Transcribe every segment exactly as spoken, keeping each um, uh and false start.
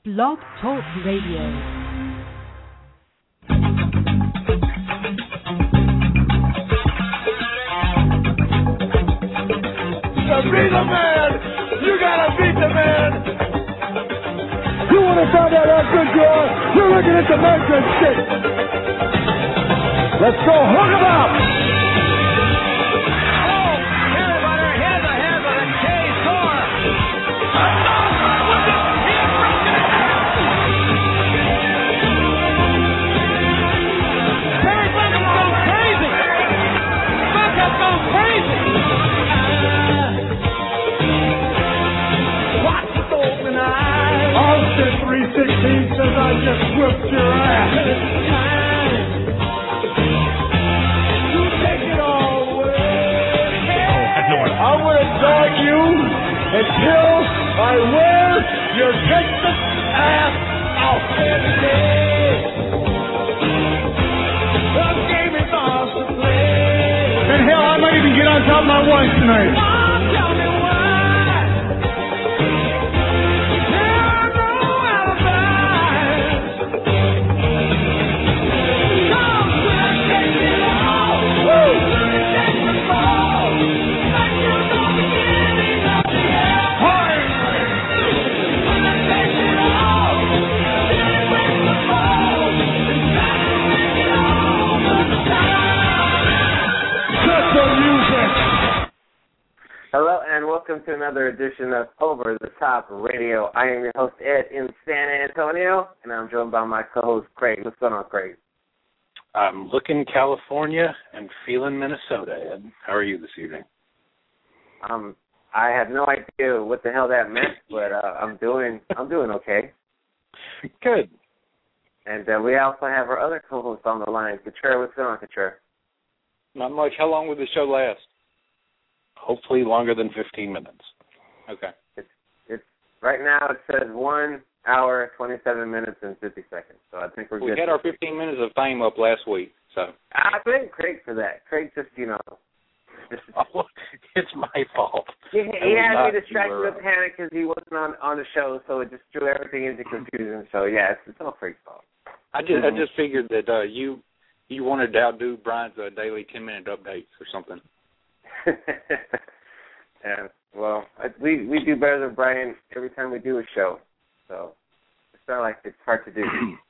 Blog Talk Radio. To be the man, you gotta beat the man. You want to find out how good you are? You're looking at the measuring stick. Let's go, hook 'em up. Oh, everybody, here's a head with a K score. Barry Buckham's gone crazy. Buck has gone crazy. Austin three sixteen says I just whipped your ass. You take it all away. I'm going to dog you until I wear your Texas ass out. The game is off to play. And hell, I might even get on top of my wife tonight. Mom, tell me why. Hello and welcome to another edition of Over the Top Radio. I am your host, Ed, in San Antonio, and I'm joined by my co-host, Craig. What's going on, Craig? I'm looking California and feeling Minnesota, Ed. How are you this evening? Um, I have no idea what the hell that meant, but uh, I'm doing I'm doing okay. Good. And uh, we also have our other co-host on the line, Katra. What's going on, Katra? Not much. How long will the show last? Hopefully longer than fifteen minutes. Okay. It's it's right now it says one hour, twenty-seven minutes, and fifty seconds. So I think we're we good. We had our fifteen minutes of fame up last week, so. I blame Craig for that. Craig just, you know. Just, oh, it's my fault. He, he had me distracted with panic because he wasn't on, on the show, so it just threw everything into confusion. So, yeah, it's, it's all Craig's fault. I just I just figured that uh, you you wanted to outdo Brian's uh, daily ten-minute updates or something. Yeah, well, I, we we do better than Brian every time we do a show, so it's not like it's hard to do.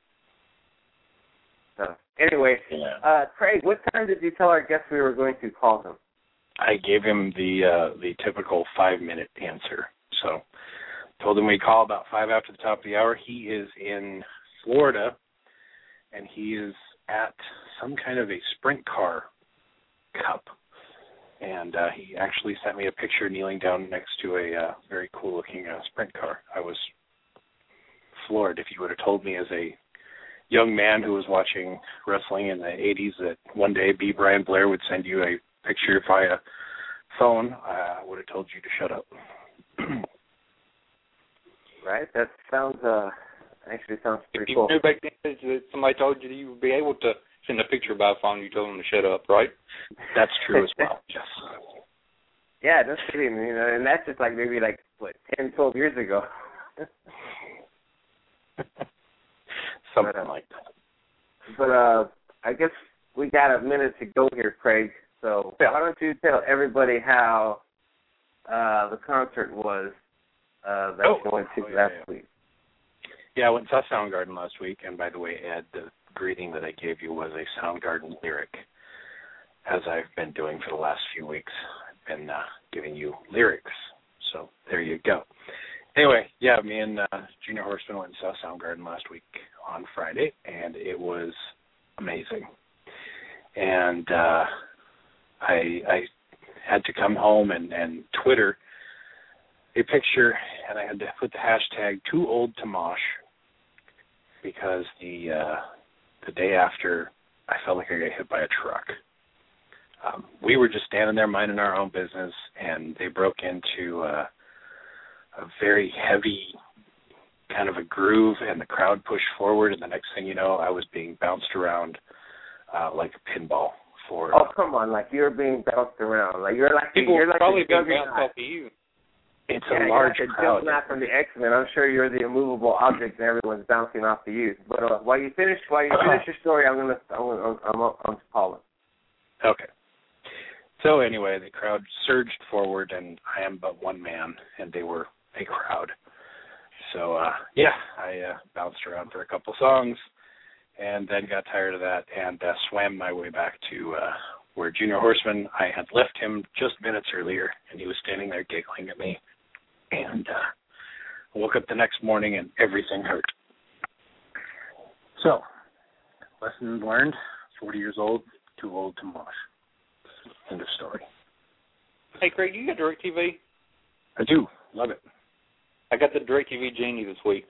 So anyway, yeah. uh, Craig, what time did you tell our guest we were going to call him? I gave him the uh, the typical five minute answer. So told him we'd call about five after the top of the hour. He is in Florida, and he is at some kind of a sprint car cup. And uh, he actually sent me a picture kneeling down next to a uh, very cool-looking uh, sprint car. I was floored. If you would have told me as a young man who was watching wrestling in the eighties that one day B. Brian Blair would send you a picture via phone, I would have told you to shut up. Right? That sounds, uh, actually sounds pretty if cool. If you knew back then that somebody told you that you would be able to send a picture by phone, you told them to shut up, right? That's true as well, yes. Yeah, no kidding. You know, and that's just like maybe like, what, ten, twelve years ago. Something but, uh, like that. But uh, I guess we got a minute to go here, Craig. So yeah. Why don't you tell everybody how uh, the concert was uh, that oh. you went to oh, yeah, last yeah. week? Yeah, I went to Soundgarden last week, and by the way, Ed, the greeting that I gave you was a Soundgarden lyric, as I've been doing for the last few weeks. I've been uh, giving you lyrics, so there you go. Anyway, yeah, me and uh, Junior Horseman went and saw Soundgarden last week on Friday, and it was amazing. And uh, I, I had to come home and, and Twitter a picture, and I had to put the hashtag too old to mosh, because the uh, the day after, I felt like I got hit by a truck. Um, we were just standing there minding our own business, and they broke into uh, a very heavy kind of a groove, and the crowd pushed forward, and the next thing you know, I was being bounced around uh, like a pinball. For, oh, uh, come on, like you're being bounced around. Like you're like People you're like probably being juggernaut. bounced off of you. It's yeah, a large you're like a crowd. jump knock from the X-Men. I'm sure you're the immovable object, and everyone's bouncing off of you. But uh, while you finish, while you finish your story, I'm gonna, I'm, gonna, I'm, I'm, I'm calling. Okay. So anyway, the crowd surged forward, and I am but one man, and they were a crowd. So uh, yeah, I uh, bounced around for a couple songs, and then got tired of that, and uh, swam my way back to uh, where Junior Horseman. I had left him just minutes earlier, and he was standing there giggling at me. And uh, I woke up the next morning and everything hurt. So, lesson learned, forty years old, too old to mosh. End of story. Hey, Craig, you got DirecTV? I do. Love it. I got the DirecTV Genie this week.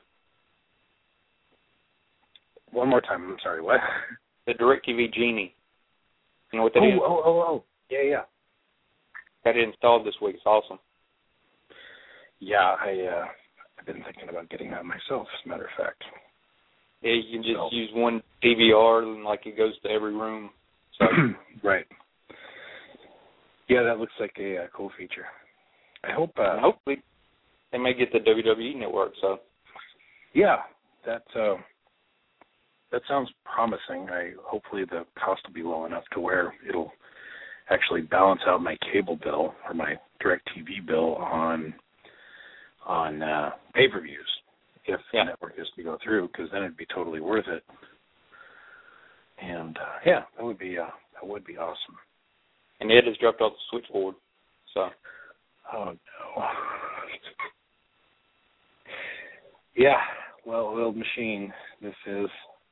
One more time. I'm sorry, what? The DirecTV Genie. You know what that oh, is? Oh, oh, oh. Yeah, yeah. Got it installed this week. It's awesome. Yeah, I, uh, I've been thinking about getting that myself, as a matter of fact. Yeah, you can just so. use one D V R and, like, it goes to every room. So. Right. Yeah, that looks like a uh, cool feature. I hope... Uh, hopefully they may get the W W E network, so... Yeah, that, uh, that sounds promising. I Hopefully the cost will be low enough to where it'll actually balance out my cable bill or my DirecTV bill on... on uh, pay-per-views if yeah. the network is to go through, because then it'd be totally worth it. And, uh, yeah, that would be uh, that would be awesome. And Ed has dropped off the switchboard, so. Oh, no. Yeah, well-oiled machine this is.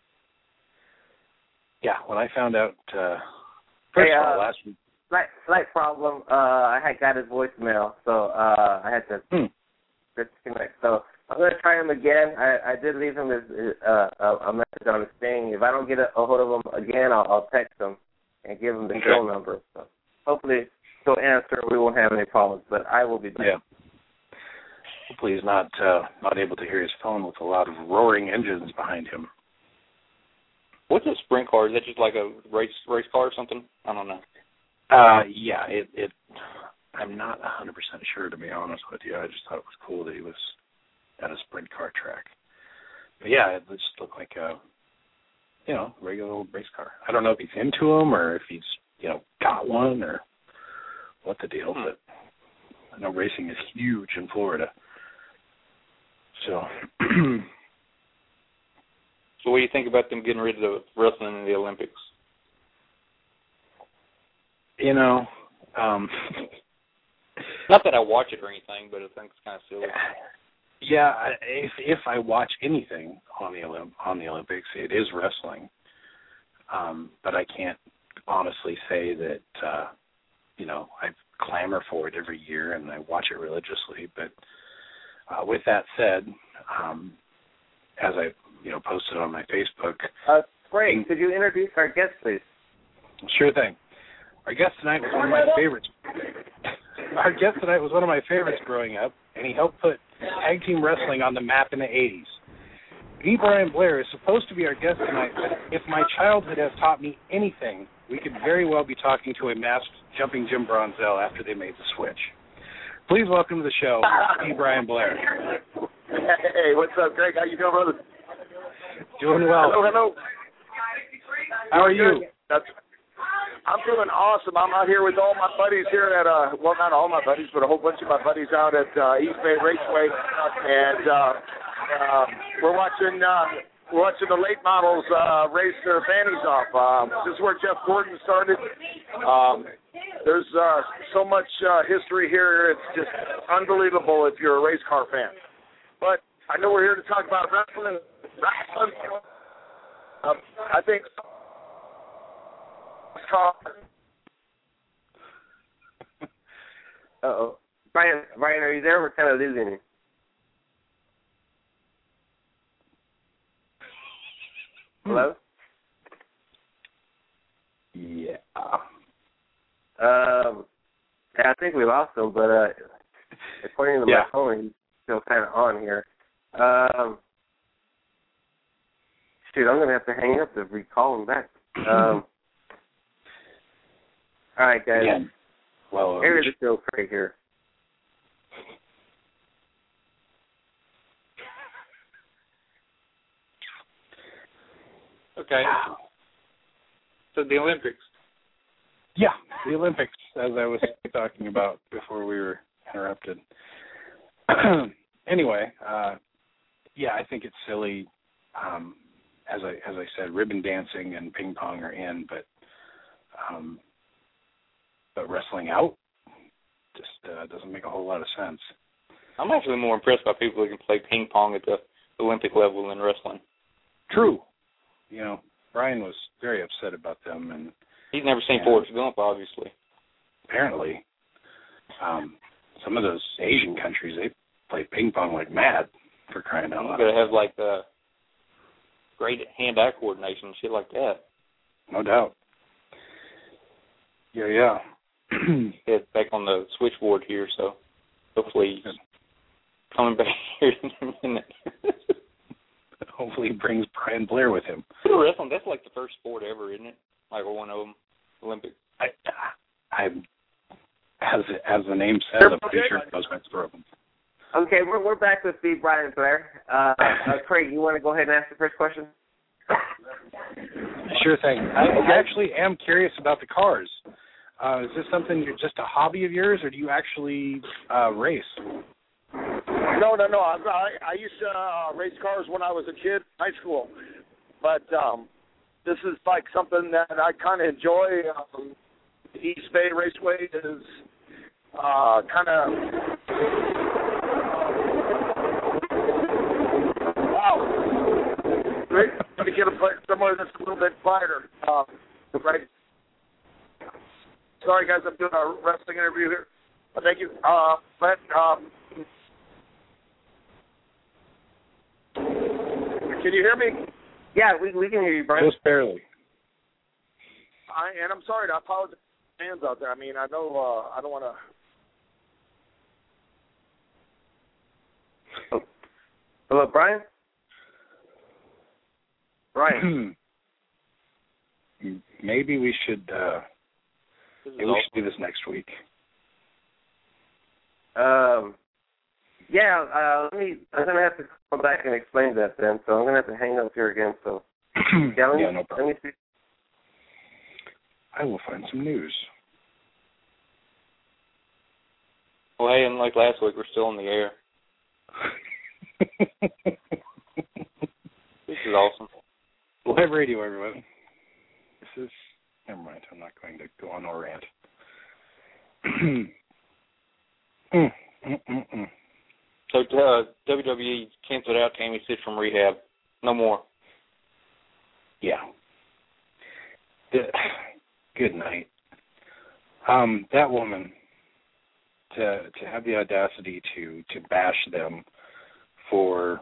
Yeah, when I found out, uh, first hey, of all, uh, last week. Slight, slight problem. Uh, I had got his voicemail, so uh, I had to... Hmm. disconnect. So I'm going to try him again. I, I did leave him his, uh, a message on his thing. If I don't get a, a hold of him again, I'll, I'll text him and give him the okay. phone number. So hopefully he'll answer. We won't have any problems, but I will be back. Yeah. Hopefully he's not uh, not able to hear his phone with a lot of roaring engines behind him. What's a sprint car? Is that just like a race race car or something? I don't know. Uh, yeah, it, it. I'm not one hundred percent sure, to be honest with you. I just thought it was cool that he was at a sprint car track. But yeah, it just looked like a, you know, regular old race car. I don't know if he's into them or if he's, you know, got one or what the deal, hmm. but I know racing is huge in Florida. So. So what do you think about them getting rid of wrestling in the Olympics? You know, um... not that I watch it or anything, but I think it's kind of silly. Yeah, if if I watch anything on the Olymp- on the Olympics, it is wrestling. Um, but I can't honestly say that, uh, you know, I clamor for it every year and I watch it religiously. But uh, with that said, um, as I, you know, posted on my Facebook. Uh, Frank, could you introduce our guest, please? Sure thing. Our guest tonight was one of my favorites. Our guest tonight was one of my favorites growing up, and he helped put tag team wrestling on the map in the eighties. B. Brian Blair is supposed to be our guest tonight, but if my childhood has taught me anything, we could very well be talking to a masked jumping Jim Bronzell after they made the switch. Please welcome to the show, B. Brian Blair. Hey, what's up, Greg? How you doing, brother? Doing well. Hello, hello. How are you? That's, I'm doing awesome. I'm out here with all my buddies here at, uh, well, not all my buddies, but a whole bunch of my buddies out at uh, East Bay Raceway, and uh, uh, we're watching uh, we're watching the late models uh, race their fannies off. Um, this is where Jeff Gordon started. Um, there's uh, so much uh, history here. It's just unbelievable if you're a race car fan. But I know we're here to talk about wrestling. wrestling. Um, I think. Uh-oh. Brian, Brian, are you there? We're kind of losing you. Hello? Yeah. Um, I think we lost him, but uh, according to yeah. my phone, he's still kind of on here. Um, shoot, I'm going to have to hang up to recall him back. Um, all right, guys. Again. Well, Here is still Craig here. Okay. So the Olympics. Yeah, the Olympics, as I was talking about before we were interrupted. Anyway, uh, yeah, I think it's silly. Um, as I as I said, ribbon dancing and ping pong are in, but um, but wrestling out just uh, doesn't make a whole lot of sense. I'm actually more impressed by people who can play ping pong at the Olympic level than wrestling. True. You know, Brian was very upset about them, and he's never seen and Forrest Gump, obviously. Apparently, um, some of those Asian countries, they play ping pong like mad, for crying out loud. You gotta have like uh, great hand-eye coordination and shit like that. No doubt. Yeah, yeah. It's back on the switchboard here, so hopefully he's coming back here in a minute. Hopefully he brings Brian Blair with him. Wrestling, that's like the first sport ever, isn't it? Like one of them, Olympic. I, I, as as the name says, I'm pretty sure it goes back to them. Okay, we're we're back with the Brian Blair. Uh, uh, Craig, you want to go ahead and ask the first question? Sure thing. I, I actually am curious about the cars. Uh, is this something you're just a hobby of yours, or do you actually uh, race? No, no, no. I, I, I used to uh, race cars when I was a kid, high school. But um, this is like something that I kind of enjoy. Um, East Bay Raceway is uh, kind of wow. Great. I'm going to get a place somewhere that's a little bit quieter. Uh, right. Sorry, guys. I'm doing a wrestling interview here. But thank you. Uh, but um, can you hear me? Yeah, we we can hear you, Brian. Just barely. I, and I'm sorry to apologize to fans out there. I mean, I know uh, I don't want to. Oh. Hello, Brian? Brian. Maybe we should. Uh, maybe we should do this next week. Um. Yeah, uh, let me. I'm gonna have to come back and explain that then. So I'm gonna have to hang up here again. So yeah, let me, yeah, no problem. Let me see. I will find some news. Well, hey, and like last week, we're still in the air. This is awesome. Live radio, everyone. This is. Never mind. I'm not going to go on or rant. mm, mm, mm, mm. So uh, W W E canceled out Tammy Sid from rehab. No more. Yeah. The, good night. Um, that woman, to to have the audacity to, to bash them for,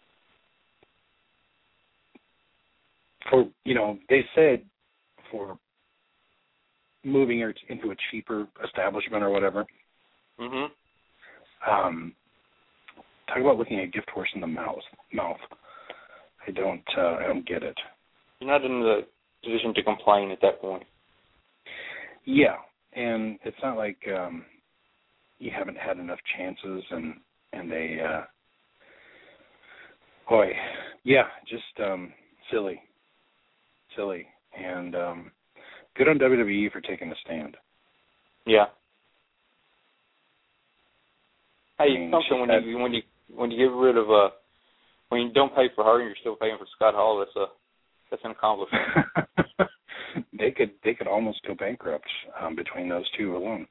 for, you know, they said for moving her into a cheaper establishment or whatever. Mm-hmm. Um, talk about looking a gift horse in the mouth. Mouth. I don't. Uh, I don't get it. You're not in the position to complain at that point. Yeah, and it's not like um, you haven't had enough chances, and and they, uh, boy, yeah, just um, silly, silly, and um, good on W W E for taking a stand. Yeah. Hey, I mean, something when had, you when you when you get rid of uh when you don't pay for her and you're still paying for Scott Hall, that's a that's an accomplishment. they could they could almost go bankrupt um, between those two alone.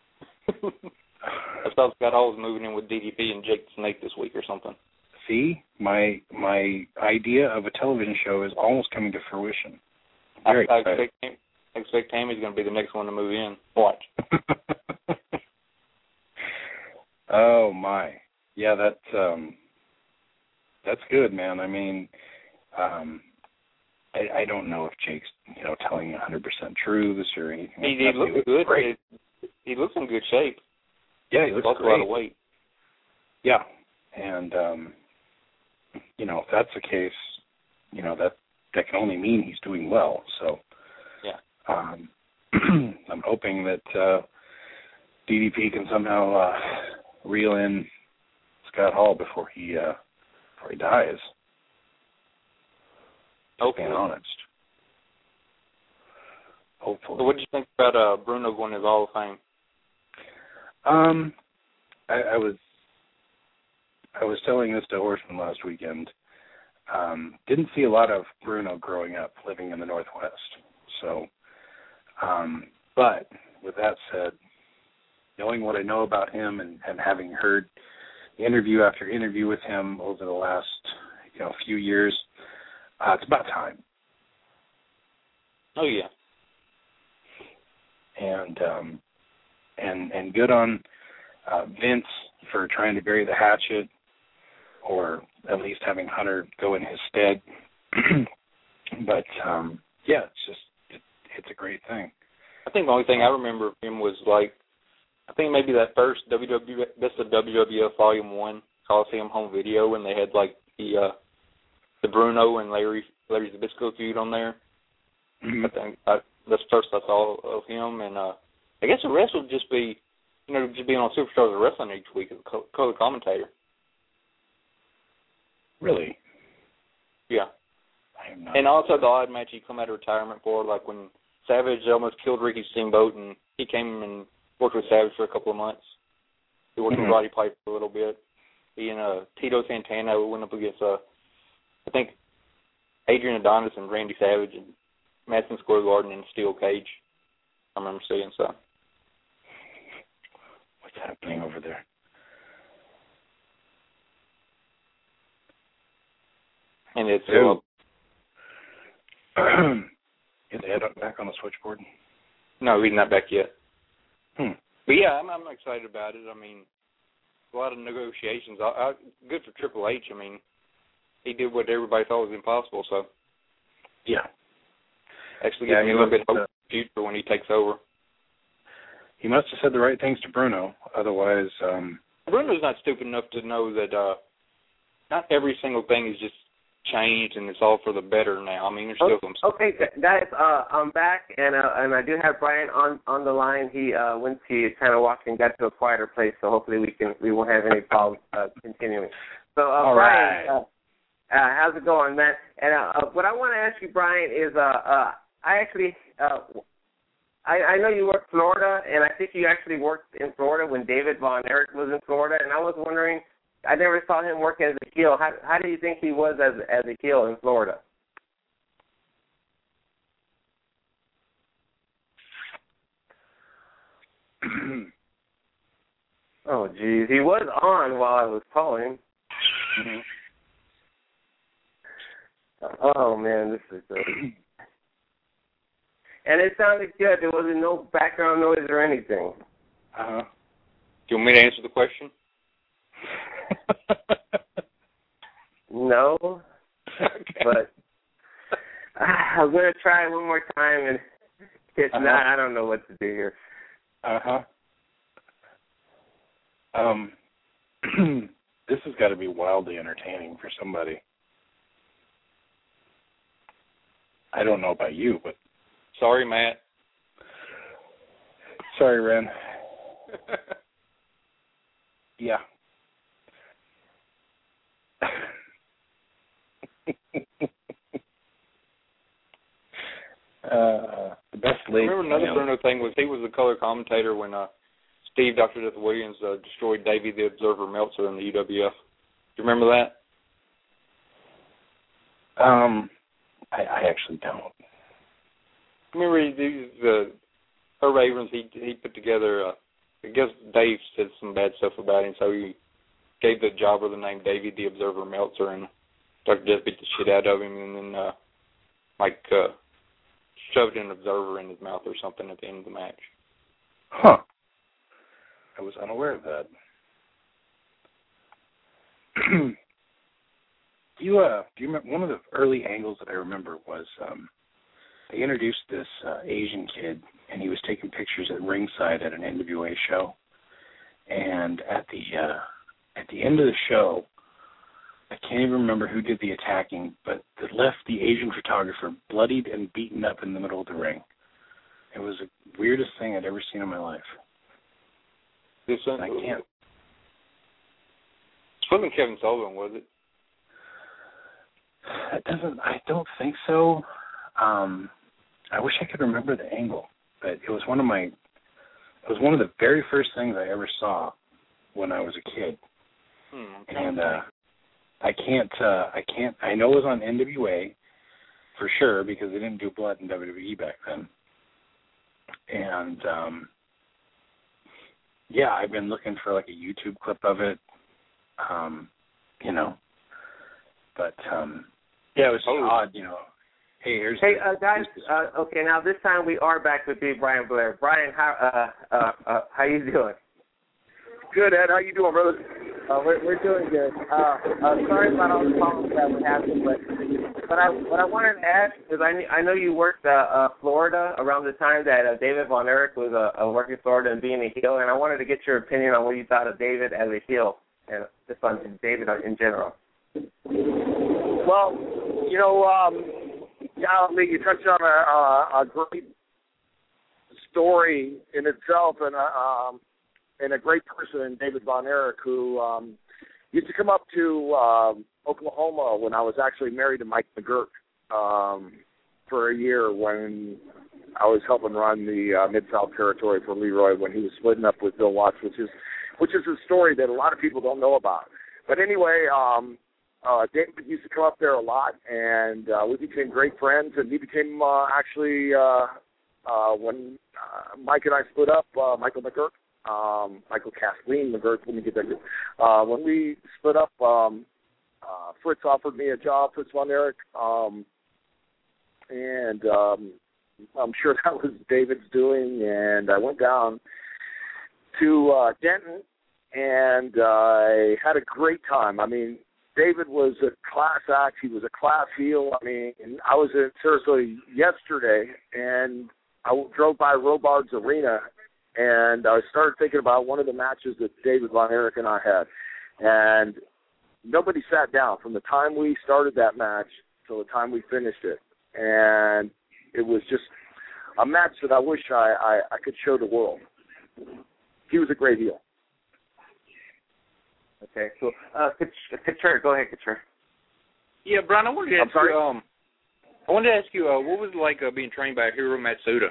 I thought Scott Hall was moving in with D D P and Jake the Snake this week or something. See, my my idea of a television show is almost coming to fruition. Very I, I expect I expect Tammy's going to be the next one to move in. Watch. Oh my, yeah, that's um, that's good, man. I mean, um, I, I don't know if Jake's you know telling one hundred percent truths or anything. He, like he that. looks he looks good. Great. He, he looks in good shape. Yeah, he looks lost great. a lot of weight. Yeah, and um, you know if that's the case, you know that that can only mean he's doing well. So yeah, um, I'm hoping that uh, D D P can somehow uh, reel in Scott Hall before he uh, before he dies. Hopefully. Being honest. Hopefully. So what did you think about uh, Bruno going to the Hall of Fame? Um, I, I was I was telling this to Horseman last weekend. Um, didn't see a lot of Bruno growing up living in the Northwest. So, um, but with that said, knowing what I know about him and, and having heard interview after interview with him over the last you know few years, uh, it's about time. Oh yeah. And um, and and good on uh, Vince for trying to bury the hatchet, or at least having Hunter go in his stead. But um, yeah, it's just it, it's a great thing. I think the only thing I remember of him was like I think maybe that first W W F Best of W W F Volume One Coliseum home video when they had like the uh, the Bruno and Larry Larry Zbyszko feud on there. Mm-hmm. I think I, that's the first I saw of him, and uh, I guess the rest would just be, you know, just being on Superstars of Wrestling each week as a co- color commentator. Really? Yeah. I am not And also the odd match he come out of retirement for, like when Savage almost killed Ricky Steamboat, and he came and worked with Savage for a couple of months. He worked mm-hmm. with Roddy Piper for a little bit. He and uh, Tito Santana went up against, uh, I think, Adrian Adonis and Randy Savage and Madison Square Garden in a steel cage. I remember seeing so. What's happening over there? And it's uh, is Ed back on the switchboard? No, he's not back yet. Hmm. But yeah, I'm, I'm excited about it. I mean, a lot of negotiations. I, I, good for Triple H. I mean, he did what everybody thought was impossible. So yeah, actually yeah, gives me a little bit of hope uh, for the future when he takes over. He must have said the right things to Bruno. Otherwise, um, Bruno's not stupid enough to know that uh, not every single thing is just changed and it's all for the better now. I mean, there's still some. Okay, guys, uh, I'm back, and uh, and I do have Brian on, on the line. He uh, went to kind of walked and got to a quieter place, so hopefully we can we won't have any problems uh, continuing. So, uh, all Brian, right. uh, uh, how's it going, man? And uh, uh, what I want to ask you, Brian, is uh, uh, I actually uh, I, I know you work Florida, and I think you actually worked in Florida when David Von Erich was in Florida, and I was wondering. I never saw him work as a heel. How, how do you think he was as as a heel in Florida? Oh, geez. He was on while I was calling. Mm-hmm. Oh, man, this is good. And it sounded good. There wasn't no background noise or anything. Uh-huh. Do you want me to answer the question? No, okay. But uh, I'm going to try one more time, and if uh-huh. not, I don't know what to do here. Uh-huh. Um, this has got to be wildly entertaining for somebody. I don't know about you, but... Sorry, Matt. Sorry, Ren. Yeah. uh, the best late. I remember another Bruno thing was he was the color commentator when uh, Steve Doctor Death Williams uh, destroyed Davey the Observer Meltzer in the U W F. Do you remember that? Um, I, I actually don't. Remember he, he the uh, Herb Abrams, he he put together. Uh, I guess Dave said some bad stuff about him, so he gave the jobber the name Davey the Observer Meltzer, and Doctor Death beat the shit out of him, and then uh, like uh, shoved an observer in his mouth or something at the end of the match. Huh. I was unaware of that. you uh, do you remember one of the early angles that I remember was um, they introduced this uh, Asian kid, and he was taking pictures at ringside at an N W A show. And at the uh, at the end of the show, I can't even remember who did the attacking, but they left the Asian photographer bloodied and beaten up in the middle of the ring. It was the weirdest thing I'd ever seen in my life. This uh, I can't. It wasn't Kevin Sullivan, was it? it doesn't. I don't think so. Um, I wish I could remember the angle, but it was one of my. It was one of the very first things I ever saw when I was a kid, hmm. and uh, I can't. Uh, I can't. I know it was on N W A for sure because they didn't do blood in W W E back then, and um, yeah, I've been looking for like a YouTube clip of it, um, you know, but um, yeah, it was oh. odd, you know. Hey, here's Hey, the, uh, guys. here's Uh, okay, now this time we are back with Big Brian Blair. Brian, how uh, uh, uh, how you doing? Good, Ed. How you doing, brother? Uh, we're we're doing good. Uh, uh, sorry about all the problems that were happening, but but I what I wanted to ask is I kn- I know you worked uh, uh, Florida around the time that uh, David Von Erich was uh, uh, working Florida and being a heel, and I wanted to get your opinion on what you thought of David as a heel and just on David in general. Well, you know, um, yeah, Lee, you touched on a, a, a great story in itself, and a, um, and a great person in David Von Erich, who um, used to come up to um, Oklahoma when I was actually married to Mike McGurk um, for a year when I was helping run the uh, Mid-South territory for Leroy when he was splitting up with Bill Watts, which is which is a story that a lot of people don't know about. But anyway, um, uh, David used to come up there a lot, and uh, we became great friends, and he became uh, actually, uh, uh, when uh, Mike and I split up, uh, Michael McGurk, um, Michael Kathleen McGurk, let me get that good. Uh, when we split up, um, uh, Fritz offered me a job, Fritz Von Erich, um, and um, I'm sure that was David's doing, and I went down to uh, Denton, and uh, I had a great time. I mean, David was a class act. He was a class heel. I mean, I was in Sarasota yesterday, and I drove by Robards Arena, and I started thinking about one of the matches that David Von Erich and I had. And nobody sat down from the time we started that match till the time we finished it. And it was just a match that I wish I, I, I could show the world. He was a great heel. Okay, cool. Uh, Couture, go ahead, Couture. Yeah, Brian, I wanted to I'm ask sorry? you, um, I wanted to ask you, uh, what was it like uh, being trained by Hiro Matsuda?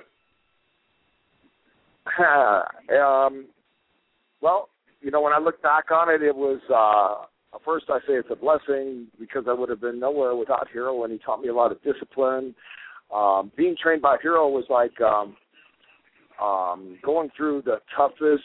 um, well, you know, when I look back on it, it was, uh, first I say it's a blessing because I would have been nowhere without Hiro, and he taught me a lot of discipline. Um, being trained by Hiro was like um, um, going through the toughest,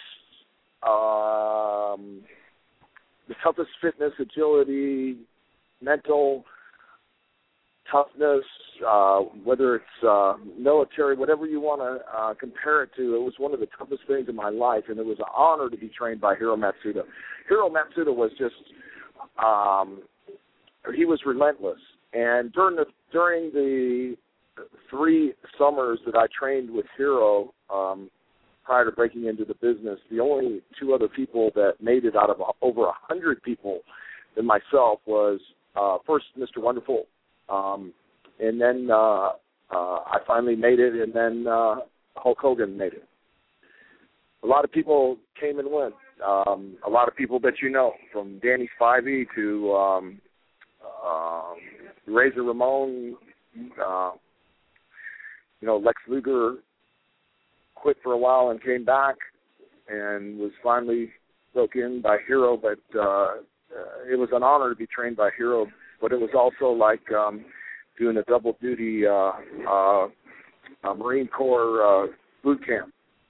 um, the toughest fitness, agility, mental toughness, uh, whether it's uh, military, whatever you want to uh, compare it to. It was one of the toughest things in my life, and it was an honor to be trained by Hiro Matsuda. Hiro Matsuda was just, um, he was relentless. And during the during the three summers that I trained with Hiro, um, prior to breaking into the business, the only two other people that made it out of over a hundred people than myself was uh, first Mister Wonderful, um, and then uh, uh, I finally made it, and then uh, Hulk Hogan made it. A lot of people came and went. Um, a lot of people that you know, from Danny Spivey to um, uh, Razor Ramon, uh, you know, Lex Luger quit for a while and came back and was finally broke in by Hiro, but uh, uh, it was an honor to be trained by Hiro, but it was also like um, doing a double duty uh, uh, uh, Marine Corps uh, boot camp.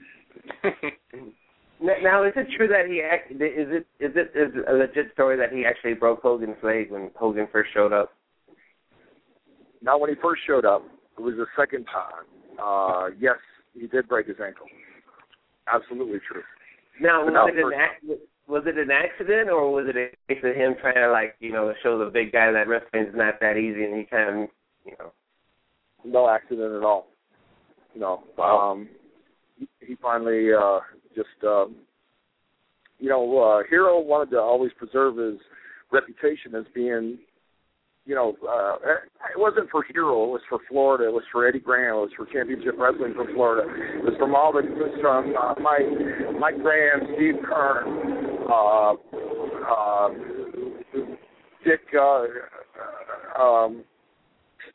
Now, is it true that he act, is it is it is it a legit story that he actually broke Hogan's leg when Hogan first showed up? Not when he first showed up. It was the second time. Uh, yes, he did break his ankle. Absolutely true. Now, was no, it an ac- was it an accident, or was it a case of him trying to, like, you know, show the big guy that wrestling's not that easy, and he kind of, you know? No accident at all. No. Wow. Um, he, he finally uh, just, um, you know, uh, Hiro wanted to always preserve his reputation as being, you know, uh, it wasn't for Hiro, it was for Florida, it was for Eddie Graham, it was for Championship Wrestling from Florida, it was from all the, it was from uh, Mike, Mike Graham, Steve Kern, uh, uh, Dick, uh, um,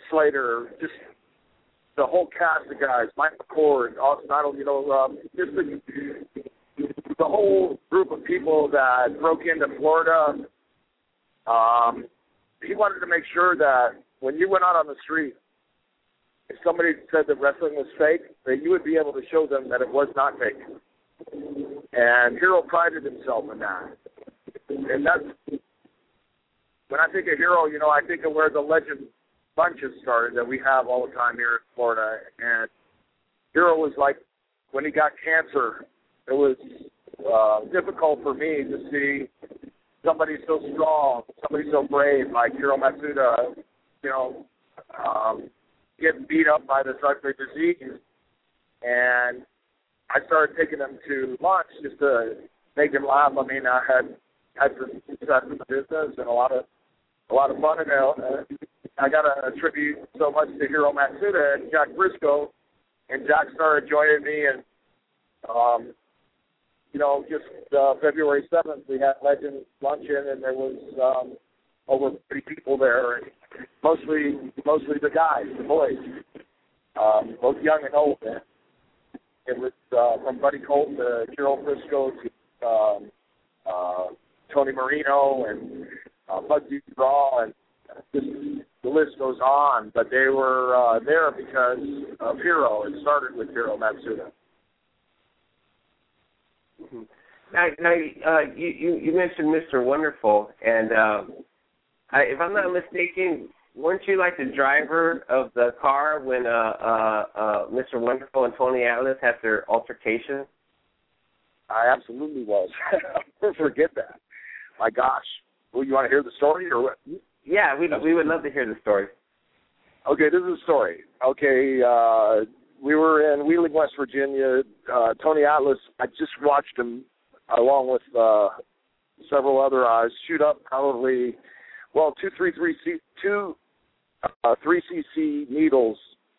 Slater, just the whole cast of guys, Mike McCord, Austin Idol, you know, um, just the, the whole group of people that broke into Florida. Um, he wanted to make sure that when you went out on the street, if somebody said that wrestling was fake, that you would be able to show them that it was not fake. And Hero prided himself in that. And that's, when I think of Hero, you know, I think of where the legend bunches started that we have all the time here in Florida. And Hero was like, when he got cancer, it was uh, difficult for me to see somebody so strong, somebody so brave like Hiro Matsuda, you know, um, get beat up by this ugly disease. And I started taking him to lunch just to make him laugh. I mean, I had had some success in the business and a lot of a lot of fun. And uh, I got to attribute so much to Hiro Matsuda and Jack Briscoe. And Jack started joining me, and um, you know, just uh, February seventh, we had Legend Luncheon, and there was um, over thirty people there, and mostly mostly the guys, the boys, um, both young and old. And it was uh, from Buddy Colt to Gerald Briscoe to um, uh, Tony Marino and uh, Bugsy Raw, and just the list goes on. But they were uh, there because of Hiro. It started with Hiro Matsuda. Mm-hmm. Now, now uh, you, you, you mentioned Mister Wonderful, and uh, I, if I'm not mistaken, weren't you like the driver of the car when uh, uh, uh, Mister Wonderful and Tony Atlas had their altercation? I absolutely was. I'll never forget that. My gosh. Well, you want to hear the story or what? Yeah, we we would love to hear the story. Okay, this is a story. Okay, uh, we were in Wheeling, West Virginia. Uh, Tony Atlas, I just watched him along with uh, several other eyes shoot up probably, well, two, three, three, C, two, uh, three cc needles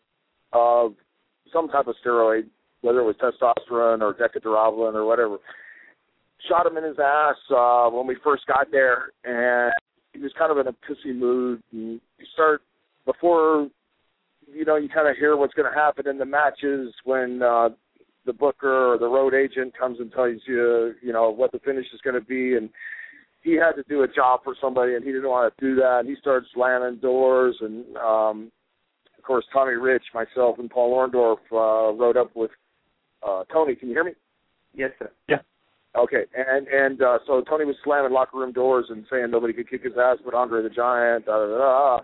of some type of steroid, whether it was testosterone or decadurovaline or whatever. Shot him in his ass uh, when we first got there, and he was kind of in a pissy mood. And you start, before, you know, you kind of hear what's going to happen in the matches when uh, the booker or the road agent comes and tells you, you know, what the finish is going to be. And he had to do a job for somebody, and he didn't want to do that. And he started slamming doors. And, um, of course, Tommy Rich, myself, and Paul Orndorff uh, rode up with uh, Tony. Can you hear me? Yes, sir. Yeah. Okay, and and uh, so Tony was slamming locker room doors and saying nobody could kick his ass but Andre the Giant, da da da,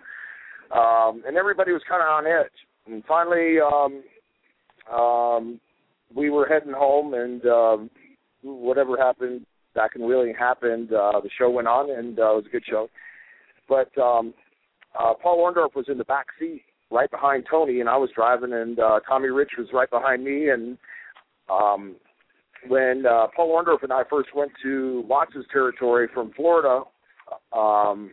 um, and everybody was kind of on edge. And finally, um, um, we were heading home, and um, whatever happened back in Wheeling happened. Uh, the show went on, and uh, it was a good show. But um, uh, Paul Orndorff was in the back seat, right behind Tony, and I was driving, and uh, Tommy Rich was right behind me, and um, when uh, Paul Orndorff and I first went to Watts' territory from Florida, um,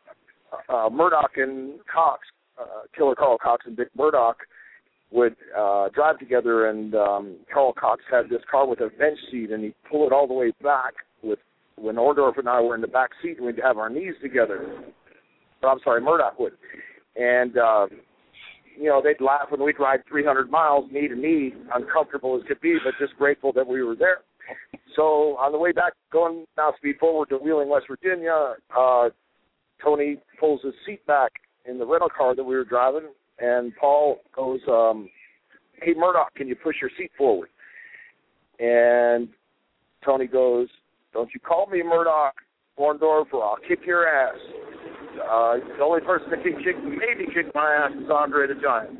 uh, Murdoch and Cox, uh, Killer Carl Cox and Dick Murdoch, would uh, drive together, and um, Carl Cox had this car with a bench seat, and he'd pull it all the way back with when Orndorff and I were in the back seat, and we'd have our knees together. Or, I'm sorry, Murdoch would. And, uh, you know, they'd laugh when we'd ride three hundred miles, knee to knee, uncomfortable as could be, but just grateful that we were there. So on the way back, going now speed forward to Wheeling, West Virginia, uh, Tony pulls his seat back in the rental car that we were driving, and Paul goes, um, hey, Murdoch, can you push your seat forward? And Tony goes, don't you call me Murdoch Orndorff, or I'll kick your ass. Uh, the only person that can kick, maybe kick my ass is Andre the Giant.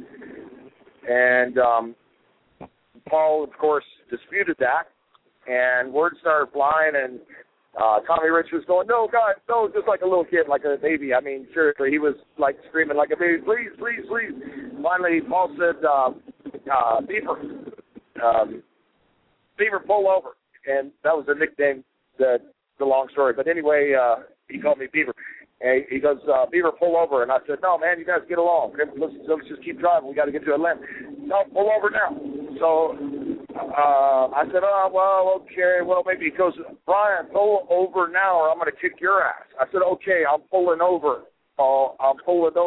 And um, Paul, of course, disputed that, and word started flying, and uh, Tommy Rich was going, no, God, no, just like a little kid, like a baby. I mean, seriously, he was like screaming like a baby, please, please, please. Finally, Paul said, uh, uh, Beaver, um, Beaver, pull over. And that was a nickname, that, the long story. But anyway, uh, he called me Beaver. And he goes, uh, Beaver, pull over. And I said, no, man, you guys get along. Let's, let's just keep driving. We got to get to Atlanta. No, pull over now. So uh, I said, oh, well, okay. Well, maybe. He goes, Brian, pull over now or I'm going to kick your ass. I said, okay, I'm pulling over. Uh, I'm pulling over.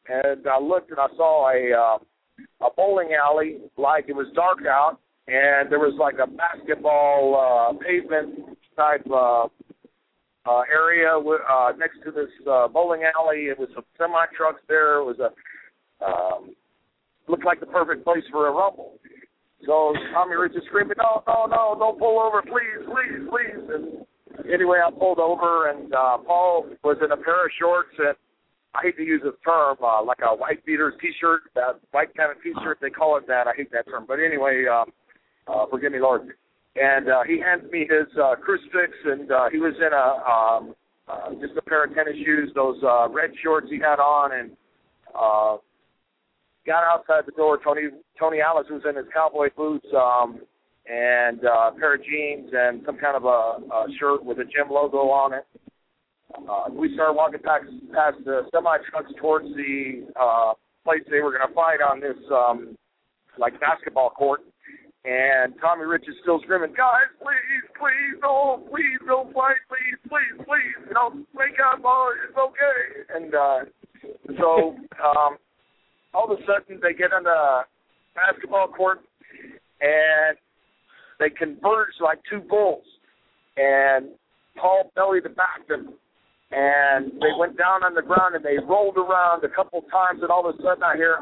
and I looked and I saw a uh, a bowling alley, like it was dark out, and there was like a basketball uh, pavement type uh, uh, area uh, next to this uh, bowling alley. It was some semi trucks there. It was a um, looked like the perfect place for a rumble. So Tommy Rich is screaming, no, no, no, don't pull over, please, please, please. And anyway, I pulled over, and uh, Paul was in a pair of shorts, and I hate to use this term, uh, like a white beater T-shirt, that white kind of T-shirt, they call it that. I hate that term. But anyway, um, uh, forgive me, Lord. And uh, he handed me his uh, crucifix, and uh, he was in a um, uh, just a pair of tennis shoes, those uh, red shorts he had on, and uh, got outside the door. Tony Tony Alice was in his cowboy boots um, and uh, a pair of jeans and some kind of a, a shirt with a gym logo on it. Uh, we started walking past, past the semi-trucks towards the uh, place they were going to fight on this, um, like, basketball court. And Tommy Rich is still screaming, guys, please, please, no, please, don't fight, please, please, please. You know, make up, oh, it's okay. And uh, so um, all of a sudden they get on the basketball court and they converge like two bulls. And Paul bellied back them. And they went down on the ground and they rolled around a couple times, and all of a sudden I hear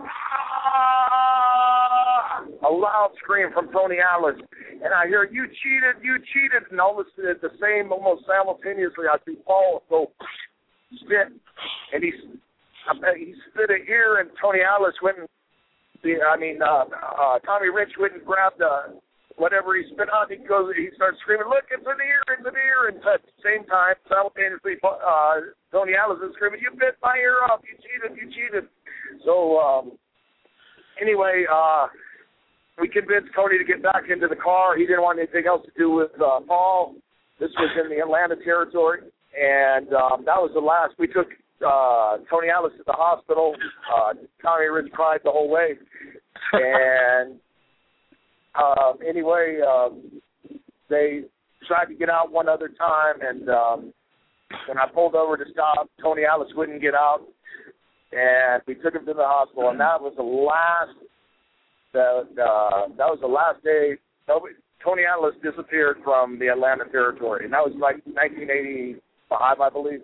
ah, a loud scream from Tony Alice, and I hear, you cheated, you cheated, and all of a sudden at the same, almost simultaneously, I see Paul go spit, and he he spit an ear, and Tony Alice went and, I mean, uh, uh, Tommy Rich went and grabbed the whatever he spit on, he goes, he starts screaming, look, it's an ear, it's an ear, and at the same time, simultaneously, uh, Tony Alice is screaming, you bit my ear off, you cheated, you cheated. So, um, anyway, uh, we convinced Tony to get back into the car. He didn't want anything else to do with uh, Paul. This was in the Atlanta territory, and um, that was the last. We took uh, Tony Alice to the hospital. Uh, Tommy Rich cried the whole way, and Um, anyway, um, they tried to get out one other time, and um, when I pulled over to stop, Tony Alice wouldn't get out, and we took him to the hospital, and that was the last. The, uh, that was the last day. Nobody, Tony Alice disappeared from the Atlanta territory, and that was like nineteen eighty-five, I believe.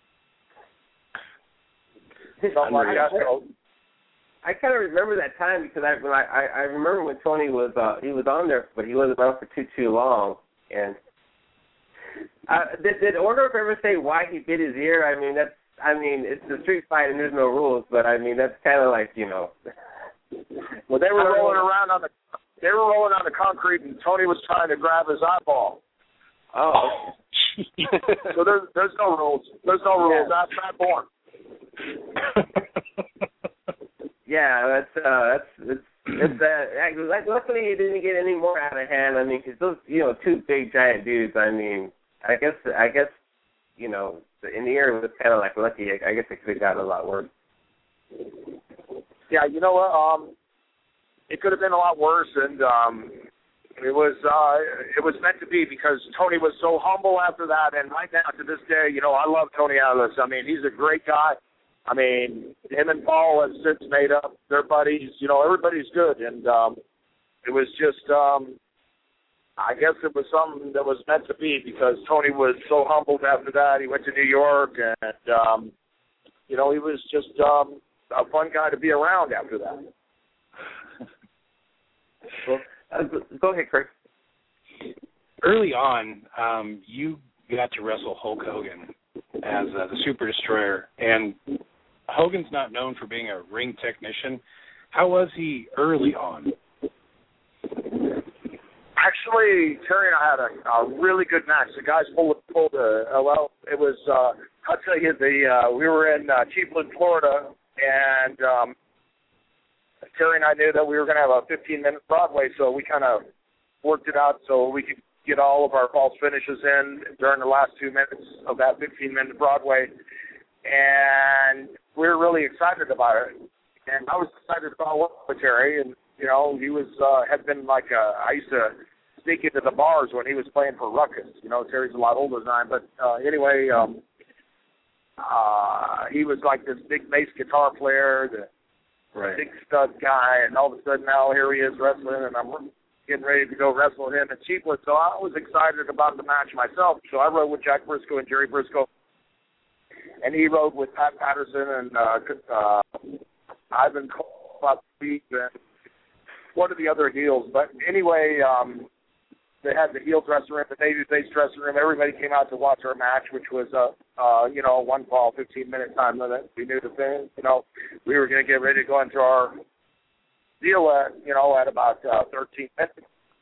Something like that. So, I kind of remember that time because I when I, I remember when Tony was uh, he was on there, but he wasn't on for too too long. And uh, did, did Orndorff ever say why he bit his ear? I mean that's I mean it's a street fight and there's no rules, but I mean that's kind of like you know. Well, they were rolling around on the they were rolling on the concrete, and Tony was trying to grab his eyeball. Oh. So there's there's no rules. There's no rules. Yeah. That's not born. Yeah, that's uh, that's it's, it's uh, luckily it didn't get any more out of hand. I mean, because those you know two big giant dudes. I mean, I guess I guess you know in the air it was kind of like lucky. I guess it could have gotten a lot worse. Yeah, you know what? Um, it could have been a lot worse, and um, it was uh, it was meant to be because Tony was so humble after that, and right now to this day, you know, I love Tony Alice. I mean, he's a great guy. I mean, him and Paul have since made up. They're buddies. You know, everybody's good. And um, it was just, um, I guess it was something that was meant to be because Tony was so humbled after that. He went to New York, and, um, you know, he was just um, a fun guy to be around after that. Well, uh, go ahead, Chris. Early on, um, you got to wrestle Hulk Hogan as uh, the Super Destroyer, and Hogan's not known for being a ring technician. How was he early on? Actually, Terry and I had a, a really good match. The guys pulled, pulled a, uh, well, it was, uh, I'll tell you, the uh, we were in uh, Chiefland, Florida, and um, Terry and I knew that we were going to have a fifteen-minute Broadway, so we kind of worked it out so we could get all of our false finishes in during the last two minutes of that fifteen-minute Broadway. And we were really excited about it. And I was excited about working with Terry. And, you know, he was, uh, had been like, a, I used to sneak into the bars when he was playing for Ruckus. You know, Terry's a lot older than I am. But uh, anyway, um, uh, he was like this big bass guitar player, the right. big stud guy, and all of a sudden now here he is wrestling, and I'm getting ready to go wrestle him in Chieflet. So I was excited about the match myself. So I rode with Jack Briscoe and Jerry Briscoe, and he rode with Pat Patterson and uh, uh, Ivan Cole and one of the other heels. But anyway, um, they had the heel dressing room, the babyface dressing room. Everybody came out to watch our match, which was a uh, you know one fall, fifteen minute time limit. We knew the thing. You know, we were going to get ready to go into our deal at, you know, at about uh, thirteen minutes.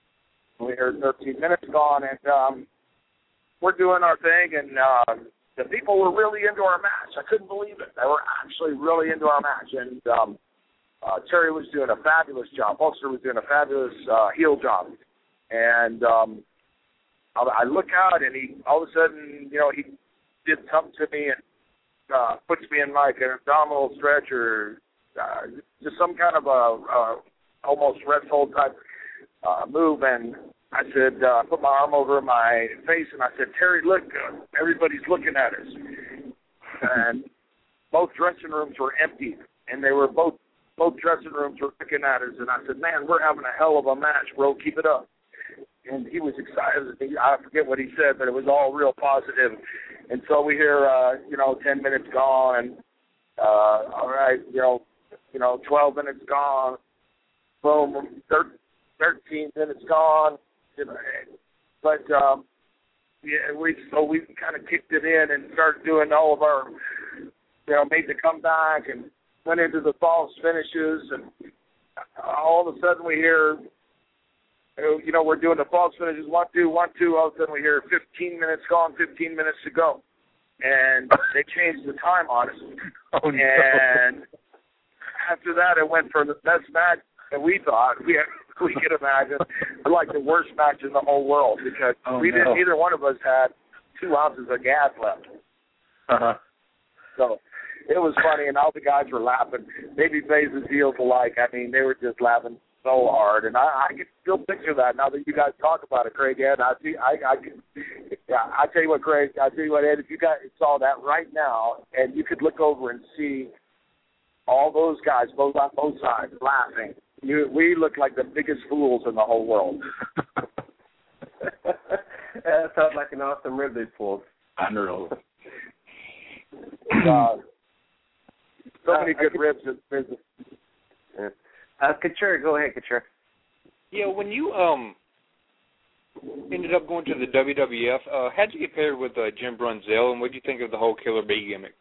We heard thirteen minutes gone, and um, we're doing our thing, and uh, the people were really into our match. I couldn't believe it. They were actually really into our match, and um, uh, Terry was doing a fabulous job. Hulkster was doing a fabulous uh, heel job, and um, I, I look out, and he all of a sudden, you know, he did something to me and uh, puts me in like an abdominal stretch or Uh, just some kind of a, a almost Red Soul type uh, move, and I said, uh, put my arm over my face, and I said, Terry, look, uh, everybody's looking at us. And both dressing rooms were empty, and they were both both dressing rooms were looking at us, and I said, man, we're having a hell of a match, bro. Keep it up. And he was excited. I forget what he said, but it was all real positive. And so we hear, uh, you know, ten minutes gone, and uh, all right, you know, You know, twelve minutes gone, boom, thirteen minutes gone. You know, but um, yeah, we so we kind of kicked it in and started doing all of our, you know, made the comeback and went into the false finishes, and all of a sudden we hear, you know, we're doing the false finishes, one, two, one, two. All of a sudden we hear fifteen minutes gone, fifteen minutes to go, and they changed the time on us. Oh, no. And after that, it went for the best match that we thought we had, we could imagine, like the worst match in the whole world, because oh, we no. didn't. Neither one of us had two ounces of gas left. Uh huh. So it was funny, and all the guys were laughing. Baby faces, heels alike. I mean, they were just laughing so hard, and I, I can still picture that now that you guys talk about it, Craig. Ed, I see. I, I can. Yeah, I tell you what, Craig. I tell you what, Ed. If you guys saw that right now, and you could look over and see all those guys, both on both sides, laughing. You, we look like the biggest fools in the whole world. That sounds like an awesome Ridley pool. Unreal. Uh, so many good ribs in business. Yeah. Uh, Couture, go ahead, Couture. Yeah, when you um ended up going to the W W F, uh, how'd you get paired with uh, Jim Brunzell, and what did you think of the whole Killer Bee gimmick?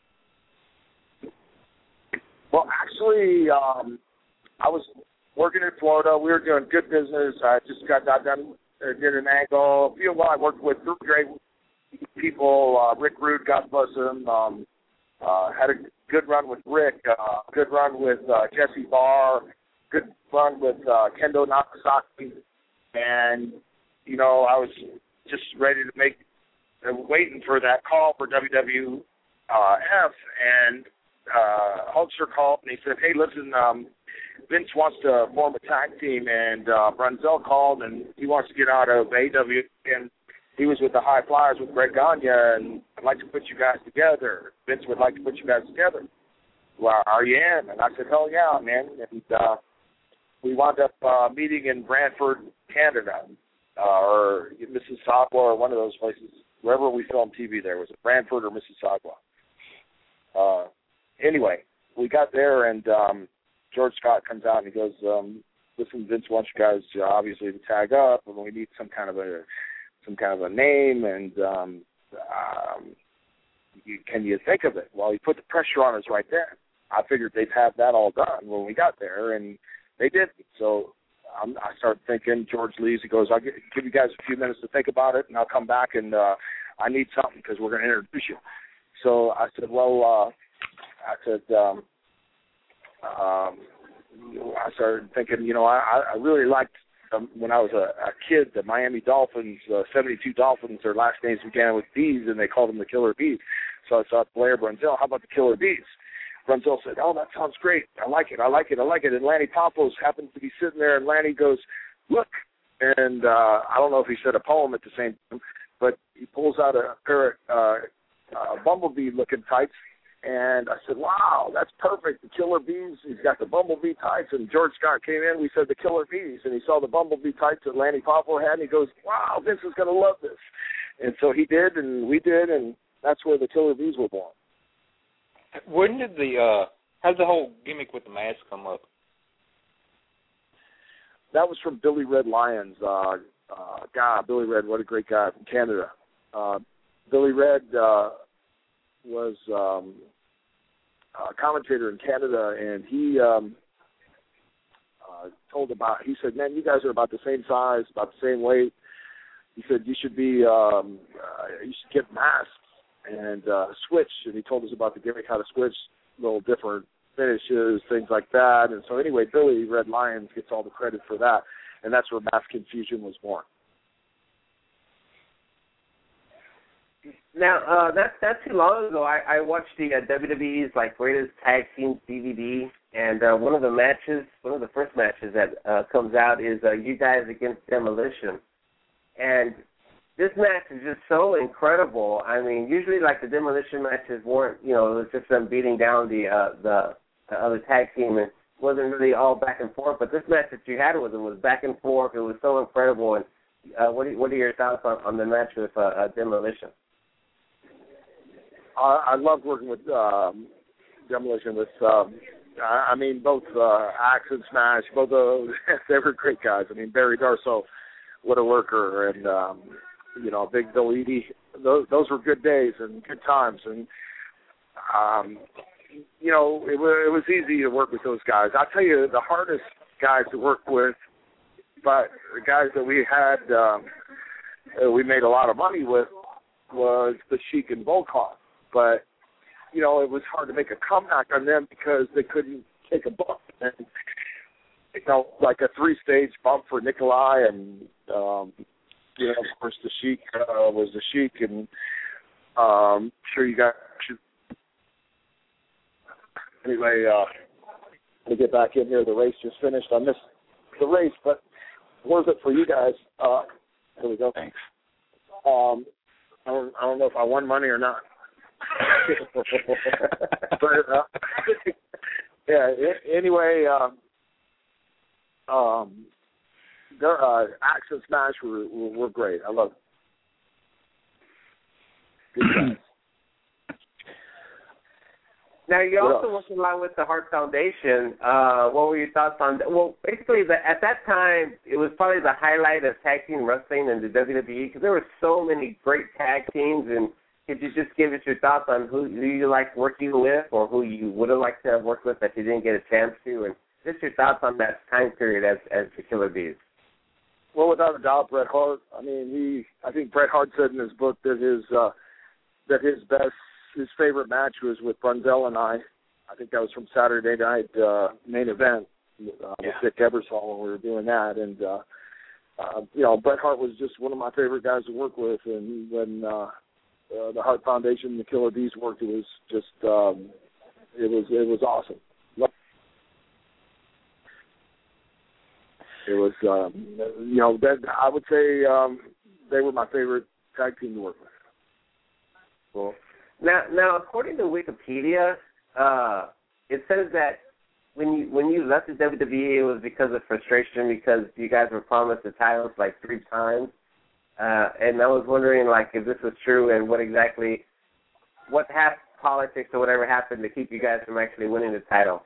Well, actually, um, I was working in Florida. We were doing good business. I just got that done, uh, did an angle. A few while I worked with great people. Uh, Rick Rude, God bless him. Um, uh, had a good run with Rick. Uh, good run with uh, Jesse Barr. Good run with uh, Kendo Nakasaki. And, you know, I was just ready to make, uh, waiting for that call for W W F, and Uh, Hulkster called and he said, hey, listen, um, Vince wants to form a tag team, and uh, Brunzell called and he wants to get out of A E W, and he was with the High Flyers with Greg Gagne, and I'd like to put you guys together. Vince would like to put you guys together. Well, are you in? And I said, hell yeah, man. And uh, we wound up uh, meeting in Brantford, Canada, uh, or Mississauga, or one of those places, wherever we filmed T V there. Was it Brantford or Mississauga? Uh, Anyway, we got there, and um, George Scott comes out and he goes, um, "Listen, Vince wants you guys to obviously to tag up, and we need some kind of a some kind of a name, and um, um, you, can you think of it?" Well, he put the pressure on us right there. I figured they'd have that all done when we got there, and they didn't. So um, I started thinking. George leaves. He goes, "I'll give, give you guys a few minutes to think about it, and I'll come back, and uh, I need something because we're going to introduce you." So I said, "Well." Uh, I said, um, um, I started thinking, you know, I, I really liked, um, when I was a, a kid, the Miami Dolphins, uh, seventy-two Dolphins, their last names began with B's, and they called them the Killer Bees. So I thought, Blair Brunzell, how about the Killer Bees? Brunzell said, oh, that sounds great. I like it. I like it. I like it. And Lanny Pompos happens to be sitting there, and Lanny goes, look. And uh, I don't know if he said a poem at the same time, but he pulls out a pair of uh, uh, bumblebee-looking tights. And I said, wow, that's perfect, the Killer Bees. He's got the bumblebee tights. And George Scott came in, we said the Killer Bees. And he saw the bumblebee tights that Lanny Poffo had, and he goes, wow, Vince is going to love this. And so he did, and we did, and that's where the Killer Bees were born. When did the, uh, how did the whole gimmick with the mask come up? That was from Billy Red Lyons. Uh, uh, God, Billy Red, what a great guy from Canada. Uh, Billy Red uh, was um, a commentator in Canada, and he um, uh, told about, he said, man, you guys are about the same size, about the same weight. He said, you should be, um, uh, you should get masks and uh, switch. And he told us about the gimmick, how to switch, little different finishes, things like that. And so anyway, Billy Red Lyons gets all the credit for that, and that's where Mass Confusion was born. Now, uh, that's not too long ago. I, I watched the uh, W W E's like greatest tag teams D V D, and uh, one of the matches, one of the first matches that uh, comes out is uh, you guys against Demolition, and this match is just so incredible. I mean, usually like the Demolition matches weren't, you know, it was just them beating down the uh, the, the other tag team, and wasn't really all back and forth. But this match that you had with them was back and forth. It was so incredible. And uh, what are, what are your thoughts on, on the match with uh, uh, Demolition? I, I love working with um, Demolition. With um, I, I mean, both uh, Axe and Smash, both of those, they were great guys. I mean, Barry Darsow, what a worker, and um, you know, Big Bill Eadie. Those those were good days and good times, and um, you know, it was it was easy to work with those guys. I'll tell you, the hardest guys to work with, but the guys that we had, um, uh, we made a lot of money with, was the Sheik and Volkov. But, you know, it was hard to make a comeback on them because they couldn't take a bump. And, you know, like a three-stage bump for Nikolai, and, um, you know, of course, the Sheik uh, was the Sheik, and um, I'm sure you got anyway, uh, to get back in here, the race just finished. I missed the race, but worth it for you guys. Uh, here we go. Thanks. Um, I don't, I don't know if I won money or not. but uh, yeah. Anyway, um, um, their uh, Axe and Smash were, were were great. I love it. Good guys. Now, you What also else? working along with the Hart Foundation. Uh, what were your thoughts on that? Well, basically, the, at that time, it was probably the highlight of tag team wrestling in the W W E because there were so many great tag teams. And could you just give us your thoughts on who, who you liked working with or who you would have liked to have worked with that you didn't get a chance to? And just your thoughts on that time period as, as the Killer Bees. Well, without a doubt, Bret Hart. I mean, he. I think Bret Hart said in his book that his uh, that his best. His favorite match was with Brunzell and I. I think that was from Saturday Night uh, Main Event uh, yeah. with Dick Ebersol when we were doing that. And, uh, uh, you know, Bret Hart was just one of my favorite guys to work with. And when uh, uh, the Hart Foundation and the Killer Bees worked, it was just, um, it was it was awesome. It was, um, you know, that, I would say um, they were my favorite tag team to work with. Cool. Now, now, according to Wikipedia, uh, it says that when you when you left the W W E, it was because of frustration because you guys were promised the titles like three times, uh, and I was wondering like if this was true and what exactly, what half politics or whatever happened to keep you guys from actually winning the title.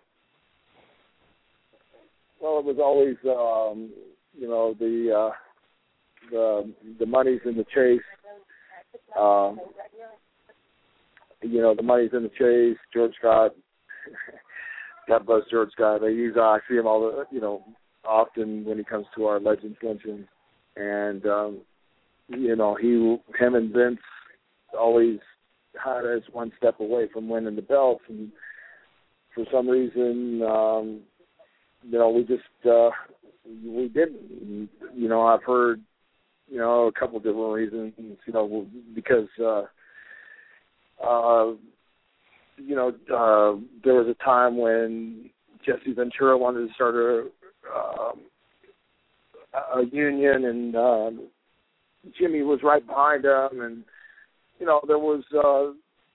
Well, it was always, um, you know, the uh, the the money's in the chase. Um, You know, the money's in the chase. George Scott, God bless George Scott. I use, I see him all the, you know, often when he comes to our Legends Luncheon, and um, you know, he, him and Vince always had us one step away from winning the belts, and for some reason, um, you know, we just uh, we didn't. You know, I've heard, you know, a couple different reasons. You know, because. Uh, Uh, you know, uh, there was a time when Jesse Ventura wanted to start a, um, a union, and um, Jimmy was right behind him, and you know, there was uh,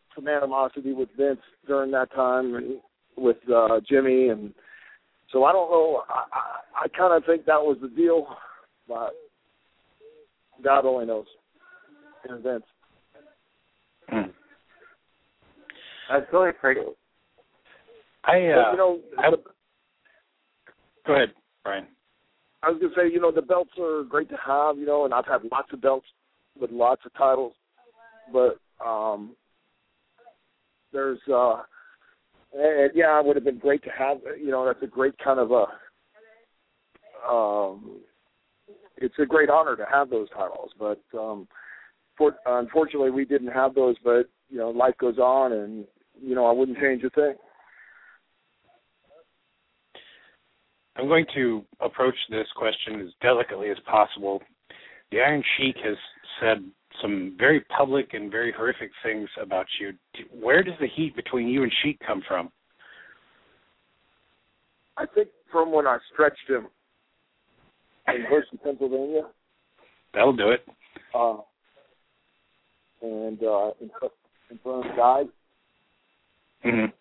some animosity with Vince during that time and with uh, Jimmy, and so I don't know. I, I, I kind of think that was the deal, but God only knows. And Vince. Hmm. That's really crazy. I, uh, but, you know, I, the, go ahead, Brian. I was going to say, you know, the belts are great to have, you know, and I've had lots of belts with lots of titles, but um, there's, uh, and yeah, it would have been great to have, you know, that's a great kind of a, um, it's a great honor to have those titles, but um, for, unfortunately we didn't have those, but, you know, life goes on, and, you know, I wouldn't change a thing. I'm going to approach this question as delicately as possible. The Iron Sheik has said some very public and very horrific things about you. Where does the heat between you and Sheik come from? I think from when I stretched him in Hershey, Pennsylvania. That'll do it. Uh, and uh, in, in front of the guys. Mm-hmm.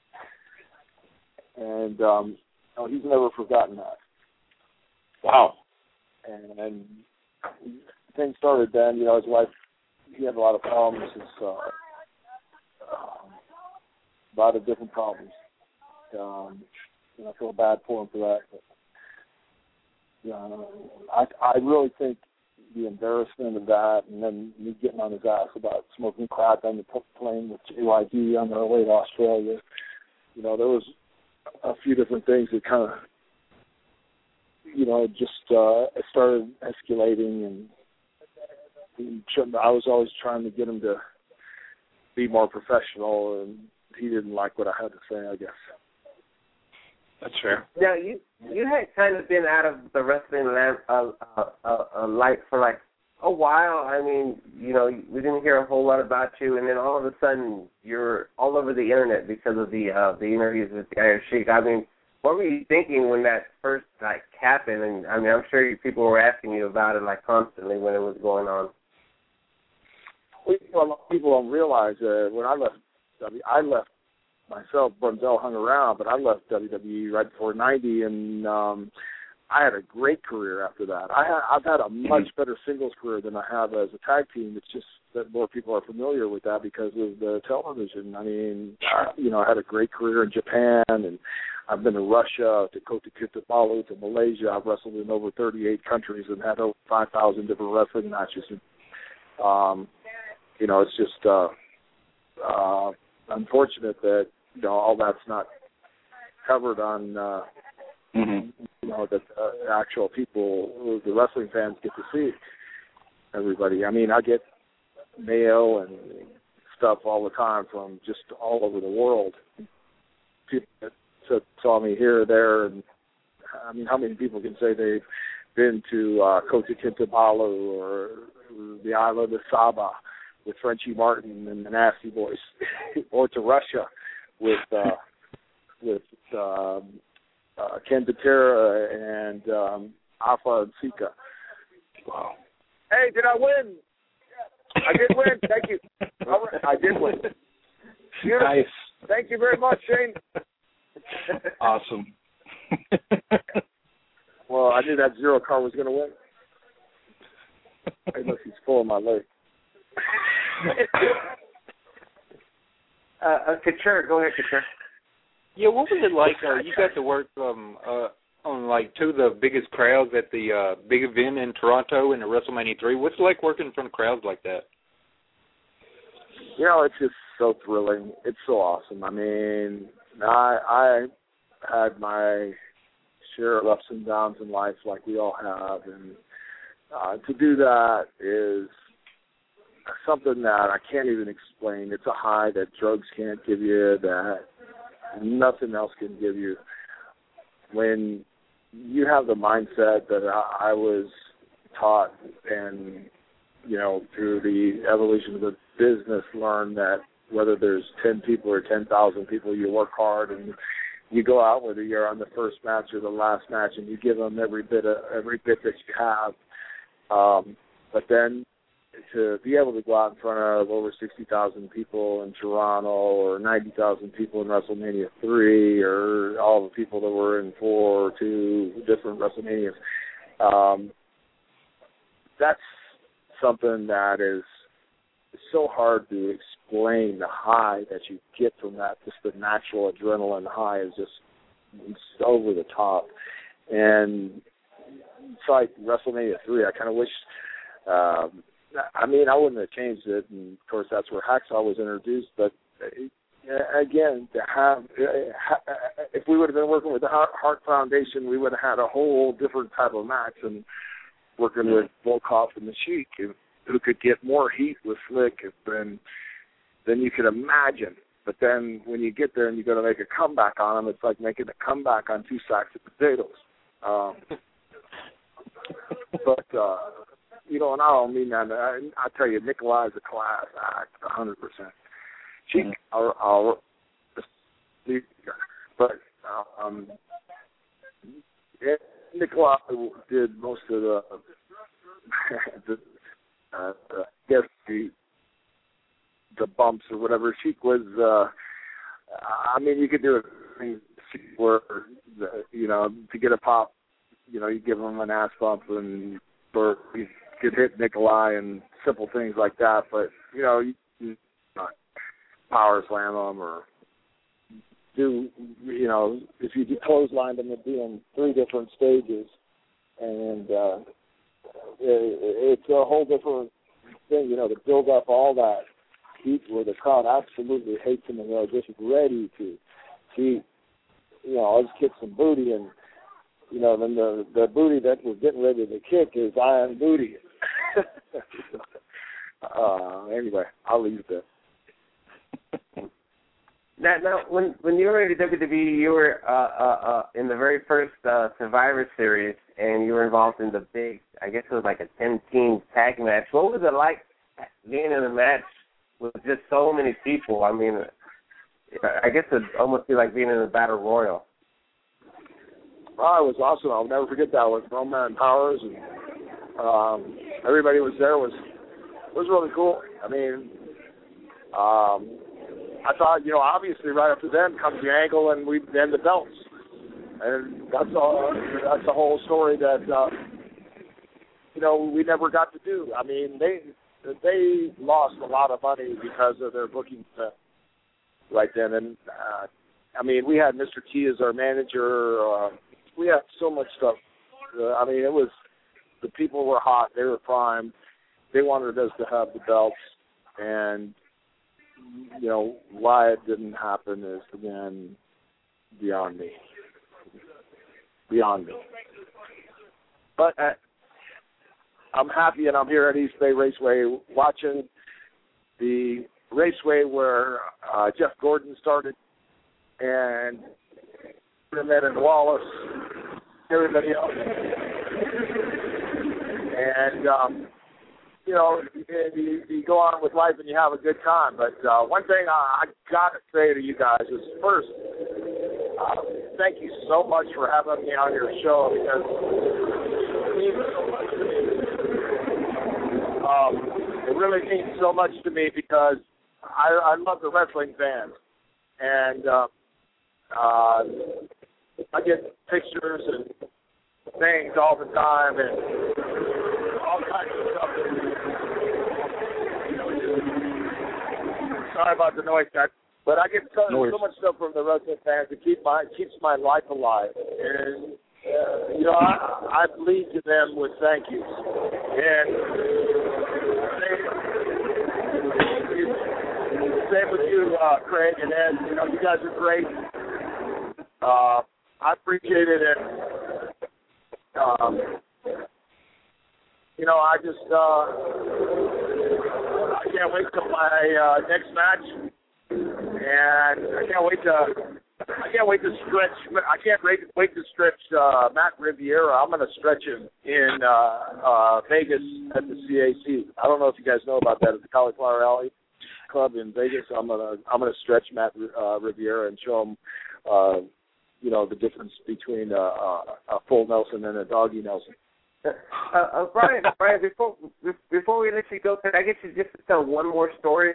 And um, no, he's never forgotten that. Wow. And, and things started then. You know, his wife, he had a lot of problems. His, uh, um, a lot of different problems. Um, and I feel bad for him for that. But, uh, I, I really think the embarrassment of that, and then me getting on his ass about smoking crack on the plane with J Y D on their way to Australia. You know, there was a few different things that kind of, you know, just uh, started escalating, and, and I was always trying to get him to be more professional, and he didn't like what I had to say, I guess. That's fair. Now, you you had kind of been out of the wrestling lamp, uh, uh, uh, uh, light for like a while. I mean, you know, we didn't hear a whole lot about you, and then all of a sudden you're all over the internet because of the uh, the interviews with the Iron Sheik. I mean, what were you thinking when that first like happened? And I mean, I'm sure people were asking you about it like constantly when it was going on. Well, a lot of people don't realize uh, when I left, I, mean, I left myself. Brunzell hung around, but I left W W E right before ninety, and um, I had a great career after that. I ha- I've had a much better singles career than I have as a tag team. It's just that more people are familiar with that because of the television. I mean, I, you know, I had a great career in Japan, and I've been to Russia, to Kota Kinabalu, to Malaysia. I've wrestled in over thirty-eight countries and had over five thousand different wrestling matches. And, um, you know, it's just uh, uh, unfortunate that, you know, all that's not covered on, uh, mm-hmm. you know, that uh, actual people, the wrestling fans get to see everybody. I mean, I get mail and stuff all the time from just all over the world. People that saw me here or there, and I mean, how many people can say they've been to uh, Kota Kinabalu or the island of Saba with Frenchie Martin and the Nasty Boys, or to Russia with uh, with um, uh, Ken Patera and um, Afa and Sika. Wow! Hey, did I win? I did win. Thank you. I did win. Beautiful. Nice. Thank you very much, Shane. Awesome. Well, I knew that Zero car was going to win. Unless he's full of my leg. uh, uh, Couture, go ahead, Couture. Yeah, what was it like? Uh, you got to work um, uh, on like two of the biggest crowds at the uh, big event in Toronto in the WrestleMania three. What's it like working in front of crowds like that? You know, it's just so thrilling. It's so awesome. I mean, I I had my share of ups and downs in life like we all have, and uh, to do that is something that I can't even explain. It's a high that drugs can't give you, that nothing else can give you. When you have the mindset that I, I was taught, and, you know, through the evolution of the business, learned that whether there's ten people or ten thousand people, you work hard and you go out, whether you're on the first match or the last match, and you give them every bit of every bit that you have. Um, but then to be able to go out in front of over sixty thousand people in Toronto or ninety thousand people in WrestleMania three or all the people that were in four or two different WrestleManias, um, that's something that is so hard to explain. The high that you get from that, just the natural adrenaline high is just it's over the top. And it's like WrestleMania three. I kind of wish, um, I mean, I wouldn't have changed it. And, of course, that's where Hacksaw was introduced. But, uh, again, to have, uh, if we would have been working with the Hart Foundation, we would have had a whole different type of match. And working with Volkov and the Sheik, who could get more heat with Slick than, than you could imagine. But then when you get there and you got to make a comeback on them, it's like making a comeback on two sacks of potatoes. Um, but, uh, you know, and I don't mean that. I, I tell you, Nikolai's a class act, one hundred percent. Cheek, mm-hmm. I'll, I'll leave here. But um, it, Nikolai did most of the, the uh, I guess, the, the bumps or whatever. Sheik was, uh, I mean, you could do it where, you know, to get a pop, you know, you give him an ass bump and or you could hit Nikolai and simple things like that. But, you know, you, you not power slam him or do, you know, if you do clothesline them, it'd be in three different stages. And uh, it, it's a whole different thing, you know, to build up all that heat where the crowd absolutely hates him and they're just ready to see, you know, I'll just kick some booty and, you know, then the, the booty that was getting ready to kick is iron booty. uh, anyway, I'll leave it there. Now, now, when when you were in W W E, you were uh, uh, uh, in the very first uh, Survivor Series, and you were involved in the big, I guess it was like a ten-team tag match. What was it like being in a match with just so many people? I mean, I guess it'd almost be like being in a battle royal. Oh, it was awesome. I'll never forget that with Roman Powers, and um, everybody was there. It was it was really cool. I mean, um, I thought, you know, obviously right after them comes the Angle, and we then the belts, and that's all. That's the whole story that uh, you know we never got to do. I mean, they they lost a lot of money because of their booking uh, right then, and uh, I mean, we had Mister T as our manager. Uh, We had so much stuff. Uh, I mean, it was, the people were hot. They were primed. They wanted us to have the belts. And, you know, why it didn't happen is, again, beyond me. Beyond me. But uh, I'm happy, and I'm here at East Bay Raceway watching the raceway where uh, Jeff Gordon started, and Emmett and Wallace, everybody else. And, um, you know, you, you go on with life and you have a good time. But uh, one thing I, I got to say to you guys is, first, uh, thank you so much for having me on your show, because it means so much to me. Um, it really means so much to me because I, I love the wrestling fans. And, uh, uh, I get pictures and things all the time and all kinds of stuff. Sorry about the noise, guys, but I get so, so much stuff from the wrestling fans. It keep my keeps my life alive, and uh, you know I, I bleed to them with thank yous. And same with you, uh, Craig and Ed. You know, you guys are great. Uh, I appreciate it, and um, you know, I just uh, I can't wait to my uh, next match, and I can't wait to I can't wait to stretch. I can't wait, wait to stretch uh, Matt Riviera. I'm going to stretch him in uh, uh, Vegas at the C A C. I don't know if you guys know about that at the Cauliflower Alley Club in Vegas. I'm gonna I'm gonna stretch Matt uh, Riviera and show him. Uh, you know, the difference between a, a, a full Nelson and a doggy Nelson. Uh, uh, Brian, Brian, before before we let you go, can I get you just to tell one more story?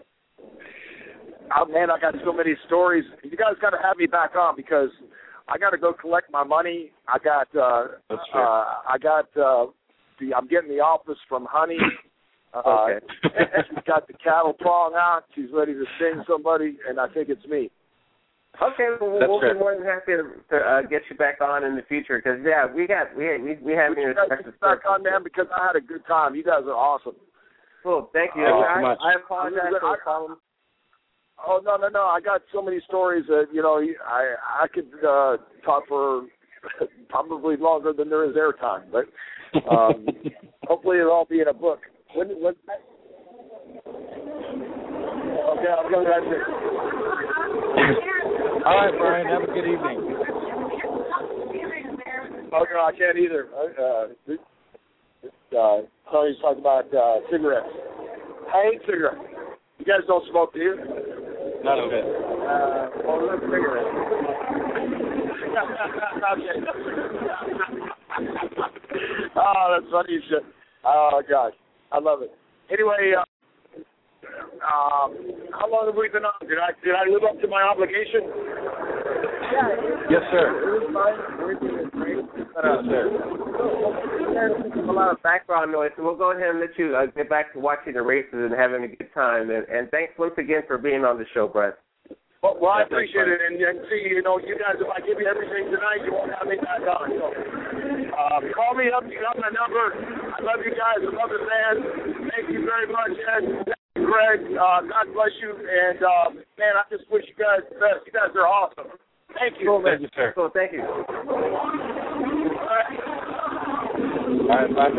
Oh man, I got so many stories. You guys got to have me back on because I got to go collect my money. I got, uh, That's fair. uh, I got the. I'm getting the office from Honey. Uh, Okay. She's got the cattle prong out. She's ready to sting somebody, and I think it's me. Okay, well, That's we'll fair. be more than happy to, to uh, get you back on in the future because yeah, we got we we we have Would you you guys get me back on, man? Because I had a good time. You guys are awesome. Cool, thank you. Thank you I, so much. I apologize for the problem. Oh no no no! I got so many stories that you know I I could uh, talk for probably longer than there is airtime, but um, hopefully it'll all be in a book. When when? Okay, I'm going back there. All right, Brian. Have a good evening. Oh no, I can't either. Uh, this, this, uh, Tony's talking about uh, cigarettes. I hate cigarettes. You guys don't smoke, do you? Not a bit. Uh, well, let's cigarettes. Okay. Oh, that's funny shit. Oh gosh, I love it. Anyway, uh, um, how long have we been on? Did I did I live up to my obligation? Yes, sir. It was fine. Everything was great. But, uh, Yes, sir. there's a lot of background noise, so we'll go ahead and let you uh, get back to watching the races and having a good time. And, and thanks once again for being on the show, Brett. Well, well I Yeah, appreciate thanks, it, and, and see, you know, you guys, if I give you everything tonight, you won't have me back on. So, uh, call me up. You got my number. I love you guys. I love the fans. Thank you very much, Ed. Greg, uh, God bless you. And, uh, man, I just wish you guys the best. You guys are awesome. Thank you. Cool, man. Thank you, sir. Cool, thank you. All right. All right, bye.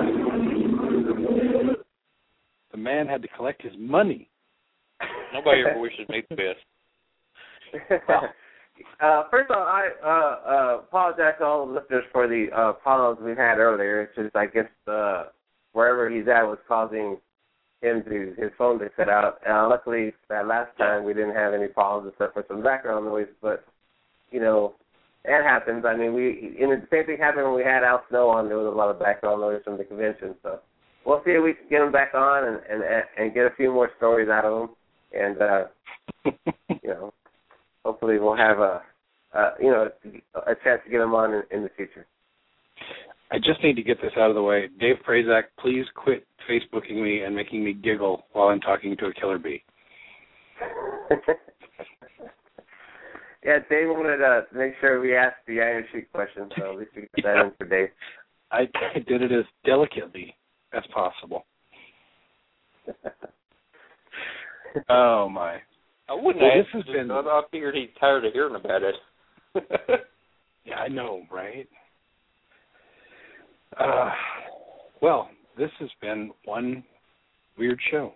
The man had to collect his money. Nobody ever wishes me the best. uh, first of all, I uh, uh, apologize to all the listeners for the uh, problems we had earlier. It's just, I guess, uh, wherever he's at was causing him to his phone to cut out. Uh, luckily, that last time we didn't have any problems except for some background noise. But you know, that happens. I mean, we and the same thing happened when we had Al Snow on. There was a lot of background noise from the convention. So we'll see if we can get him back on and and, and get a few more stories out of him. And uh, you know. Hopefully, we'll have a, uh, you know, a chance to get him on in, in the future. I just need to get this out of the way. Dave Prazak, please quit Facebooking me and making me giggle while I'm talking to a killer bee. Yeah, Dave wanted uh, to make sure we asked the Iron Sheik question, so at least we got that in for Dave. I did it as delicately as possible. Oh, my. I wouldn't Well, ask. this has Just, been- I, I figured he's tired of hearing about it. Yeah, I know, right? Uh, well, this has been one weird show.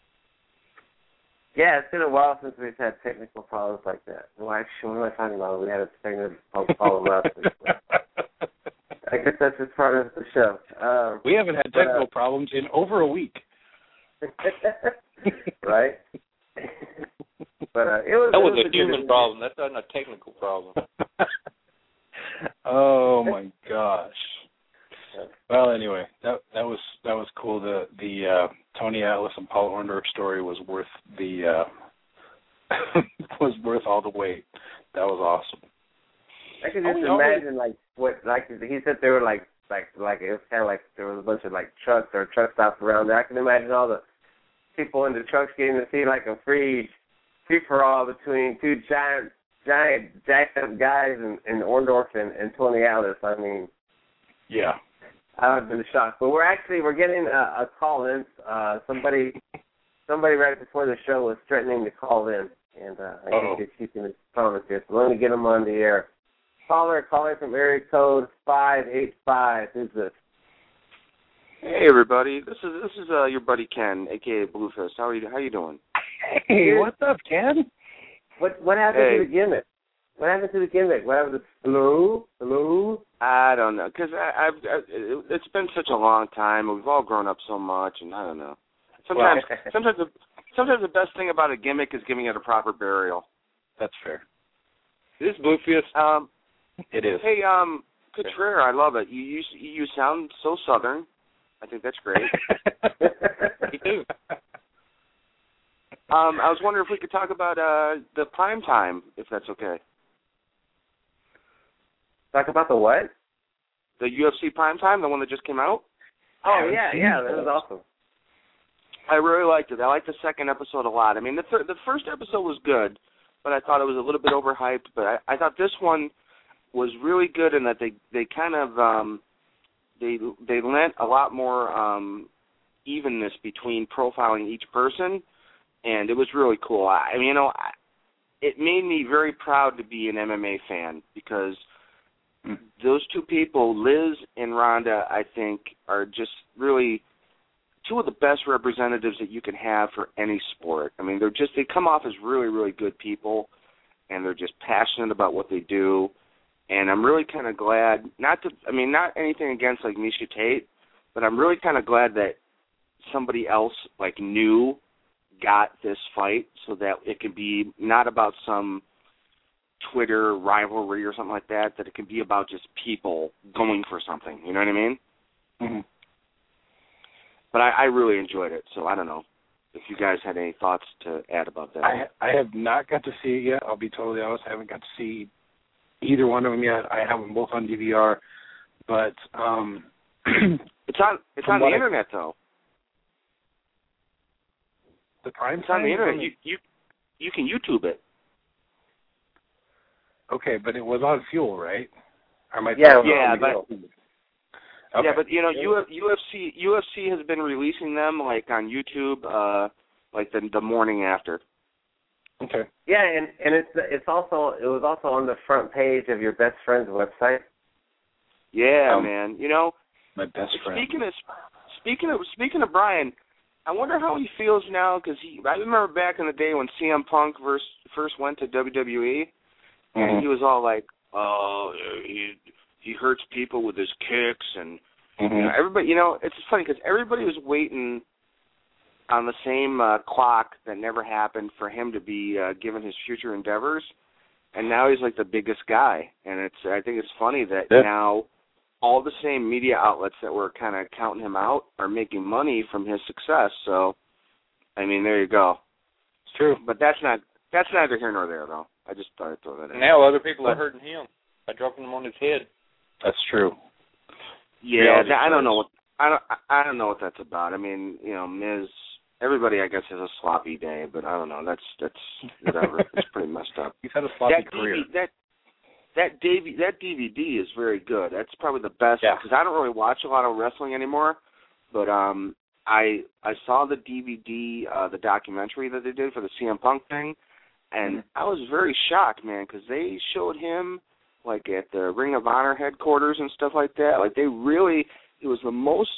Yeah, it's been a while since we've had technical problems like that. Well, actually, what am I talking about? We had a technical problem last week. I guess that's just part of the show. Um, We haven't had technical uh, problems in over a week. Right? But uh, it was, that was, it was a human good problem. That's not a technical problem. Oh my gosh. Well, anyway, that that was that was cool. The the uh, Tony Atlas and Paul Orndorff story was worth the uh, was worth all the wait. That was awesome. I can just oh, imagine no. like what like he said there were like like like it was kind of like there was a bunch of like trucks or truck stops around there. I can imagine all the people in the trucks getting to see like a free free for all between two giant giant jacked up guys and, and Orndorff and, and Tony Atlas. I mean, yeah. I would have been shocked. But we're actually we're getting a, a call in. Uh, somebody somebody right before the show was threatening to call in, and uh, I Uh-oh. think he's keeping his promise here. So let me get him on the air. Caller calling from area code five eight five. Who's this? Hey everybody, this is this is uh, your buddy Ken, aka Bluefist. How are you? How you doing? Hey, what's up, Ken? What what happened Hey. to the gimmick? What happened to the gimmick? What happened to hello hello? I don't know, cause I, I've I, it, it's been such a long time. We've all grown up so much, and I don't know. Sometimes Well, sometimes the sometimes the best thing about a gimmick is giving it a proper burial. That's fair. Is this Bluefist? Um, It is. hey, um, Contreras. I love it. You you you sound so Southern. I think that's great. Me too. Um, I was wondering if we could talk about uh, the prime time, if that's okay. Talk about the what? The U F C prime time, the one that just came out. Oh yeah, yeah, that was awesome. I really liked it. I liked the second episode a lot. I mean, the th- the first episode was good, but I thought it was a little bit overhyped. But I, I thought this one was really good in that they they kind of um, they they lent a lot more um, evenness between profiling each person, and it was really cool. I, I mean, you know, I, it made me very proud to be an M M A fan because those two people, Liz and Ronda, I think, are just really two of the best representatives that you can have for any sport. I mean, they're just they come off as really, really good people, and they're just passionate about what they do. And I'm really kind of glad, not to, I mean, not anything against like Miesha Tate, but I'm really kind of glad that somebody else like new got this fight so that it can be not about some Twitter rivalry or something like that, that it can be about just people going for something. You know what I mean? Mm-hmm. But I, I really enjoyed it, so I don't know if you guys had any thoughts to add about that. I I have not got to see it yet. I'll be totally honest. I haven't got to see either one of them yet. I have them both on D V R, but um, it's on it's on the I, internet though. The prime it's time on the internet. You you you can YouTube it. Okay, but it was on Fuel, right? Or am I yeah, yeah, but okay. yeah, but you know, U F C U F C has been releasing them like on YouTube, uh, like the the morning after. Okay. Yeah, and and it's it's also it was also on the front page of your best friend's website. Yeah, um, man. You know, my best friend. Speaking of speaking of speaking of Brian, I wonder how he feels now because he. I remember back in the day when C M Punk first first went to W W E. And mm-hmm. he was all like, "Oh, he he hurts people with his kicks," and mm-hmm. you know, everybody. You know, it's funny because everybody was waiting on the same uh, clock that never happened for him to be uh, given his future endeavors, and now he's like the biggest guy. And it's I think it's funny that yeah. now all the same media outlets that were kind of counting him out are making money from his success. So, I mean, there you go. It's true, but that's not that's neither here nor there, though. I just thought I'd throw that in. Now other people are hurting him by dropping him on his head. That's true. Yeah, that, I don't know what I don't I don't know what that's about. I mean, you know, Miz. Everybody, I guess, has a sloppy day, but I don't know. That's that's whatever. It's pretty messed up. He's had a sloppy that career. D V D, that that D V D, that D V D is very good. That's probably the best because yeah. I don't really watch a lot of wrestling anymore. But um, I I saw the D V D, uh, the documentary that they did for the C M Punk thing. And I was very shocked, man, because they showed him, like, at the Ring of Honor headquarters and stuff like that. Like, they really, it was the most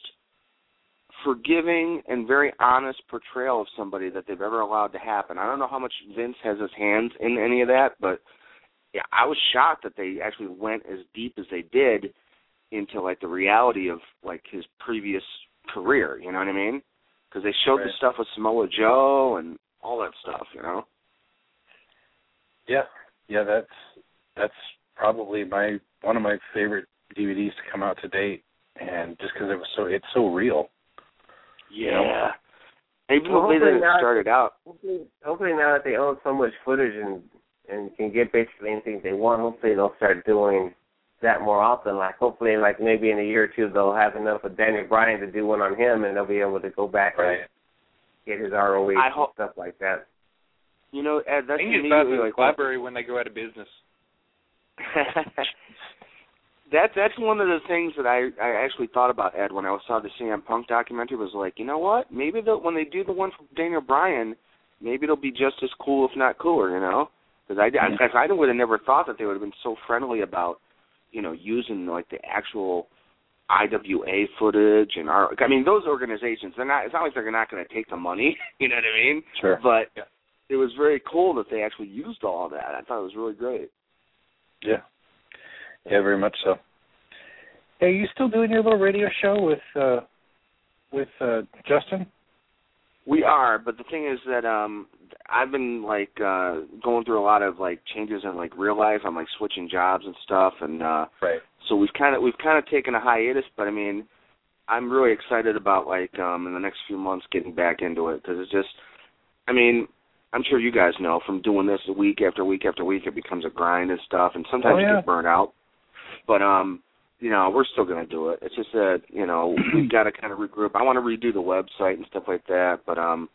forgiving and very honest portrayal of somebody that they've ever allowed to happen. I don't know how much Vince has his hands in any of that, but yeah, I was shocked that they actually went as deep as they did into, like, the reality of, like, his previous career, you know what I mean? Because they showed right. the stuff with Samoa Joe and all that stuff, you know? Yeah, yeah, that's that's probably my one of my favorite D V Ds to come out to date, and just because it was so it's so real. Yeah, you know? Even the way that it started out. Hopefully, hopefully now that they own so much footage and and can get basically anything they want, hopefully they'll start doing that more often. Like hopefully, like maybe in a year or two, they'll have enough of Daniel Bryan to do one on him, and they'll be able to go back right. and get his R O H I and hope- stuff like that. You know, Ed, that's they can immediately get like the library when they go out of business. that that's one of the things that I I actually thought about, Ed, when I saw the C M Punk documentary. Was like, you know what? Maybe the, when they do the one from Daniel Bryan, maybe it'll be just as cool, if not cooler. You know, because I I, I would have never thought that they would have been so friendly about, you know, using like the actual I W A footage and our. I mean, those organizations, they're not. It's not like they're not going to take the money. You know what I mean? Sure. But yeah. it was very cool that they actually used all of that. I thought it was really great. Yeah. Yeah, very much so. Hey, are you still doing your little radio show with uh, with uh, Justin? We are, but the thing is that um, I've been like uh, going through a lot of like changes in like real life. I'm like switching jobs and stuff, and uh, right. So we've kind of we've kind of taken a hiatus, but I mean, I'm really excited about like um, in the next few months getting back into it because it's just, I mean, I'm sure you guys know from doing this week after week after week, it becomes a grind and stuff, and sometimes oh, yeah. you get burnt out. But um, you know, we're still gonna do it. It's just that you know we've got to kind of regroup. I want to redo the website and stuff like that, but um,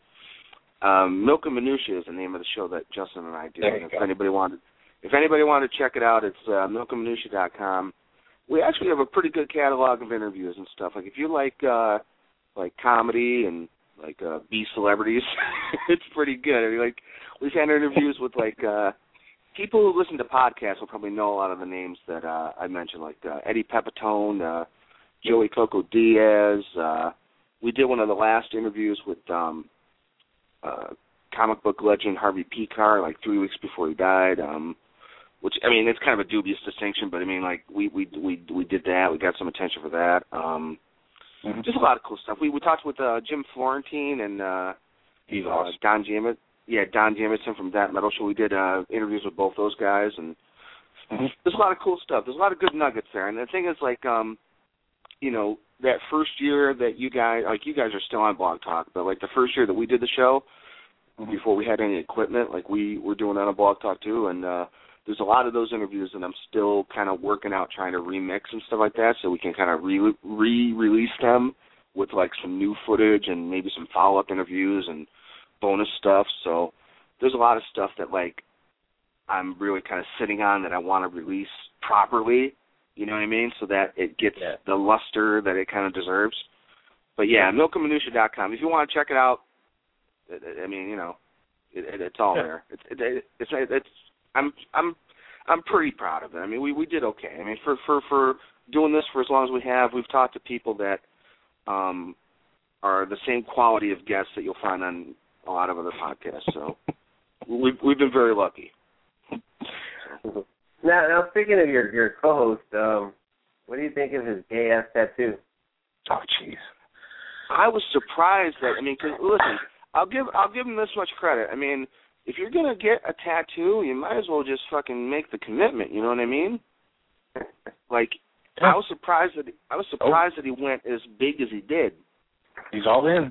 um, Milk and Minutia is the name of the show that Justin and I do. There you if go. anybody wanted, if anybody wanted to check it out, it's uh, milk and minutia dot com. We actually have a pretty good catalog of interviews and stuff. Like if you like uh, like comedy and like uh, B celebrities, it's pretty good. I mean, like we've had interviews with like uh, people who listen to podcasts will probably know a lot of the names that uh, I mentioned, like uh, Eddie Pepitone, uh, Joey Coco Diaz. Uh, we did one of the last interviews with um, uh, comic book legend Harvey Pekar, like three weeks before he died. Um, which I mean, it's kind of a dubious distinction, but I mean, like we we we we did that. We got some attention for that. Um, mm-hmm. Just a lot of cool stuff. We we talked with uh, Jim Florentine and uh, he's uh, awesome. Don Jamit. Yeah, Don Jamison from That Metal Show. We did uh, interviews with both those guys, and mm-hmm. there's a lot of cool stuff. There's a lot of good nuggets there. And the thing is, like, um, you know, that first year that you guys, like, you guys are still on Blog Talk, but like the first year that we did the show, mm-hmm. before we had any equipment, like we were doing that on Blog Talk too, and uh, there's a lot of those interviews that I'm still kind of working out, trying to remix and stuff like that, so we can kind of re- re-release them with like some new footage and maybe some follow-up interviews and bonus stuff. So there's a lot of stuff that like I'm really kind of sitting on that I want to release properly, you know what I mean, so that it gets yeah. the luster that it kind of deserves. But yeah, milk and minutia dot com. If you want to check it out, I mean, you know, it, it, it's all yeah. there. It's it, it's it's I'm I'm I'm pretty proud of it. I mean, we, we did okay. I mean, for, for, for doing this for as long as we have, we've talked to people that um, are the same quality of guests that you'll find on a lot of other podcasts. So we've we've been very lucky. So. Now, now speaking of your your co-host, um, what do you think of his gay ass tattoo? Oh, jeez. I was surprised that I mean, cause, listen, I'll give I'll give him this much credit. I mean, if you're gonna get a tattoo, you might as well just fucking make the commitment. You know what I mean? Like, yeah. I was surprised that I was surprised oh. that he went as big as he did. He's all in.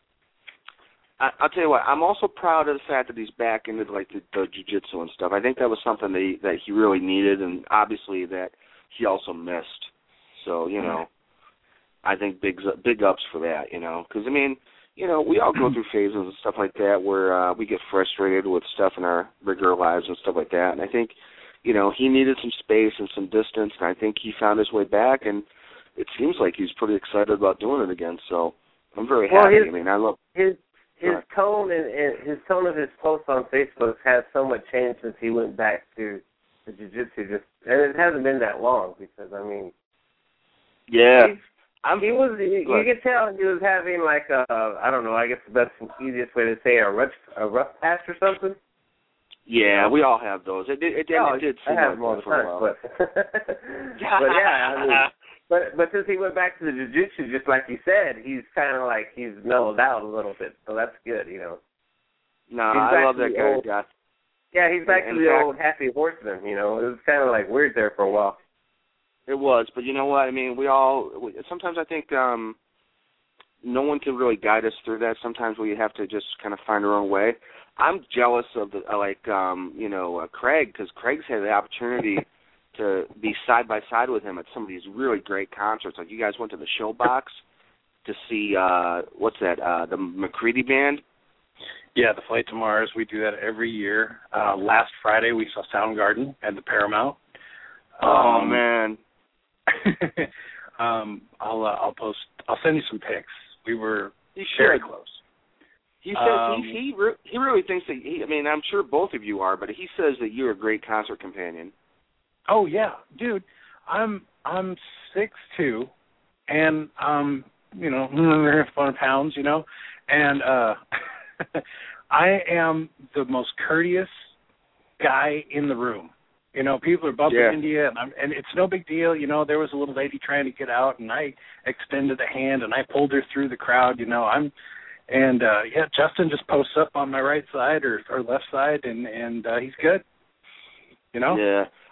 I, I'll tell you what. I'm also proud of the fact that he's back into like the, the jiu-jitsu and stuff. I think that was something that he, that he really needed, and obviously that he also missed. So you know, I think big big ups for that. You know, because I mean, you know, we all go through phases and stuff like that where uh, we get frustrated with stuff in our regular lives and stuff like that. And I think, you know, he needed some space and some distance, and I think he found his way back. And it seems like he's pretty excited about doing it again. So I'm very well, happy. His, I mean, I love his his tone and, and his tone of his posts on Facebook has so much changed since he went back to the jiu-jitsu. Just and it hasn't been that long because I mean, yeah. I'm, he was. You, you could tell he was having like a. I don't know. I guess the best and easiest way to say a rough, a rough patch or something. Yeah, we all have those. It did. It, it, oh, it did seem I have like them all the for time, a while. but, but yeah, I mean, but but since he went back to the jiu-jitsu, just like you said, he's kind of like he's mellowed out a little bit. So that's good, you know. No, I love that guy. Old, Josh. yeah, he's back in to the fact, old happy horseman. You know, it was kind of like weird there for a while. It was, but you know what? I mean, we all we, sometimes I think um, no one can really guide us through that. Sometimes we have to just kind of find our own way. I'm jealous of the uh, like um, you know uh, Craig because Craig's had the opportunity to be side by side with him at some of these really great concerts. Like you guys went to the Showbox to see uh, what's that? Uh, the McCready Band. Yeah, the Flight to Mars. We do that every year. Uh, last Friday we saw Soundgarden at the Paramount. Oh um, man. um, I'll uh, I'll post. I'll send you some pics. We were he very should. close. He says um, he he, re- he really thinks that. He, I mean, I'm sure both of you are, but he says that you're a great concert companion. Oh yeah, dude. I'm I'm six two, and um, you know, four hundred pounds, you know, and uh, I am the most courteous guy in the room. You know, people are bumping yeah. into you, and, I'm, and it's no big deal. You know, there was a little lady trying to get out, and I extended a hand, and I pulled her through the crowd. You know, I'm, and uh, yeah, Justin just posts up on my right side or, or left side, and and uh, he's good. You know. Yeah.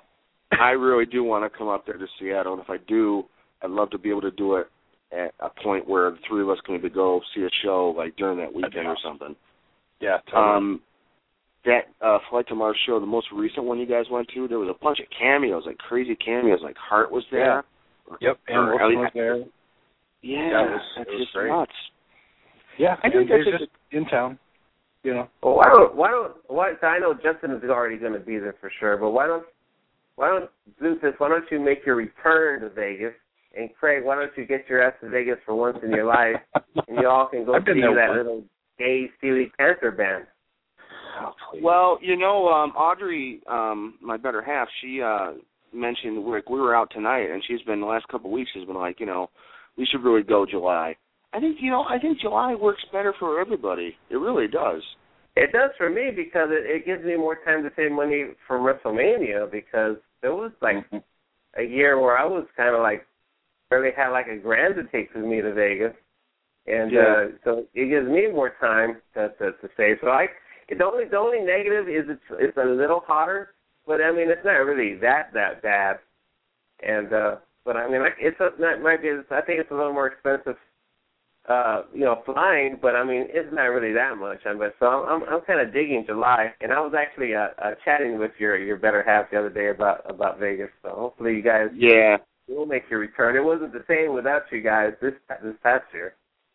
I really do want to come up there to Seattle, and if I do, I'd love to be able to do it at a point where the three of us can maybe go see a show like during that weekend or something. Yeah, totally. Um, that uh, Flight to Mars show, the most recent one you guys went to, there was a bunch of cameos, like crazy cameos, like Hart was there. Yeah. Yep, and Wilson was there. Yeah, that was, that's was just great. nuts. Yeah, I think that's just in town, you know. Well, why don't why don't why? I know Justin is already going to be there for sure, but why don't why don't Zuthus, why don't you make your return to Vegas? And Craig, why don't you get your ass to Vegas for once in your life, and you all can go see that once. Little gay Steely Panther band. Oh, well, you know, um, Audrey, um, my better half, she uh, mentioned like we were out tonight, and she's been the last couple of weeks. She's been like, you know, we should really go July. I think you know, I think July works better for everybody. It really does. It does for me because it, it gives me more time to save money for WrestleMania because there was like a year where I was kind of like barely had like a grand to take with me to Vegas, and yeah. uh, so it gives me more time to to, to save. So I. The only the only negative is it's it's a little hotter, but I mean it's not really that that bad, and uh, but I mean like, it's a, that might be I think it's a little more expensive, uh, you know, flying, but I mean it's not really that much. I mean, so I'm I'm, I'm kind of digging July, and I was actually uh, uh, chatting with your your better half the other day about about Vegas. So hopefully you guys yeah will make your return. It wasn't the same without you guys this this past year.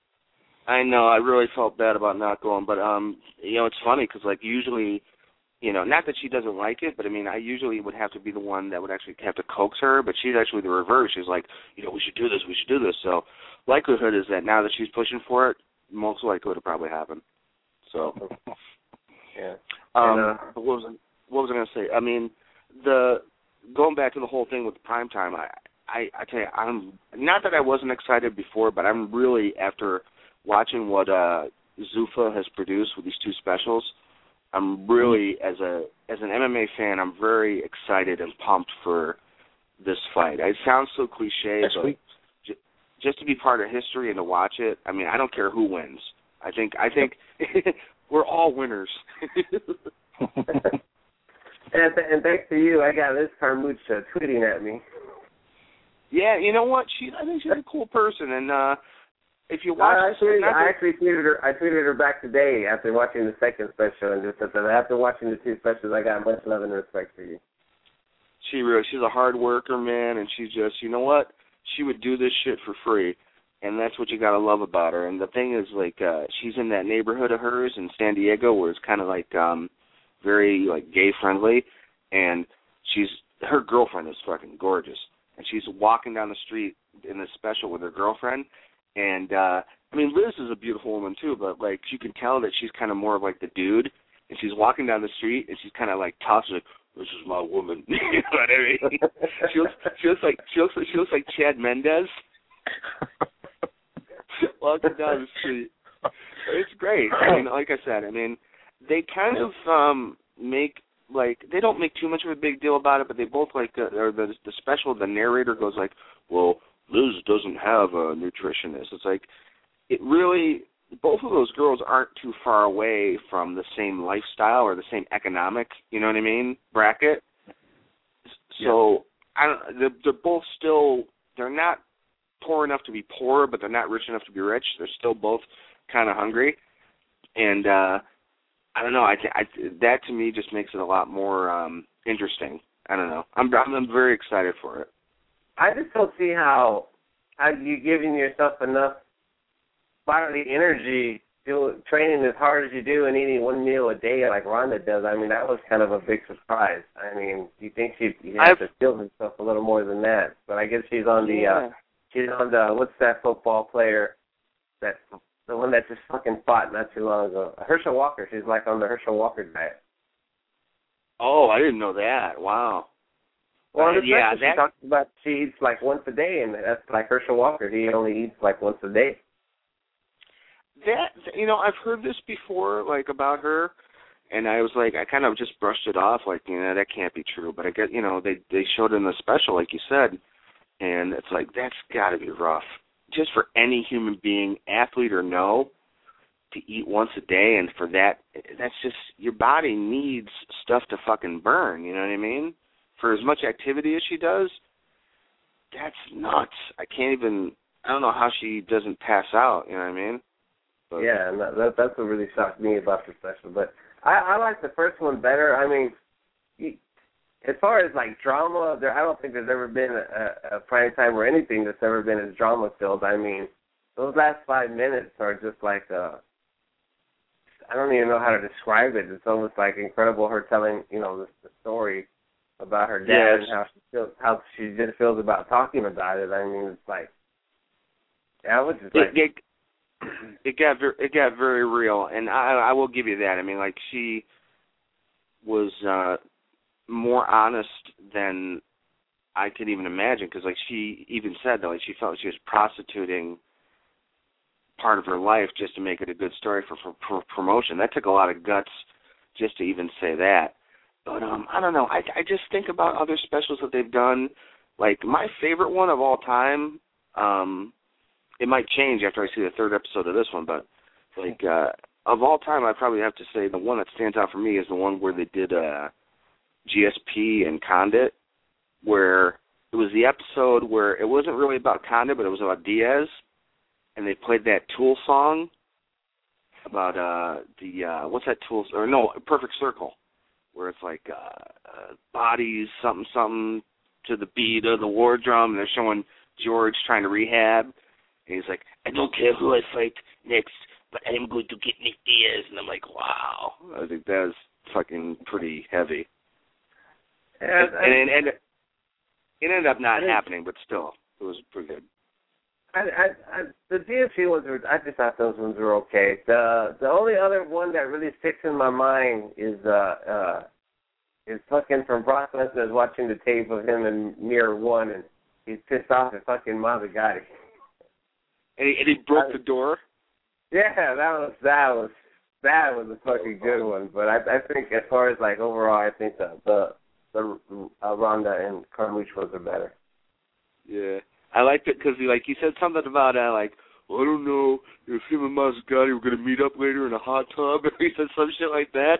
I know. I really felt bad about not going, but um, you know, it's funny because like usually, you know, not that she doesn't like it, but I mean, I usually would have to be the one that would actually have to coax her, but she's actually the reverse. She's like, you know, we should do this, we should do this. So, likelihood is that now that she's pushing for it, most likely it'll probably happen. So, yeah. Um, and, uh, but what was I, what was I going to say? I mean, the going back to the whole thing with the prime time, I, I, I tell you, I'm not that I wasn't excited before, but I'm really after watching what uh, Zuffa has produced with these two specials, I'm really, as a as an M M A fan, I'm very excited and pumped for this fight. It sounds so cliche, Next but week. j- just to be part of history and to watch it, I mean, I don't care who wins. I think I think we're all winners. and, th- and thanks to you, I got Liz Carmouche uh, tweeting at me. Yeah, you know what? She, I think she's a cool person, and uh, if you watch, I actually, the, I actually tweeted her. I tweeted her back today after watching the second special, and just said that after watching the two specials, I got much love and respect for you. She really, she's a hard worker, man, and she's just, you know what? She would do this shit for free, and that's what you gotta love about her. And the thing is, like, uh, she's in that neighborhood of hers in San Diego where it's kind of like um, very like gay friendly, and she's her girlfriend is fucking gorgeous, and she's walking down the street in this special with her girlfriend. And, uh, I mean, Liz is a beautiful woman, too, but, like, you can tell that she's kind of more of, like, the dude. And she's walking down the street, and she's kind of, like, tough. She's like, this is my woman. You know what I mean? She looks, she looks like she looks like, she looks like Chad Mendez walking down the street. It's great. I mean, like I said, I mean, they kind of um, make, like, they don't make too much of a big deal about it, but they both, like, uh, or the, the special, the narrator goes like, well, Liz doesn't have a nutritionist. It's like, it really, both of those girls aren't too far away from the same lifestyle or the same economic, you know what I mean, bracket. So, yeah. I don't, they're, they're both still, they're not poor enough to be poor, but they're not rich enough to be rich. They're still both kind of hungry. And, uh, I don't know, I, I, that to me just makes it a lot more um, interesting. I don't know. I'm, I'm, I'm very excited for it. I just don't see how how you giving yourself enough bodily energy, do, training as hard as you do, and eating one meal a day like Ronda does. I mean, that was kind of a big surprise. I mean, you think she'd you have to feel herself a little more than that, but I guess she's on the yeah. uh, she's on the what's that football player that the one that just fucking fought not too long ago, Herschel Walker. She's like on the Herschel Walker diet. Oh, I didn't know that. Wow. Well, uh, yeah, she that... talks about she eats like once a day, and that's like Herschel Walker. He only eats like once a day. That, you know, I've heard this before, like, about her, and I was like, I kind of just brushed it off, like, you know, that can't be true. But I get, you know, they they showed it in the special, like you said, and it's like, that's got to be rough. Just for any human being, athlete or no, to eat once a day, and for that, that's just, your body needs stuff to fucking burn, you know what I mean? for as much activity as she does, that's nuts. I can't even. I don't know how she doesn't pass out. You know what I mean? But, yeah, and that, that's what really shocked me about the special. But I, I like the first one better. I mean, you, as far as like drama, there I don't think there's ever been a, a prime time or anything that's ever been as drama filled. I mean, those last five minutes are just like uh, I don't even know how to describe it. It's almost like incredible. Her telling you know the, the story about her dad yes. and how she feels, how she just feels about talking about it. I mean, it's like yeah, I was just like. It, it, It got very, it got very real, and I, I will give you that. I mean, like she was uh, more honest than I could even imagine, because like she even said that like she felt she was prostituting part of her life just to make it a good story for, for, for promotion. That took a lot of guts just to even say that. But um, I don't know. I I just think about other specials that they've done. Like my favorite one of all time. Um, It might change after I see the third episode of this one, but like uh, of all time, I probably have to say the one that stands out for me is the one where they did uh, G S P and Condit, where it was the episode where it wasn't really about Condit, but it was about Diaz, and they played that Tool song about uh, the uh, what's that Tool or no Perfect Circle, where it's like uh, uh, bodies something something to the beat of the war drum, and they're showing George trying to rehab. And he's like, I don't care who I fight next, but I'm going to get Nick Diaz. And I'm like, wow. I think that was fucking pretty heavy. Yeah, and, and, and it, it ended up not happening, but still, it was pretty good. I, I, I, the D S P ones were, I just thought those ones were okay. The the only other one that really sticks in my mind is uh uh is fucking from Brock Lesnar watching the tape of him in Mirror One, and he's pissed off at fucking Mazzagatti. And he, and he broke the door? Yeah, that was that was that was a fucking good one. But I I think as far as like overall, I think the the the uh, Ronda and Carlucci ones are better. Yeah, I liked it because he like he said something about uh, like well, I don't know if him and Mazzagatti were gonna meet up later in a hot tub. He said some shit like that.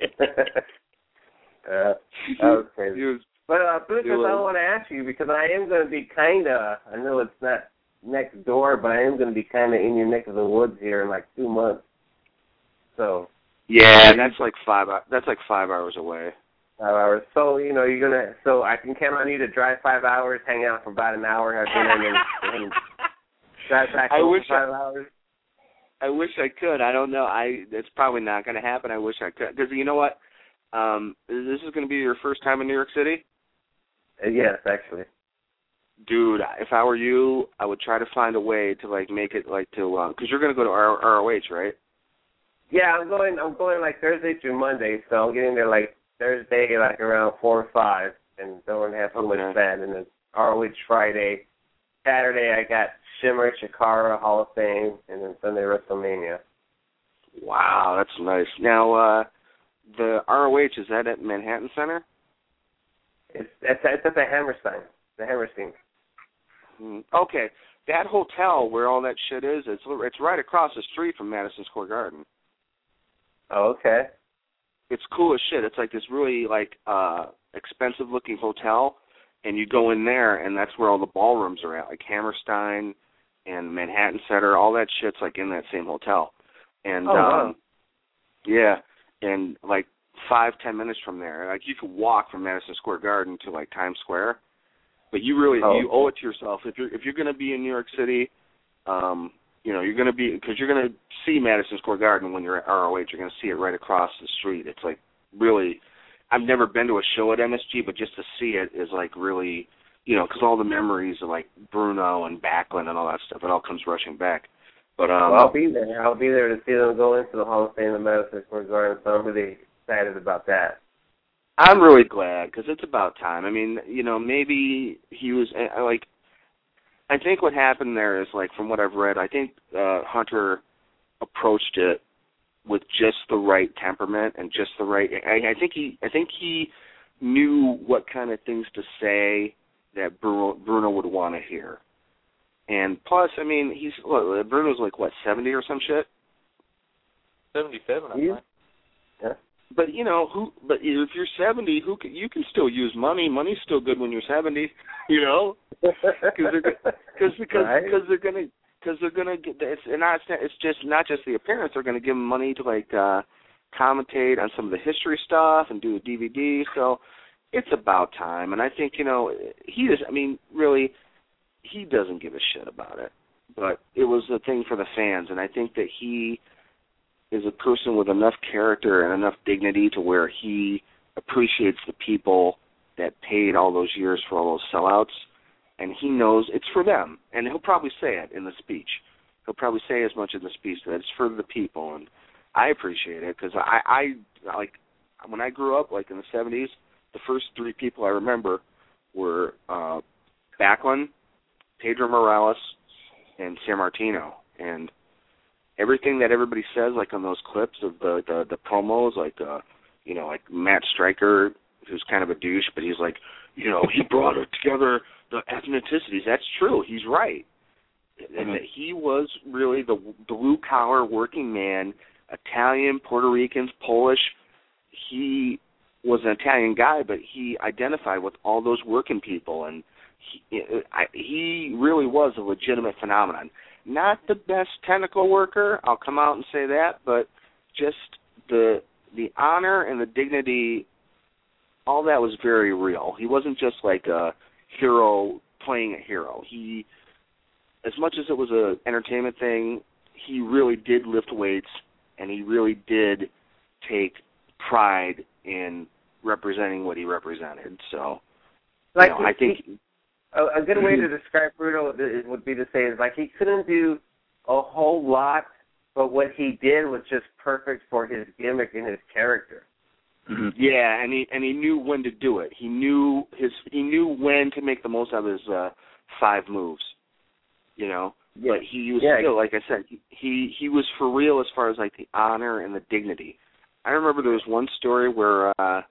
uh, that was crazy. Was, but uh, Lucas, I want to ask you because I am going to be kind of. I know it's not next door, but I am going to be kind of in your neck of the woods here in like two months. So yeah, that's like five. That's like five hours away. Five hours. So you know you're gonna. So I can count on you to drive five hours, hang out for about an hour, have dinner, and then and drive back I home wish for five I, hours. I wish I could. I don't know. I. It's probably not going to happen. I wish I could. Because you know what? Um, this is going to be your first time in New York City. Uh, yes, actually. Dude, if I were you, I would try to find a way to like make it like to because uh, you're going to go to R O H, right? Yeah, I'm going. I'm going like Thursday through Monday, so I'm getting there like Thursday, like around four or five, and don't have too okay. much fun. And then R O H Friday, Saturday I got Shimmer, Chikara, Hall of Fame, and then Sunday WrestleMania. Wow, that's nice. Now, uh, the R O H, is that at Manhattan Center? It's it's, it's at the Hammerstein, the Hammerstein. Okay, that hotel where all that shit is, it's it's right across the street from Madison Square Garden. Oh, okay. It's cool as shit. It's like this really like uh, expensive looking hotel, and you go in there, and that's where all the ballrooms are at, like Hammerstein and Manhattan Center. All that shit's like in that same hotel. And oh, wow. um, yeah, and like five ten minutes from there, like you could walk from Madison Square Garden to like Times Square. But you really oh. you owe it to yourself if you're if you're going to be in New York City, um, you know you're going to be because you're going to see Madison Square Garden when you're at R O H. You're going to see it right across the street. It's like really, I've never been to a show at M S G, but just to see it is like really, you know, because all the memories of like Bruno and Backlund and all that stuff, it all comes rushing back. But um, well, I'll be there. I'll be there to see them go into the Hall of Fame in Madison Square Garden. So I'm really excited about that. I'm really glad because it's about time. I mean, you know, maybe he was like. I think what happened there is like from what I've read. I think uh, Hunter approached it with just the right temperament and just the right. I, I think he. I think he knew what kind of things to say that Bruno, Bruno would want to hear. And plus, I mean, he's look, Bruno's like what seventy or some shit. Seventy-seven, I yeah. think. Yeah. but you know who? But if you're seventy, who can, you can still use money. Money's still good when you're seventy. You know, because because because right? because they're gonna because they're gonna get it's and not it's just not just the appearance. They're gonna give them money to like uh, commentate on some of the history stuff and do a D V D. So it's about time. And I think you know he is. I mean, really, he doesn't give a shit about it. But it was a thing for the fans, and I think that he is a person with enough character and enough dignity to where he appreciates the people that paid all those years for all those sellouts, and he knows it's for them. And he'll probably say it in the speech. He'll probably say as much in the speech that it's for the people, and I appreciate it because I, I, like, when I grew up, like in the seventies, the first three people I remember were uh, Backlund, Pedro Morales, and Sammartino, and everything that everybody says, like on those clips of the the, the promos, like uh, you know, like Matt Stryker, who's kind of a douche, but he's like, you know, he brought it together the ethnicities. That's true. He's right, mm-hmm. and that he was really the blue collar working man, Italian, Puerto Ricans, Polish. He was an Italian guy, but he identified with all those working people, and he, I, he really was a legitimate phenomenon. Not the best technical worker, I'll come out and say that, but just the the honor and the dignity, all that was very real. He wasn't just like a hero playing a hero. He, as much as it was an entertainment thing, he really did lift weights, and he really did take pride in representing what he represented. So, like you know, I think... He, A, a good way to describe Bruno would be to say is like he couldn't do a whole lot, but what he did was just perfect for his gimmick and his character. Mm-hmm. Yeah, and he and he knew when to do it. He knew his he knew when to make the most out of his uh, five moves. You know, yeah. But he was yeah. still, like I said, he he was for real as far as like the honor and the dignity. I remember there was one story where. Uh,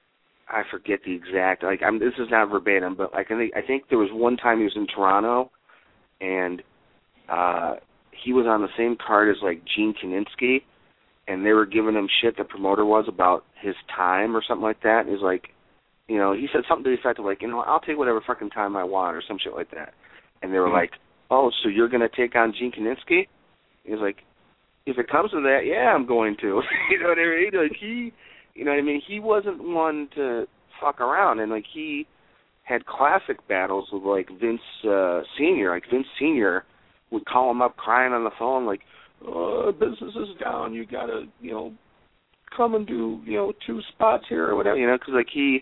I forget the exact, like, I'm, this is not verbatim, but like, I think, I think there was one time he was in Toronto, and uh, he was on the same card as, like, Gene Kiniski, and they were giving him shit, the promoter was, about his time or something like that. And he was like, you know, he said something to the effect of, like, you know, I'll take whatever fucking time I want or some shit like that. And they were mm-hmm. like, oh, so you're going to take on Gene Kiniski? He was like, if it comes to that, yeah, I'm going to. You know what I mean? Like, he... You know what I mean? He wasn't one to fuck around, and like he had classic battles with like Vince uh, Senior. Like Vince Senior would call him up crying on the phone, like, oh, "Business is down. You gotta, you know, come and do, you know, two spots here or whatever." You know, because like he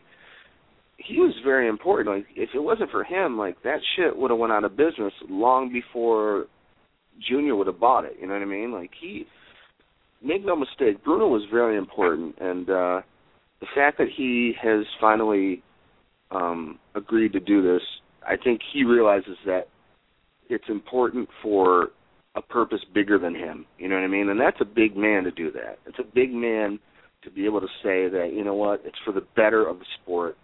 he was very important. Like if it wasn't for him, like that shit would have went out of business long before Junior would have bought it. You know what I mean? Like he. Make no mistake, Bruno was very important, and uh, the fact that he has finally um, agreed to do this, I think he realizes that it's important for a purpose bigger than him, you know what I mean? And that's a big man to do that. It's a big man to be able to say that, you know what, it's for the better of the sport.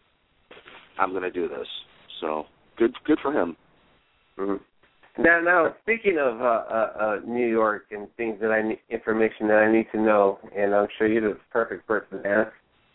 I'm going to do this. So good good for him. Mm-hmm. Now, now, speaking of uh, uh, uh, New York and things that I need, information that I need to know, and I'm sure you're the perfect person to ask,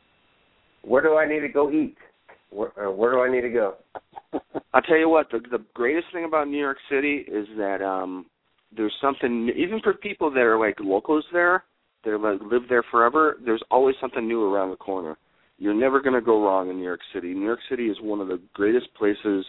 where do I need to go eat? Where, uh, where do I need to go? I'll tell you what, the, the greatest thing about New York City is that um, there's something, even for people that are like locals there, that like, live there forever, there's always something new around the corner. You're never going to go wrong in New York City. New York City is one of the greatest places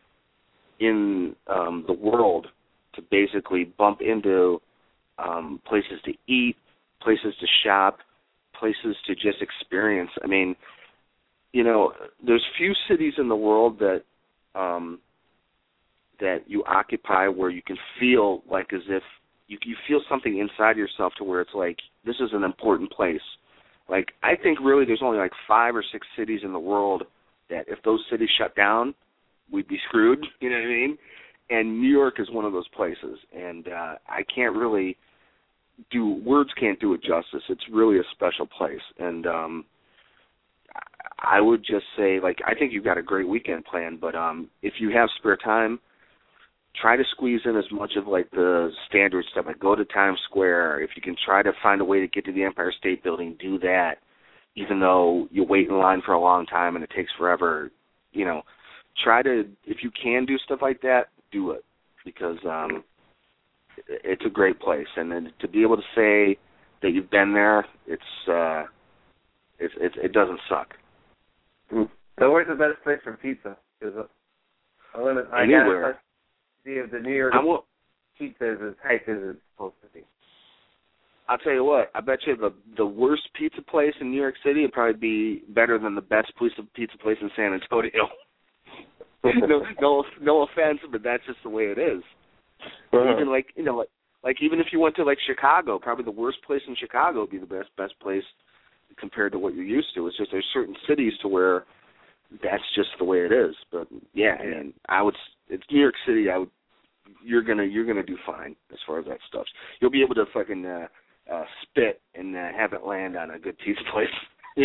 in um, the world to basically bump into um, places to eat, places to shop, places to just experience. I mean, you know, there's few cities in the world that um, that you occupy where you can feel like as if you, you feel something inside yourself to where it's like, this is an important place. Like, I think really there's only like five or six cities in the world that if those cities shut down, we'd be screwed, you know what I mean? And New York is one of those places, and uh, I can't really do, words can't do it justice. It's really a special place, and um, I would just say, like, I think you've got a great weekend planned, but um, if you have spare time, try to squeeze in as much of like the standard stuff. Like go to Times Square. If you can try to find a way to get to the Empire State Building, do that. Even though you wait in line for a long time and it takes forever, you know, try to, if you can do stuff like that, do it. Because um, it's a great place. And then to be able to say that you've been there, it's, uh, it's, it's it doesn't suck. So where's the best place for pizza? Because I'm gonna, I Anywhere. gotta see if the New York I will, pizza is as hype as it's supposed to be. I'll tell you what, I bet you the the worst pizza place in New York City would probably be better than the best pizza pizza place in San Antonio. no, no, no offense, but that's just the way it is. Uh-huh. Even like you know, like like even if you went to like Chicago, probably the worst place in Chicago would be the best best place compared to what you're used to. It's just there's certain cities to where that's just the way it is. But yeah, I mean, I would. It's New York City. I would. You're gonna you're gonna do fine as far as that stuff. You'll be able to fucking. Uh, Uh, spit and uh, have it land on a good pizza place. Yeah,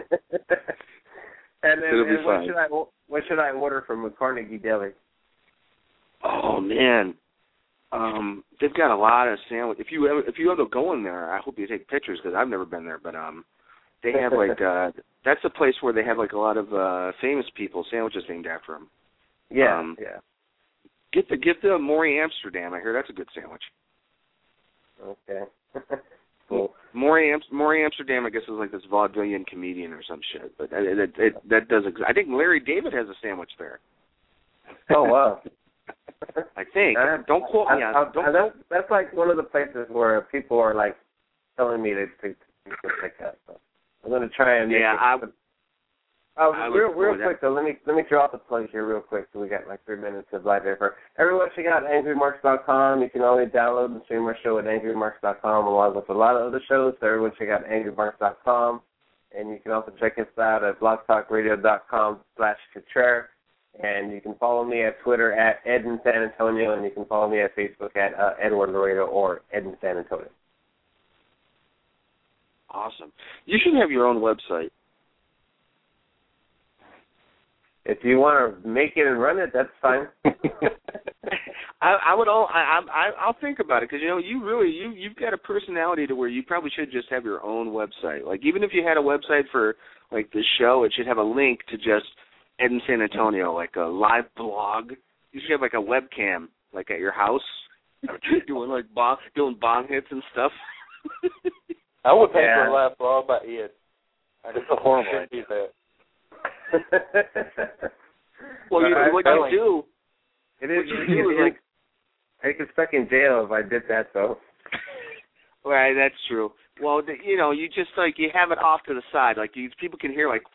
and then and what should I what should I order from Carnegie Deli? Oh man, um, they've got a lot of sandwich. If you ever if you ever go in there, I hope you take pictures because I've never been there. But um, they have like uh, that's a place where they have like a lot of uh, famous people sandwiches named after them. Yeah, um, yeah. Get the get the Maury Amsterdam. I hear that's a good sandwich. Okay. Cool. Maury, Am- Maury Amsterdam, I guess, is like this vaudevillian comedian or some shit. But it, it, it, that does exist. I think Larry David has a sandwich there. Oh, wow. I think. I, don't quote I, me on I, don't I, that's, that's like one of the places where people are like telling me to, to, to pick that. So I'm going to try and make yeah, it. I, Oh, I real, real quick that. though. Let me let me drop the plug here real quick. So we got like three minutes of live air. Everyone, check out angry marks dot com. You can always download and stream our show at angry marks dot com, along with a lot of other shows. So everyone, check out angry marks dot com, and you can also check us out at blog talk radio dot com slash Cottrell. And you can follow me at Twitter at Ed in San Antonio, and you can follow me at Facebook at uh, Edward Laredo or Ed in San Antonio. Awesome. You should have your own website. If you want to make it and run it, that's fine. I, I would all I, I I'll think about it because you know you really you you've got a personality to where you probably should just have your own website. Like even if you had a website for like this show, it should have a link to just Ed in San Antonio, like a live blog. You should have like a webcam, like at your house, doing like bong, doing bong hits and stuff. I would pay Yeah. for a live blog by Ed. I just It's a horrible shouldn't do that. Well, you know, what you like, do. It is. What you It, do it, is it, like. I get stuck in jail if I did that, though. Right, that's true. Well, the, you know, you just like you have it off to the side, like you people can hear like,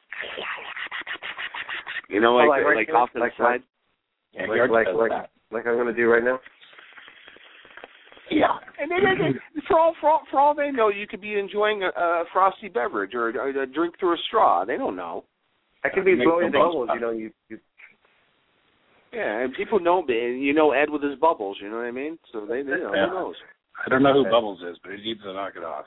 you know, like Oh, like right like here? off to Like- the side. Yeah, like yours like does like, that. like I'm going to do right now. Yeah, and then, then for all for all for all they know, you could be enjoying a, a frosty beverage or a, a drink through a straw. They don't know. I could be Make blowing some bubbles, bubbles. you know. You, you Yeah, and people know me. You know Ed with his bubbles. You know what I mean? So they, they know. Yeah. Who knows? I don't know who Bubbles is, but he needs to knock it off.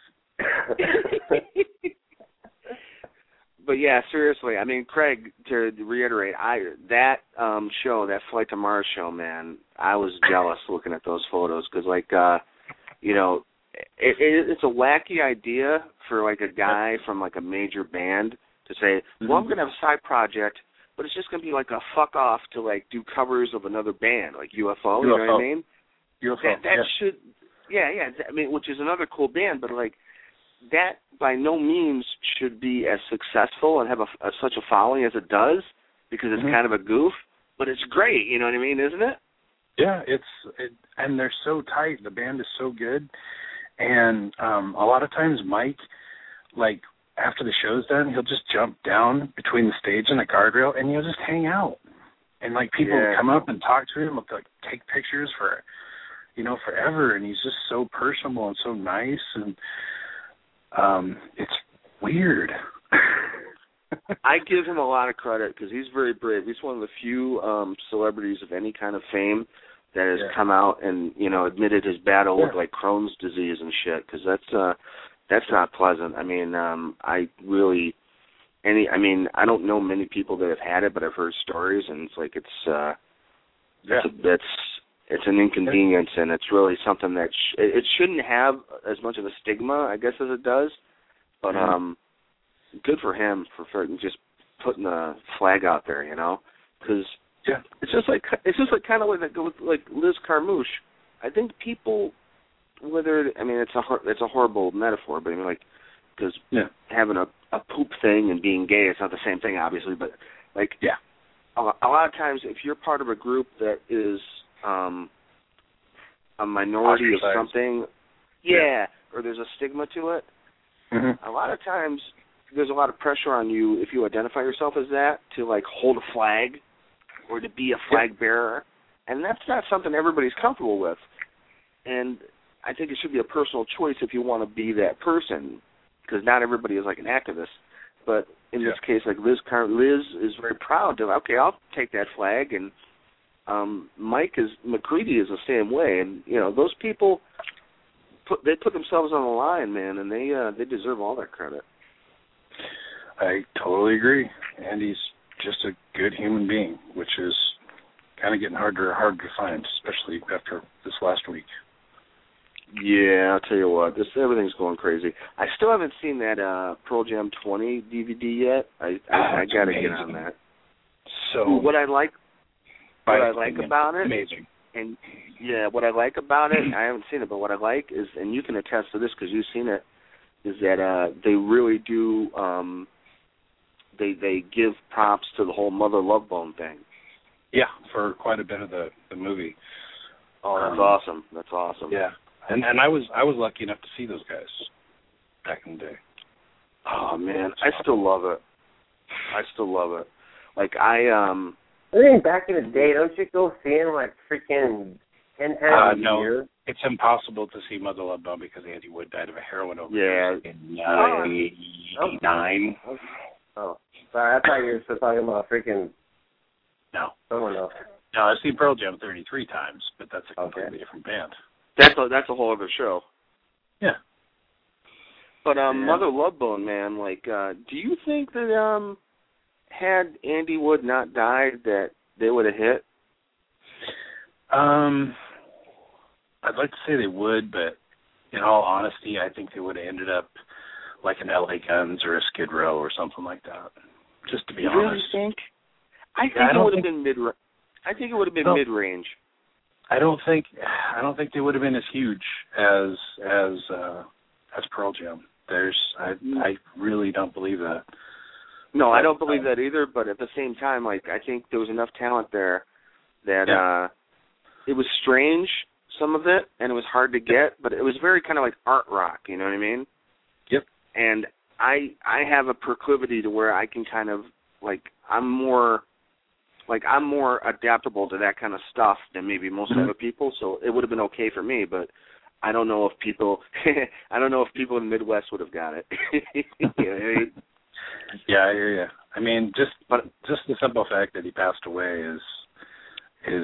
But yeah, seriously, I mean, Craig, to reiterate, I that um, show, that Flight to Mars show, man, I was jealous looking at those photos because, like, uh, you know, it, it, it's a wacky idea for like a guy from like a major band to say, well, I'm gonna have a side project, but it's just gonna be like a fuck off to like do covers of another band, like U F O. You know what I mean? U F O. That, that yeah. should, yeah, yeah. I mean, which is another cool band, but like that by no means should be as successful and have a, a, such a following as it does because it's Mhm. kind of a goof. But it's great, you know what I mean, isn't it? Yeah, it's it, and they're so tight. The band is so good, and um, a lot of times Mike, like after the show's done, he'll just jump down between the stage and the guardrail, and he'll just hang out, and like people Yeah. come up and talk to him, like take pictures for, you know, forever, and he's just so personable and so nice, and um, it's weird. I give him a lot of credit because he's very brave. He's one of the few um, celebrities of any kind of fame that has Yeah. come out and, you know, admitted his battle Yeah. with like Crohn's disease and shit because that's uh, that's not pleasant. I mean, um, I really any. I mean, I don't know many people that have had it, but I've heard stories, and it's like it's uh, Yeah. it's, it's it's an inconvenience, and it's really something that sh- it shouldn't have as much of a stigma, I guess, as it does. But mm-hmm. um, good for him for, for just putting the flag out there, you know, because yeah. it's just like it's just like kind of like like Liz Carmouche. I think people, whether I mean it's a it's a horrible metaphor, but I mean like because yeah. having a, a poop thing and being gay, it's not the same thing, obviously, but like yeah. a, a lot of times if you're part of a group that is um, a minority of something, yeah, yeah, or there's a stigma to it, mm-hmm. a lot of times there's a lot of pressure on you if you identify yourself as that to like hold a flag or to be a flag yeah. bearer, and that's not something everybody's comfortable with. And I think it should be a personal choice if you want to be that person, because not everybody is like an activist. But in yeah. this case, like Liz, Liz is very proud to, okay, I'll take that flag, and um, Mike is McCready is the same way, and you know those people put they put themselves on the line, man, and they uh, they deserve all that credit. I totally agree. Andy's just a good human being, which is kind of getting harder harder to find, especially after this last week. Yeah, I'll tell you what, this everything's going crazy. I still haven't seen that uh, Pearl Jam twenty D V D yet. I I, oh, I got to get on that. So what I like, what I like about it, amazing. And yeah, what I like about it, I haven't seen it, but what I like is, and you can attest to this because you've seen it, is that uh, they really do. Um, they they give props to the whole Mother Love Bone thing. Yeah, for quite a bit of the, the movie. Oh, that's um, awesome. That's awesome. Yeah. And and I was I was lucky enough to see those guys back in the day. Oh man, I still love it. I still love it. Like I um. I think back in the day, don't you go see him like freaking ten times uh, a no, year? It's impossible to see Mother Love Bone because Andy Wood died of a heroin overdose yeah. in nineteen eighty-nine. Oh. oh, sorry, I thought you were still talking about freaking. No. Someone else. No, I've seen Pearl Jam thirty-three times, but that's a completely okay. different band. That's a, that's a whole other show. Yeah. But um, yeah. Mother Love Bone, man, like, uh, do you think that um, had Andy Wood not died, that they would have hit? Um, I'd like to say they would, but in all honesty, I think they would have ended up like an L A Guns or a Skid Row or something like that. Just to be you honest. Really think? I think yeah, I it would have think... been mid. I think it would have been no. mid-range. I don't think I don't think they would have been as huge as as uh, as Pearl Jam. There's I I really don't believe that. No, but, I don't believe um, that either. But at the same time, like I think there was enough talent there that yeah. uh, it was strange, some of it, and it was hard to get. But it was very kind of like art rock. You know what I mean? Yep. And I I have a proclivity to where I can kind of like I'm more. Like, I'm more adaptable to that kind of stuff than maybe most mm-hmm. other people, so it would have been okay for me, but I don't know if people I don't know if people in the Midwest would have got it. Yeah, I hear you. I mean, just but just the simple fact that he passed away is is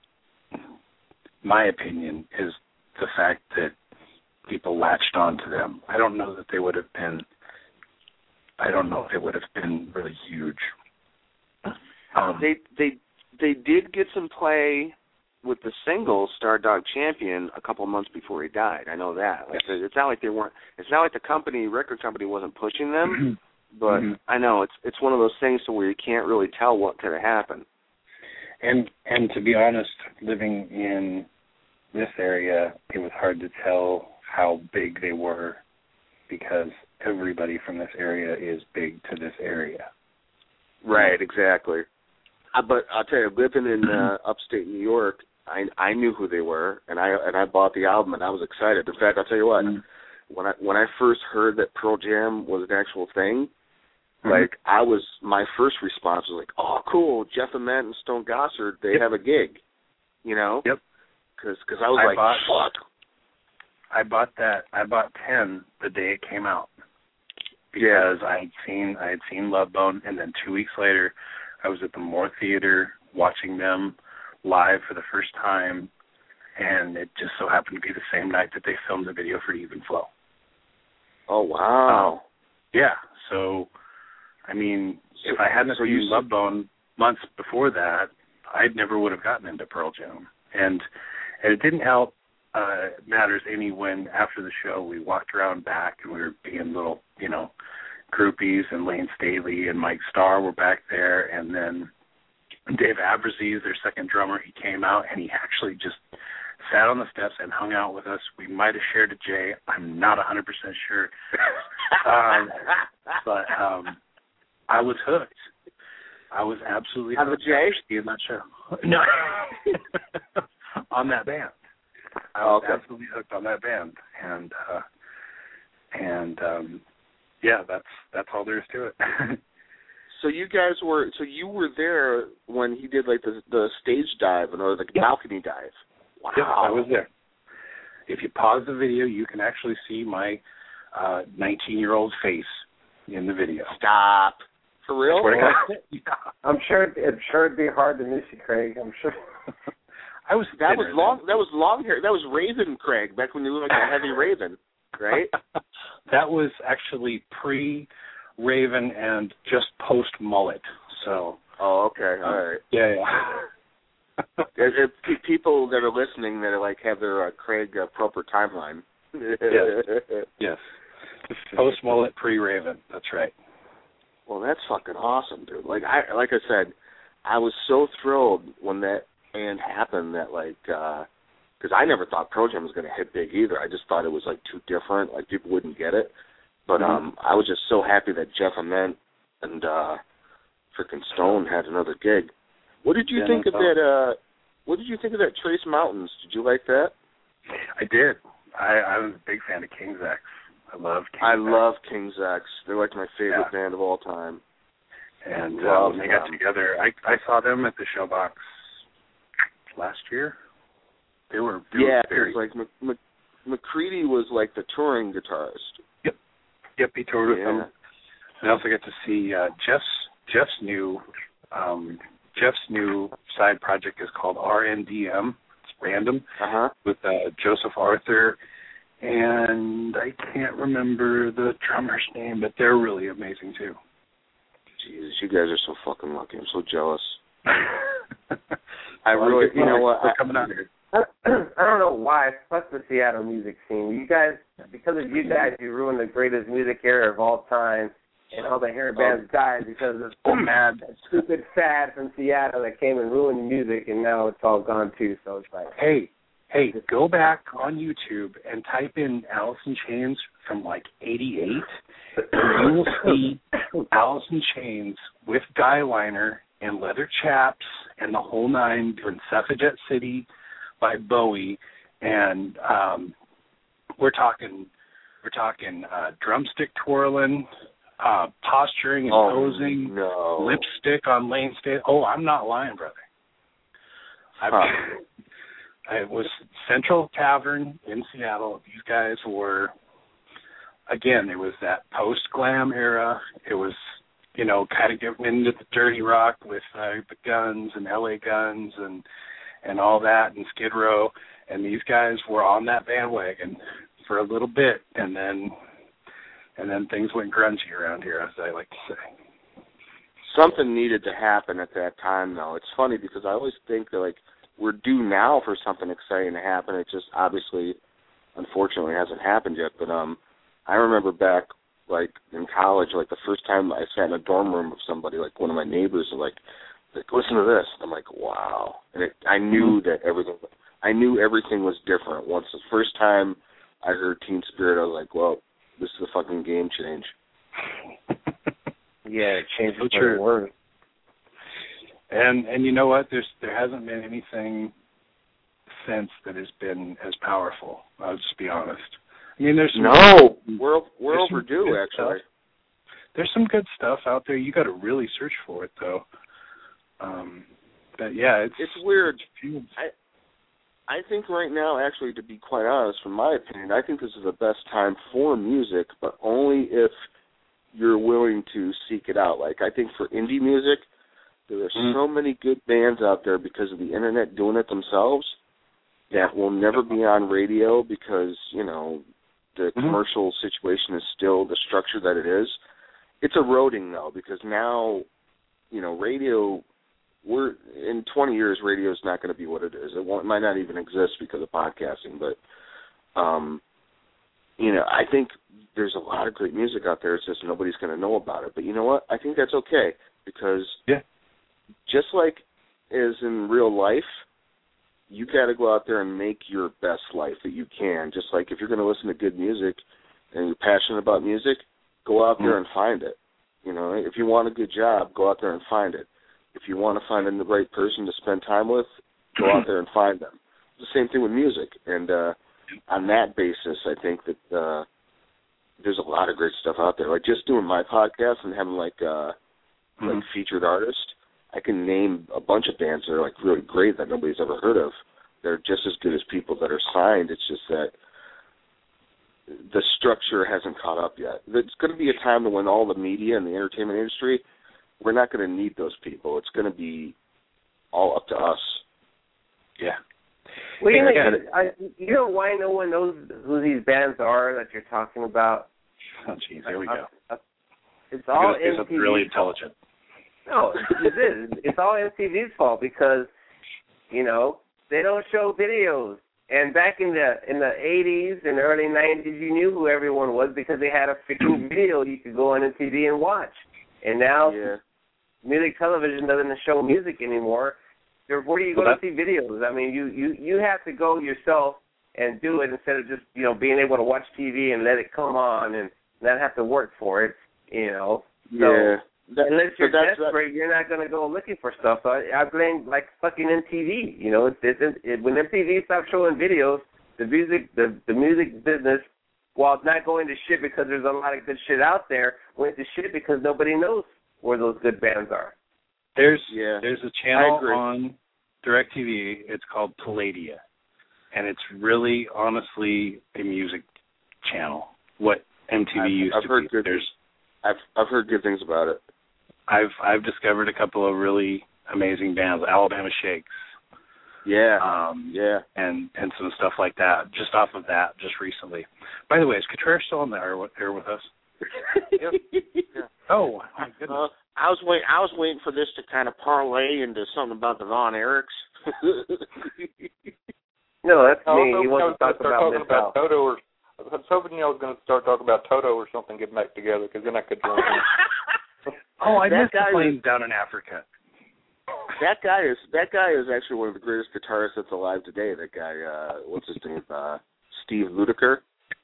my opinion is the fact that people latched on to them. I don't know that they would have been I don't know if it would have been really huge. Um, they they they did get some play with the single Stardog Champion a couple months before he died. I know that. Like it's not like they weren't. It's not like the company record company wasn't pushing them, but mm-hmm. I know it's it's one of those things to where you can't really tell what could have happened. And and to be honest, living in this area, it was hard to tell how big they were because everybody from this area is big to this area. Right. Exactly. Uh, but I'll tell you, living in uh, upstate New York, I I knew who they were, and I and I bought the album, and I was excited. In fact, I'll tell you what, mm-hmm. when I when I first heard that Pearl Jam was an actual thing, mm-hmm. like I was my first response was like, oh, cool, Jeff Ament and Stone Gossard, they yep. have a gig, you know? Yep. Because cause I was I like, bought, fuck. I bought that. I bought ten the day it came out because yeah. I had seen I had seen Love Bone, and then two weeks later. I was at the Moore Theater watching them live for the first time, and it just so happened to be the same night that they filmed the video for Even Flow. Oh, wow. Um, yeah, so, I mean, so, if I hadn't so seen Love Bone months before that, I never would have gotten into Pearl Jam. And and it didn't help uh, matters any when after the show we walked around back and we were being little, you know, groupies, and Lane Staley and Mike Starr were back there, and then Dave Abraziz, their second drummer, he came out and he actually just sat on the steps and hung out with us. We might have shared a J. I'm not one hundred percent sure. um, but um, I was hooked. I was absolutely Have hooked. a J? In that show. No. On that band. I was okay. absolutely hooked on that band. And, uh, and um, yeah, that's that's all there is to it. So you guys were, so you were there when he did like the the stage dive or the balcony dive. Wow. Yeah, I was there. If you pause the video, you can actually see my uh, nineteen-year-old face in the video. Stop. For real? Yeah. I'm sure. I'm sure it'd be hard to miss you, Craig. I'm sure. I was. That was long. Then. That was long hair. That was Raven Craig back when you looked like a heavy Raven, right? That was actually pre-Raven and just post-mullet. So. Oh, okay. All right. Yeah, yeah. if, if people that are listening that are like have their uh, Craig uh, proper timeline. Yes. Yes. Post-mullet, pre-Raven. That's right. Well, that's fucking awesome, dude. Like I, like I said, I was so thrilled when that band happened. That like, because uh, I never thought Pearl Jam was going to hit big either. I just thought it was like too different. Like people wouldn't get it. But mm-hmm. um, I was just so happy that Jeff Ament and uh, freaking Stone had another gig. What did you yeah, think no of that? Uh, what did you think of that Trace Mountains? Did you like that? I did. I, I was a big fan of King's X. I love King's I X. love King's X. They're like my favorite yeah. band of all time. And uh, when they got together, I I saw them at the Showbox last year. They were they yeah, were very... it was like Mc, Mc, McCready was like the touring guitarist. Yep, yep. He toured with yeah. them. I also got to see uh, Jeff's Jeff's new um, Jeff's new side project is called R N D M. It's random uh-huh. with uh, Joseph Arthur. And I can't remember the drummer's name, but they're really amazing, too. Jesus, you guys are so fucking lucky. I'm so jealous. I really, you know what? They're coming out here. I, I don't know why. Fuck the Seattle music scene. You guys, because of you guys, you ruined the greatest music era of all time, and all the hair bands died because of oh, mad. that stupid fad from Seattle that came and ruined music, and now it's all gone, too. So it's like... Hey. Hey, go back on YouTube and type in Alice in Chains from like eighty-eight, and you will see Alice in Chains with Guy Liner and leather chaps and the whole nine doing Suffragette City by Bowie, and um, we're talking we're talking uh, drumstick twirling, uh, posturing and oh, posing, no. lipstick on Lane State. Oh, I'm not lying, brother. I've huh. It was Central Tavern in Seattle. These guys were, again, it was that post-glam era. It was, you know, kind of getting into the dirty rock with uh, the Guns and L A Guns and and all that and Skid Row. And these guys were on that bandwagon for a little bit, and then and then things went grungy around here, as I like to say. Something needed to happen at that time, though. It's funny because I always think that, like, we're due now for something exciting to happen. It just obviously, unfortunately, hasn't happened yet. But um, I remember back, like, in college, like, the first time I sat in a dorm room with somebody, like, one of my neighbors, and, like, like listen to this. I'm like, wow. And it, I knew that everything, I knew everything was different. Once the first time I heard Teen Spirit, I was like, well, this is a fucking game change. Yeah, it changed so the word. And and you know what? There's there hasn't been anything since that has been as powerful. I'll just be honest. I mean, there's some no, we're we're overdue actually. Stuff. There's some good stuff out there. You got to really search for it, though. Um, but yeah, it's it's weird. It's I I think right now, actually, to be quite honest, from my opinion, I think this is the best time for music, but only if you're willing to seek it out. Like I think for indie music, there are mm. so many good bands out there because of the internet doing it themselves that will never be on radio because, you know, the mm. commercial situation is still the structure that it is. It's eroding, though, because now, you know, radio we're in twenty years, radio is not going to be what it is. It, won't, it might not even exist because of podcasting. But, um, you know, I think there's a lot of great music out there. It's just nobody's going to know about it. But you know what? I think that's okay because yeah. just like as in real life, you got to go out there and make your best life that you can. Just like if you're going to listen to good music and you're passionate about music, go out there mm-hmm. and find it. You know, if you want a good job, go out there and find it. If you want to find the right person to spend time with, go out there and find them. It's the same thing with music. And uh, on that basis, I think that uh, there's a lot of great stuff out there. Like just doing my podcast and having like uh, mm-hmm. like featured artists, I can name a bunch of bands that are like really great that nobody's ever heard of. They're just as good as people that are signed. It's just that the structure hasn't caught up yet. It's going to be a time when all the media and the entertainment industry, we're not going to need those people. It's going to be all up to us. Yeah. Well, you know, I, you know why no one knows who these bands are that you're talking about? Oh, jeez, here we go. It's all M T V's really intelligent. No, it is. It's all M T V's fault because, you know, they don't show videos. And back in the in the eighties and early nineties, you knew who everyone was because they had a freaking video you could go on M T V and watch. And now yeah. music television doesn't show music anymore. Where do you go well, to see videos? I mean, you, you, you have to go yourself and do it instead of just, you know, being able to watch T V and let it come on and not have to work for it, you know. So, yeah. That, unless you're that's, desperate, that's, you're not going to go looking for stuff. So I, I blame, like, fucking M T V. You know, it's, it's, it, when M T V stopped showing videos, the music the, the music business, while it's not going to shit because there's a lot of good shit out there, went to shit because nobody knows where those good bands are. There's yeah, there's a channel on DirecTV. It's called Palladia, and it's really, honestly, a music channel. What M T V I've, used I've to heard be. Good, there's I've I've heard good things about it. I've I've discovered a couple of really amazing bands, Alabama Shakes. Yeah, um, yeah, and and some stuff like that. Just off of that, just recently. By the way, is Contreras still on the air with, air with us? Yep. Yeah. Oh my goodness! Uh, I was wait. I was waiting for this to kind of parlay into something about the Von Erichs. No, that's I me. was He wants to talk start about talking this about Toto, or I was hoping y'all was going to start talking about Toto or something, get back together, because then I could join in. Oh, I that missed the guy planes is, down in Africa. That guy is that guy is actually one of the greatest guitarists that's alive today. That guy, uh, what's his name? Uh, Steve Lukather.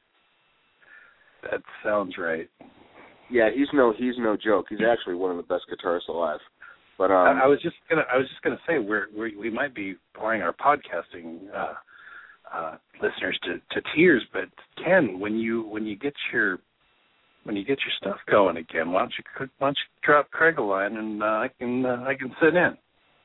That sounds right. Yeah, he's no he's no joke. He's actually one of the best guitarists alive. But um, I, I was just gonna I was just gonna say we're, we're we might be boring our podcasting uh, uh, listeners to, to tears. But Ken, when you when you get your when you get your stuff going again, why don't you why don't you drop Craig a line and uh, I can uh, I can sit in.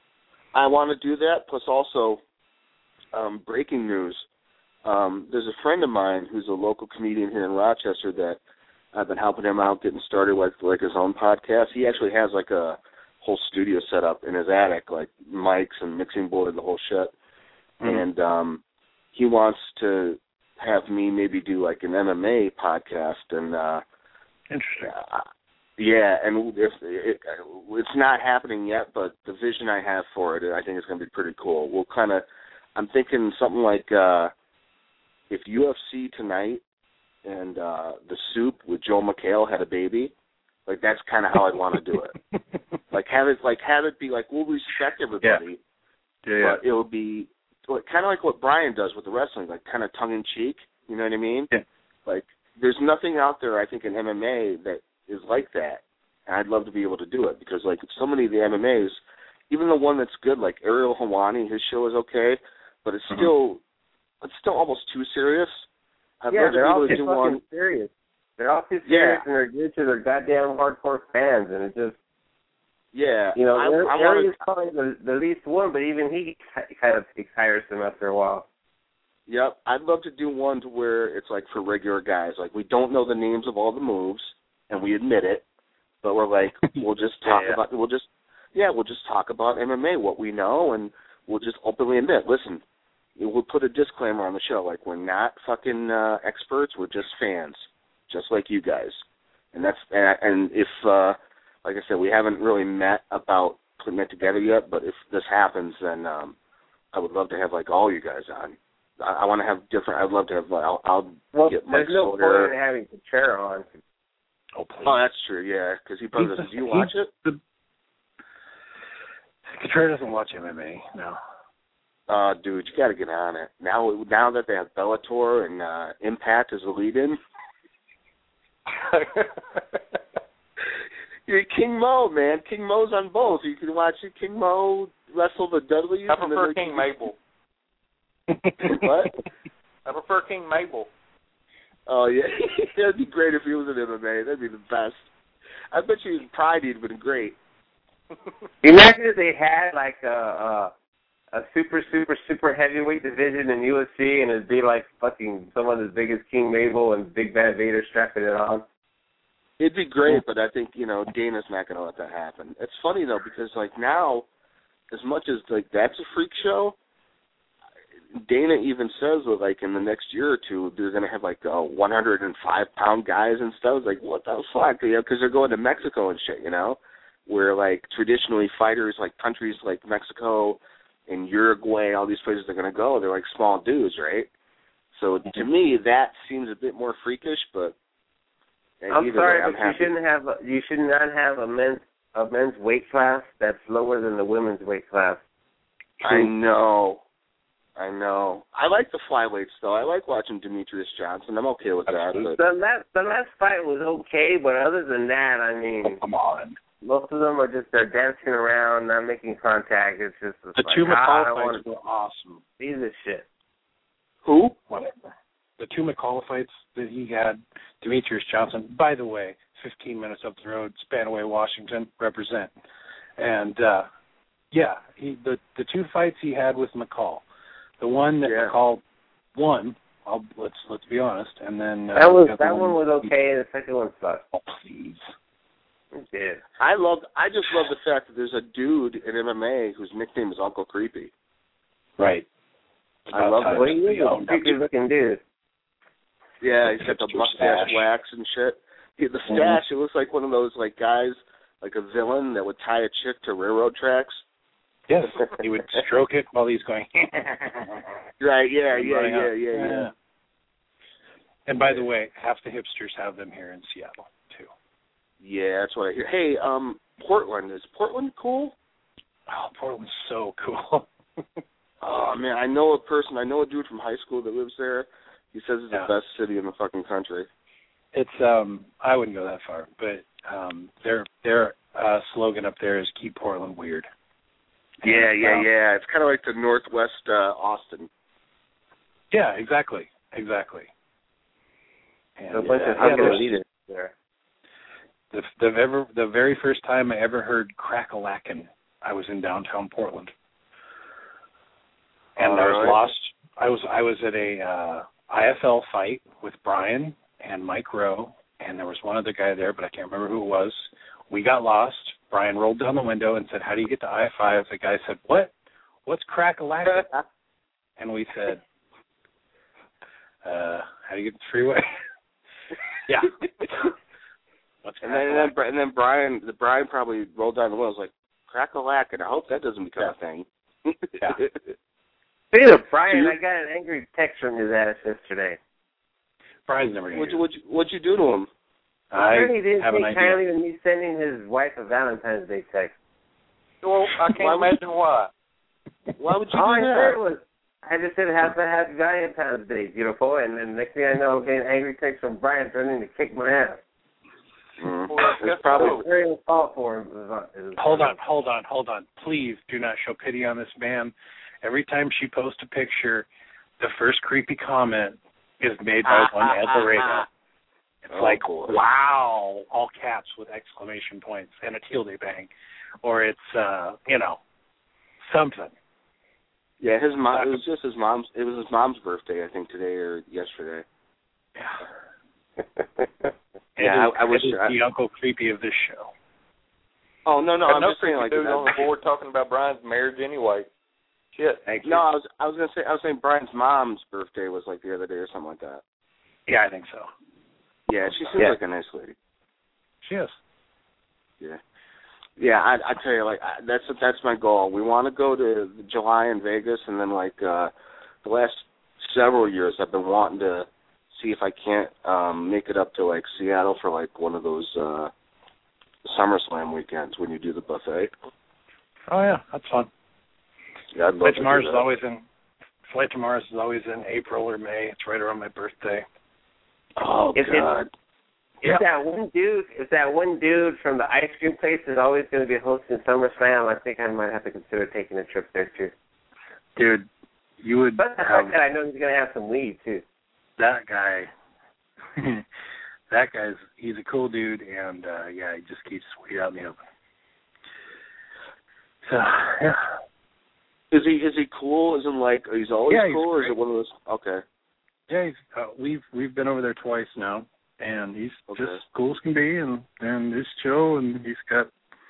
I want to do that. Plus, also um, breaking news. Um, there's a friend of mine who's a local comedian here in Rochester that I've been helping him out getting started with like his own podcast. He actually has like a whole studio set up in his attic, like mics and mixing board and the whole shit. Mm-hmm. And um, he wants to have me maybe do like an M M A podcast. And uh, interesting. Uh, yeah, and if it, it's not happening yet, but the vision I have for it, I think it's going to be pretty cool. We'll kind of, I'm thinking something like uh, if U F C tonight and uh, the Soup with Joel McHale had a baby, like that's kind of how I'd want to do it. Like have it, like have it be like we'll respect everybody, yeah, yeah, yeah. but it'll be kind of like what Brian does with the wrestling, like kind of tongue in cheek. You know what I mean? Yeah. Like there's nothing out there, I think, in M M A that is like that, and I'd love to be able to do it because like so many of the M M As, even the one that's good, like Ariel Helwani, his show is okay, but it's mm-hmm. still it's still almost too serious. I'd yeah, love to they're be all able to too do fucking one. serious. They're all too serious, Yeah. and they're good to their goddamn hardcore fans, and it just, yeah, you know, I, Ari- I Ariel's wanna, probably the, the least one, but even he kind of tires them after a while. Yep, I'd love to do one to where it's like for regular guys, like we don't know the names of all the moves, and we admit it, but we're like, we'll just talk yeah, yeah. about, we'll just, yeah, we'll just talk about M M A, what we know, and we'll just openly admit, listen, we'll put a disclaimer on the show, like we're not fucking uh, experts, we're just fans, just like you guys, and that's, and, and if, uh, like I said, we haven't really met about putting that together yet. But if this happens, then um, I would love to have like all you guys on. I, I want to have different. I'd love to have. I'll, I'll well, get there's Mike no Solder. point in having Kuchera on. Oh, please. Oh, that's true. Yeah, because he probably doesn't. Do you watch it? The, Kuchera doesn't watch M M A. No. Uh, dude, you got to get on it now. Now that they have Bellator and uh, Impact as a lead-in. You're King Mo, man. King Mo's on both. You can watch King Mo wrestle the Dudleys. I prefer King Mabel. What? I prefer King Mabel. Oh, yeah. That'd be great if he was in M M A. That'd be the best. I bet you in Pride he'd been great. Imagine if they had like a, a a super, super, super heavyweight division in U F C, and it'd be like fucking someone as big as King Mabel and Big Bad Vader strapping it on. It'd be great, but I think, you know, Dana's not going to let that happen. It's funny, though, because, like, now, as much as, like, that's a freak show, Dana even says that, like, in the next year or two, they're going to have, like, uh, one hundred five pound guys and stuff. It's like, what the fuck? You know, because they're going to Mexico and shit, you know, where, like, traditionally fighters, like, countries like Mexico and Uruguay, all these places they're going to go, they're, like, small dudes, right? So, to me, that seems a bit more freakish, but I'm sorry, way, I'm but happy. you shouldn't have a, you should not have a men's a men's weight class that's lower than the women's weight class. I know, I know. I like the flyweights though. I like watching Demetrius Johnson. I'm okay with that. But The last the last fight was okay, but other than that, I mean, Oh, come on. most of them are just they're dancing around, not making contact. It's just it's The like, two ah, I McCall don't fights want were awesome. these are shit. who? Whatever. The two McCall fights that he had, Demetrius Johnson, by the way, fifteen minutes up the road, Spanaway, Washington, represent. And, uh, yeah, he, the the two fights he had with McCall, the one that Yeah. McCall won, I'll, let's let's be honest, and then... Uh, That was the other that one was okay. The second one sucked. Oh, please. It did. I love. I just love the fact that there's a dude in M M A whose nickname is Uncle Creepy. Right. I love time that. Well, he is to be a owned up creepy to. looking dude. Yeah, he's got the Hipster mustache stash. wax and shit. He, the stash, it looks like one of those like guys, like a villain that would tie a chick to railroad tracks. Yes, he would stroke it while he's going... Right, yeah, yeah, running yeah, out. yeah, yeah. And by the way, half the hipsters have them here in Seattle, too. Yeah, that's what I hear. Hey, um, Portland, is Portland cool? Oh, Portland's so cool. Oh, man, I know a person, I know a dude from high school that lives there. He says it's Yeah. the best city in the fucking country. It's um I wouldn't go that far, but um their their uh slogan up there is keep Portland weird. Yeah, And, yeah, um, yeah. It's kind of like the Northwest uh, Austin. Yeah, exactly. Exactly. And, A bunch uh, of yeah, fucking there's- leaders there. the the ever the very first time I ever heard crack-a-lackin', I was in downtown Portland. And All I was right. lost. I was I was at a uh I F L fight with Brian and Mike Rowe, and there was one other guy there, but I can't remember who it was. We got lost. Brian rolled down the window and said, "How do you get to I five?" The guy said, "What? What's crack-a-lackin'?" And we said, uh, "How do you get to the freeway?" Yeah. What's And then, and then, and then Brian, the Brian probably rolled down the window. Was like, crack-a-lack, and I hope that doesn't become a thing. Yeah. Speaking of Brian, So I got an angry text from his ass yesterday. Brian's never here. What'd you, what'd you, what'd you do to him? I Apparently he didn't have an take idea. kindly with me sending his wife a Valentine's Day text. Well, I can't Why would- imagine why. Why would you All I do said that? was, I just said, happy, happy Valentine's Day, beautiful. And then next thing I know, I'm getting angry text from Brian threatening to kick my ass. Mm. Well, It's that's probably cool. Very uncalled for him. It was- it was- Hold on, hold on, hold on. Please do not show pity on this man. Every time she posts a picture, the first creepy comment is made by one Ed Laredo. It's Oh, like, boy. wow, all caps with exclamation points and a tilde bang. Or it's, uh, you know, something. Yeah, his mom. It was just his mom's. It was his mom's birthday, I think, today or yesterday. Yeah. Yeah, Ed is, I, I wish. Ed is I, the Uncle Creepy of this show. oh no, no, Got I'm no just saying like. dude that- on the board talking about Brian's marriage anyway. Shit. Thank you. No, I was. I was gonna say. I was saying Brian's mom's birthday was like the other day or something like that. Yeah, I think so. Yeah, she seems Yeah. like a nice lady. She is. Yeah. Yeah, I, I tell you, like I, that's that's my goal. We want to go to July in Vegas, and then like uh, the last several years, I've been wanting to see if I can't um, make it up to like Seattle for like one of those uh, SummerSlam weekends when you do the buffet. Oh yeah, that's fun. Yeah, I'd love Flight to to Mars do is that. always in. Flight to Mars is always in April or May. It's right around my birthday. Oh Is it- God. Is Yep. that one dude? Is that one dude from the ice cream place is always going to be hosting SummerSlam? I think I might have to consider taking a trip there too. Dude, you would But the have fact that I know he's going to have some weed too. that guy. That guy's he's a cool dude, and uh, yeah, he just keeps weed out in the open. So yeah, Is he is he cool? Is it like he's always Yeah, he's cool, or is great. it one of those? Okay. yeah. He's, uh, we've we've been over there twice now, and he's Okay. just cool as can be, and and he's chill, and he's got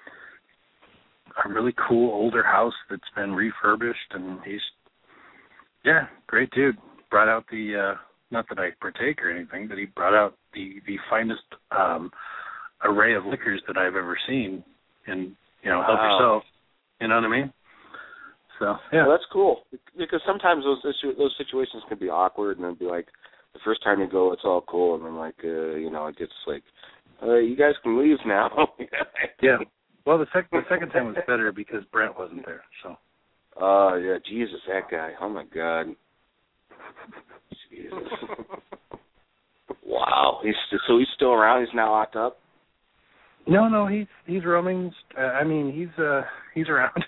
a really cool older house that's been refurbished, and he's yeah, great dude. Brought out the uh, not that I partake or anything, but he brought out the the finest um, array of liquors that I've ever seen, and you know, help Wow. yourself. You know what I mean? So yeah, Well, that's cool because sometimes those situ- those situations can be awkward, and then be like the first time you go, it's all cool, and then like uh, you know, it gets like, uh, you guys can leave now. yeah. Well, the second the second time was better because Brent wasn't there. So. Oh, uh, yeah, Jesus, that guy. Oh, my God. Jesus. Wow. He's So he's still around? He's not locked up? No, no, he's he's roaming. Uh, I mean, he's uh he's around.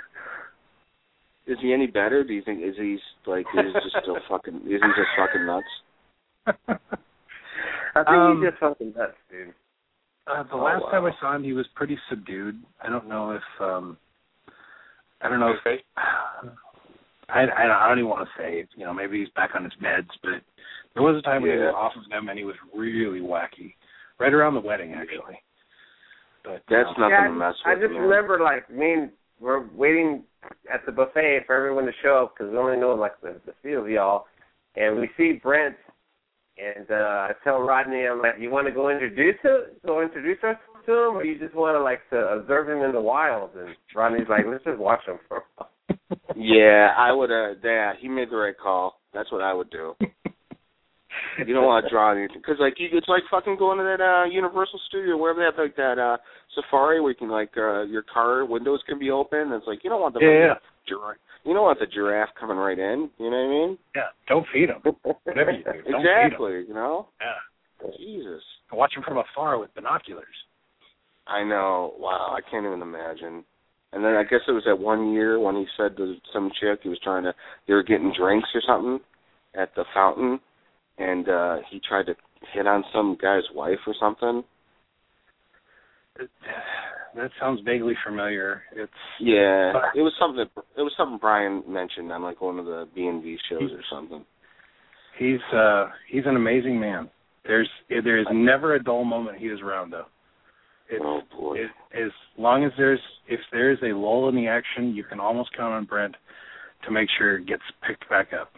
Is he any better? Do you think, is he, like, is he just still fucking, is he just fucking nuts? I think Um, he's just fucking nuts, dude. Uh, the Oh, last wow. time I saw him, he was pretty subdued. I don't know if um I don't know if I, I I don't even want to say, you know, maybe he's back on his meds, but there was a time when he Yeah. was off of them and he was really wacky, right around the wedding actually. But That's uh, nothing Yeah, to mess I with, just man. remember, like, me and we're waiting at the buffet for everyone to show up because we only know, like, the, the few of y'all. And we see Brent, and uh, I tell Rodney, I'm like, you want to go introduce him, go introduce us to him, or you just want to, like, to observe him in the wild? And Rodney's like, let's just watch him for a while. Yeah, I would, uh, yeah, he made the right call. That's what I would do. You don't want to draw anything. Because, like, you, it's like fucking going to that uh, Universal Studio, wherever they have, like, that uh, safari where you can, like, uh, your car windows can be open. It's like, you don't want the Yeah, yeah. giraffe. You don't want the giraffe coming right in. You know what I mean? yeah, don't feed him. Whatever you do, don't feed him. Exactly, you know? Yeah. Jesus. Watch him from afar with binoculars. I know. Wow, I can't even imagine. And then I guess it was that one year when he said to some chick he was trying to, they were getting drinks or something at the fountain, and uh, he tried to hit on some guy's wife or something. It, that sounds vaguely familiar. It's Yeah, it was something. That, it was something Brian mentioned on like one of the B and V shows or something. he's uh he's an amazing man. There's there is never a dull moment he is around though. It's, Oh boy! it, as long as there's if there is a lull in the action, you can almost count on Brent to make sure it gets picked back up.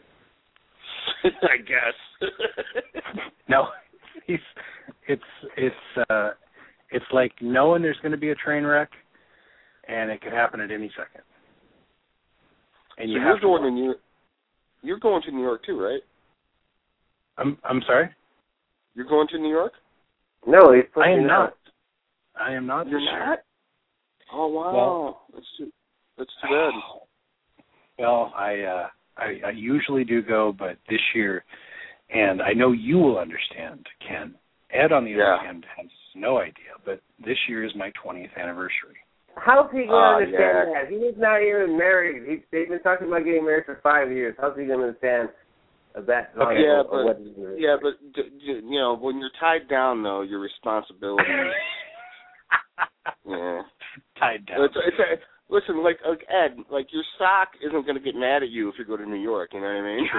I guess. No, he's it's it's uh it's like knowing there's going to be a train wreck, and it could happen at any second. And so you you're have to going watch. to New York. You're going to New York too, right? I'm I'm sorry. You're going to New York? No, he's I am pushing not. out. I am not. You're this year. not? Oh wow! Well- that's too. That's too bad. Well, I, uh, I I usually do go, but this year, and I know you will understand, Ken. Ed, on the Yeah. other hand, has no idea, but this year is my twentieth anniversary. How's he going to Uh, understand yeah. that? He's not even married. He, they've been talking about getting married for five years. How's he going to understand that? Okay. Yeah, of but what he's doing? yeah, but d- d- you know, when you're tied down, though, your responsibilities. yeah. Tied down. It's, it's a, listen, like, like Ed, like your sock isn't going to get mad at you if you go to New York. You know what I mean?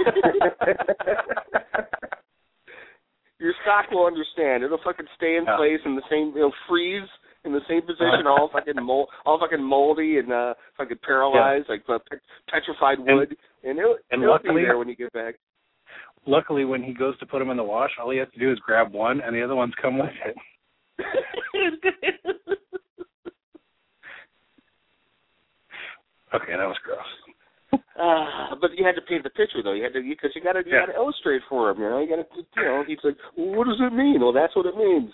Your sock will understand. It'll fucking stay in Yeah. place in the same. It'll freeze in the same position, all fucking mold, all fucking moldy and uh, fucking paralyzed, like uh, pe- petrified wood, and, and it'll, and it'll luckily- be there when you get back. Luckily, when he goes to put them in the wash, all he has to do is grab one, and the other ones come with it. Okay, that was gross. Uh, but you had to paint the picture, though. You had to, because you got to, you Yeah. got to illustrate for him. You know, you got to, you know. He's like, well, what does it mean? Well, that's what it means.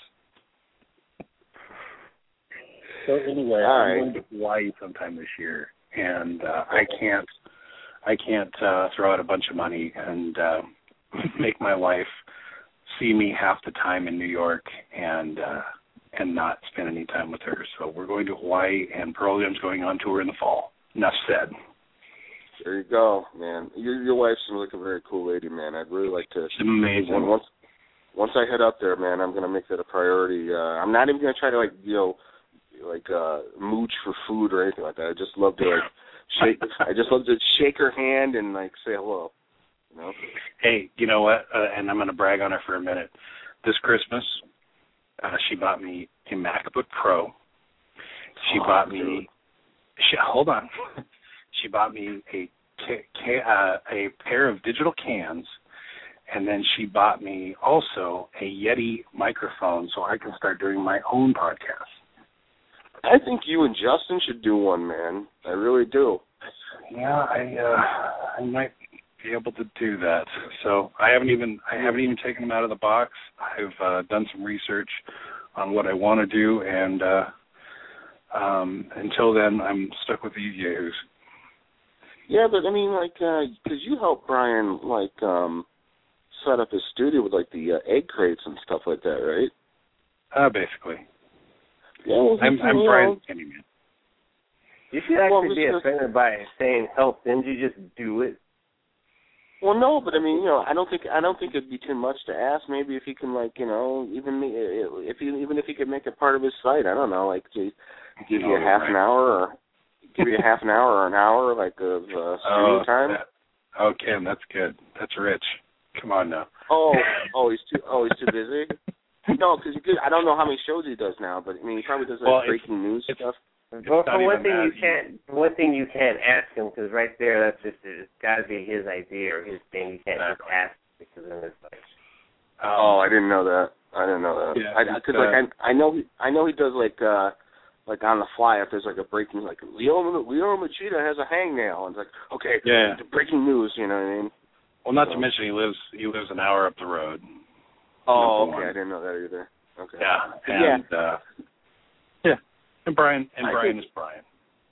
So anyway, All I'm right. going to Hawaii sometime this year, and uh, I can't, I can't uh, throw out a bunch of money and uh, make my wife see me half the time in New York and uh, and not spend any time with her. So we're going to Hawaii, and Pearl Jam's going on tour in the fall. Enough said. There you go, man. Your your wife seems like a very cool lady, man. I'd really like to. It's amazing. When, once once I head up there, man, I'm gonna make that a priority. Uh, I'm not even gonna try to like you know, like uh, mooch for food or anything like that. I just love to like shake. I just love to shake her hand and like say hello. You know? Hey, you know what? Uh, and I'm going to brag on her for a minute. This Christmas, uh, she bought me a MacBook Pro. She Oh, bought dude. me. She, hold on. She bought me a ca- ca- uh, a pair of digital cans, and then she bought me also a Yeti microphone so I can start doing my own podcast. I think you and Justin should do one, man. I really do. Yeah, I uh, I might be able to do that. So I haven't even I haven't even taken them out of the box. I've uh, done some research on what I want to do, and uh, um, until then, I'm stuck with these yahoos. Yeah, but I mean, like, because you helped Brian, like, um, set up his studio with, like, the uh, egg crates and stuff like that, right? Uh, basically. Yeah, well, I'm, you I'm know, Brian Candyman. You should actually Well, be just- offended by saying help. Didn't you just do it? Well, no, but I mean, you know, I don't think I don't think it'd be too much to ask. Maybe if he can, like, you know, even me- if he even if he could make it part of his site. I don't know, like, to give you a Oh, half right. an hour or give you a half an hour or an hour, like, of uh, streaming Oh, time. that, oh, Ken, that's good. That's rich. Come on now. Oh, oh, he's too, oh, he's too busy. No, because I don't know how many shows he does now, but I mean, he probably does like Well, it's- breaking news it's- stuff. Well, not for one even thing, that. you can't. For one thing, you can't ask him because right there, that's just it's got to be his idea or his thing. You can't just Exactly. ask because then it's like. Oh, I didn't know that. I didn't know that. Yeah, I because it's, like uh, I I know he I know he does like uh like on the fly if there's like a breaking like Leo Leo Machida has a hangnail and it's like okay Yeah. breaking news, you know what I mean? Well, not So- to mention he lives he lives an hour up the road. Oh, Number okay, one. I didn't know that either. Okay. Yeah, Yeah. and uh, yeah, and Brian and I Brian think- is Brian.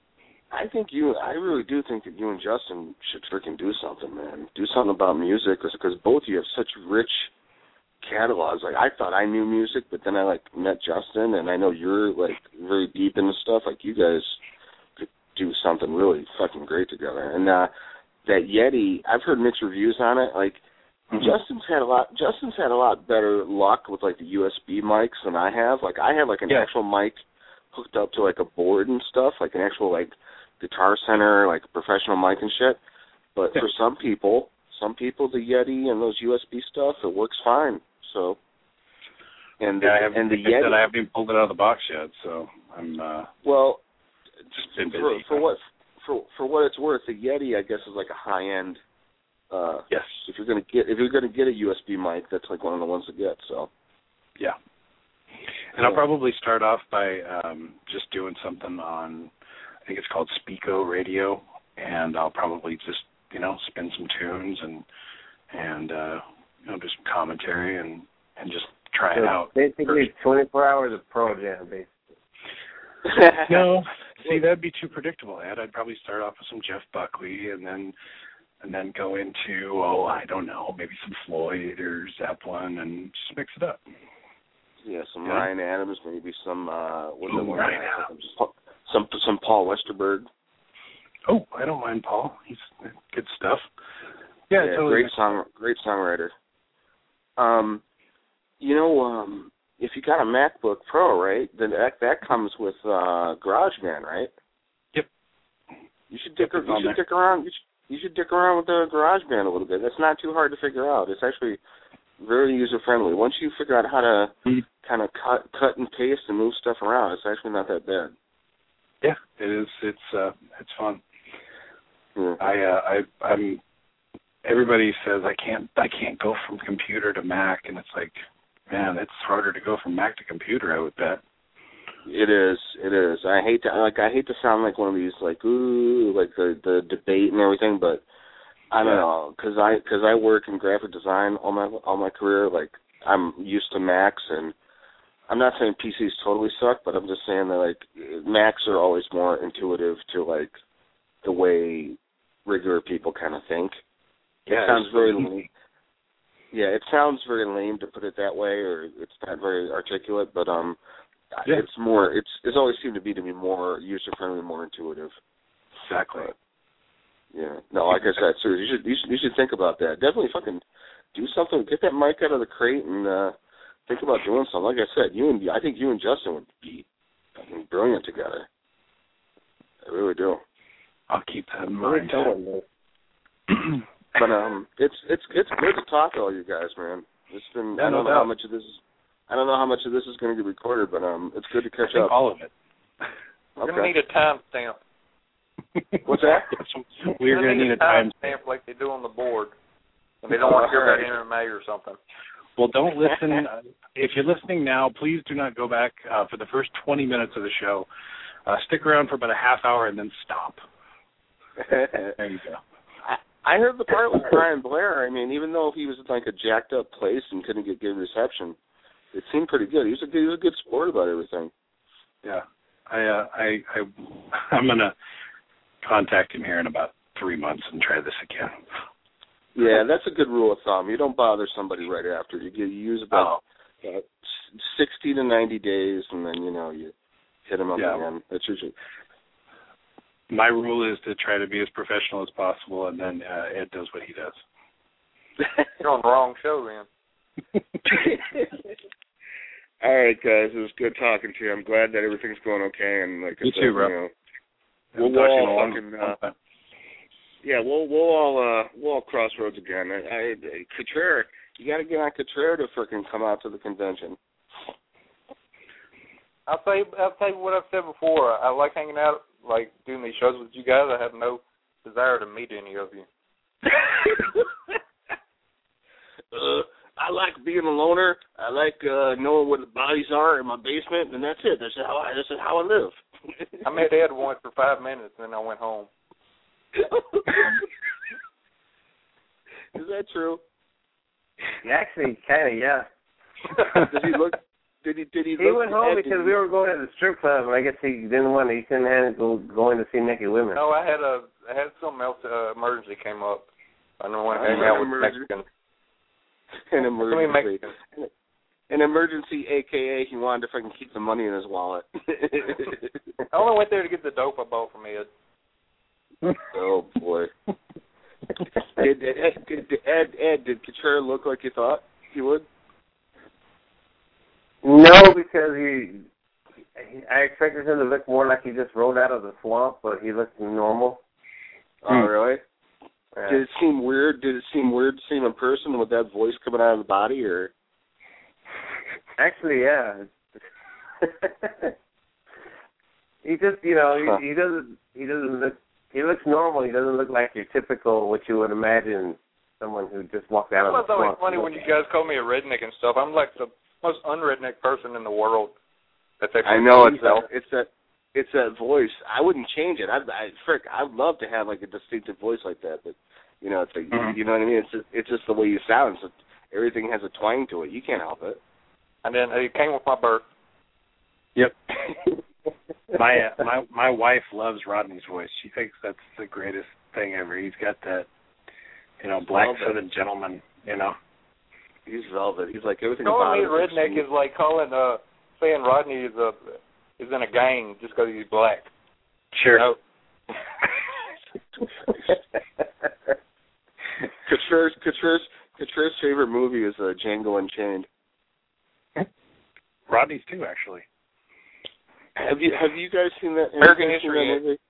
I think you, I really do think that you and Justin should freaking do something, man. Do something about music, because both of you have such rich catalogs. Like, I thought I knew music, but then I, like, met Justin, and I know you're, like, very deep into stuff. Like, you guys could do something really fucking great together. And uh, that Yeti, I've heard mixed reviews on it. Like, Mm-hmm. Justin's had a lot, Justin's had a lot better luck with, like, the U S B mics than I have. Like, I have, like, an Yeah. actual mic hooked up to, like, a board and stuff, like an actual, like, Guitar Center, like professional mic and shit. But Yeah. for some people, some people, the Yeti and those U S B stuff, it works fine. So, and the, Yeah, I haven't, and the like I said, Yeti, I haven't even pulled it out of the box yet, so I'm uh, well, just been busy. for, for what for for what it's worth, the Yeti, I guess, is like a high end. Uh, Yes. If you're gonna get if you're gonna get a U S B mic, that's like one of the ones to get. So. Yeah. And I'll probably start off by um, just doing something on, I think it's called Speako Radio, and I'll probably just, you know, spin some tunes and, and uh, you know, do some commentary and, and just try it So out. basically, twenty-four hours of Pro Jam, basically. No, see, that'd be too predictable, Ed. I'd probably start off with some Jeff Buckley and then and then go into, oh, I don't know, maybe some Floyd or Zeppelin and just mix it up. Yeah, some Yeah. Ryan Adams, maybe some uh, what's Ooh, the one? Ryan uh, Adams. Some some Paul Westerberg. Oh, I don't mind Paul. He's good stuff. Yeah, Yeah, totally. great song, great songwriter. Um, you know, um, if you got a MacBook Pro, right, then that that comes with uh, GarageBand, right? Yep. You should dick. Yep, it's you on should there. dick around. You should, you should dick around with the GarageBand a little bit. That's not too hard to figure out. It's actually very user friendly. Once you figure out how to Mhm. kind of cut, cut and paste and move stuff around, it's actually not that bad. Yeah, it is. It's uh, it's fun. Yeah. I uh, I I'm. Everybody says I can't I can't go from computer to Mac, and it's like, man, it's harder to go from Mac to computer, I would bet. It is. It is. I hate to like. I hate to sound like one of these like ooh like the the debate and everything, but I don't yeah. know because I because I work in graphic design all my all my career. Like I'm used to Macs, and I'm not saying P Cs totally suck, but I'm just saying that like Macs are always more intuitive to like the way regular people kind of think. Yeah, it sounds very lame. Yeah, it sounds very lame to put it that way, or it's not very articulate. But um, yeah. it's more. It's it's always seemed to be to be more user friendly, more intuitive. Exactly. But, yeah. No, like I said, sir, you should you should you should think about that. Definitely fucking do something. Get that mic out of the crate and uh, think about doing something. Like I said, you and I think you and Justin would be fucking brilliant together. I really do. I'll keep that in mind. But um, it's it's it's good to talk to all you guys, man. It's been yeah, I don't no know doubt. how much of this is I don't know how much of this is going to get recorded, but um, it's good to catch I think up. all of it. We're okay. gonna need a timestamp. What's that? We're gonna need, need a timestamp time like they do on the board. And they don't want to hear about M M A or something. Well, don't listen. uh, if you're listening now, please do not go back uh, for the first twenty minutes of the show. Uh, stick around for about a half hour and then stop. There you go. I heard the part with Brian Blair. I mean, even though he was in like a jacked up place and couldn't get good reception, it seemed pretty good. He was a good, he was a good sport about everything. Yeah, I, uh, I, I, I'm gonna contact him here in about three months and try this again. Yeah, that's a good rule of thumb. You don't bother somebody right after. You, get, you use about oh. uh, sixty to ninety days, and then you know you hit them up yeah. again. That's usually. My rule is to try to be as professional as possible, and then uh, Ed does what he does. You're on the wrong show, then. All right, guys. It was good talking to you. I'm glad that everything's going okay. And like you I said, too, bro. You know, we'll, we'll all long, fucking. Uh, yeah, we'll we'll all uh, we'll all crossroads again. I, I, Contreras, you got to get on Contreras to frickin' come out to the convention. I'll tell you. I'll tell you what I've said before. I like hanging out, like doing these shows with you guys. I have no desire to meet any of you. uh, I like being a loner. I like uh, knowing where the bodies are in my basement, and that's it. That's how I. That's how I live. I met Ed once for five minutes, and then I went home. Is that true? Actually, kind of, yeah. Did he look? Did he? Did he? He look went home Ed, because he, we were going to the strip club, and I guess he didn't want to. He couldn't handle going to see naked women. No, I had a. I had something else. Uh, emergency came up. I don't want to hang out with Mexicans. An emergency. An emergency, a k a he wanted to fucking keep the money in his wallet. I only went there to get the dope I bought from Ed. Oh, boy. did, did, Ed, did, Ed, Ed, did Contreras look like you thought he would? No, because he, I expected him to look more like he just rolled out of the swamp, but he looked normal. Oh, really? Yeah. Did it seem weird? Did it seem weird to see him in person with that voice coming out of the body, or? Actually, yeah. he just, you know, huh. he, he doesn't, he doesn't look. He looks normal. He doesn't look like your typical, what you would imagine, someone who just walked out of the swamp. It's always funny when you guys call me a redneck and stuff. I'm like the most unredneck person in the world. That's I know it's that, it's that it's that voice. I wouldn't change it. I, I frick, I'd love to have like a distinctive voice like that, but you know, it's like, mm-hmm. you know what I mean. It's just, it's just the way you sound. So everything has a twang to it. You can't help it. And then it came with my birth. Yep. my uh, my my wife loves Rodney's voice. She thinks that's the greatest thing ever. He's got that, you know, black southern gentleman. You know. He's velvet. He's like everything calling about me redneck is like calling uh saying Rodney is a is in a gang just because he's black. Sure. You know? Contreras, Contreras, Contreras' favorite movie is uh, Django Unchained. Rodney's too, actually. Have you Have you guys seen that? American History movie?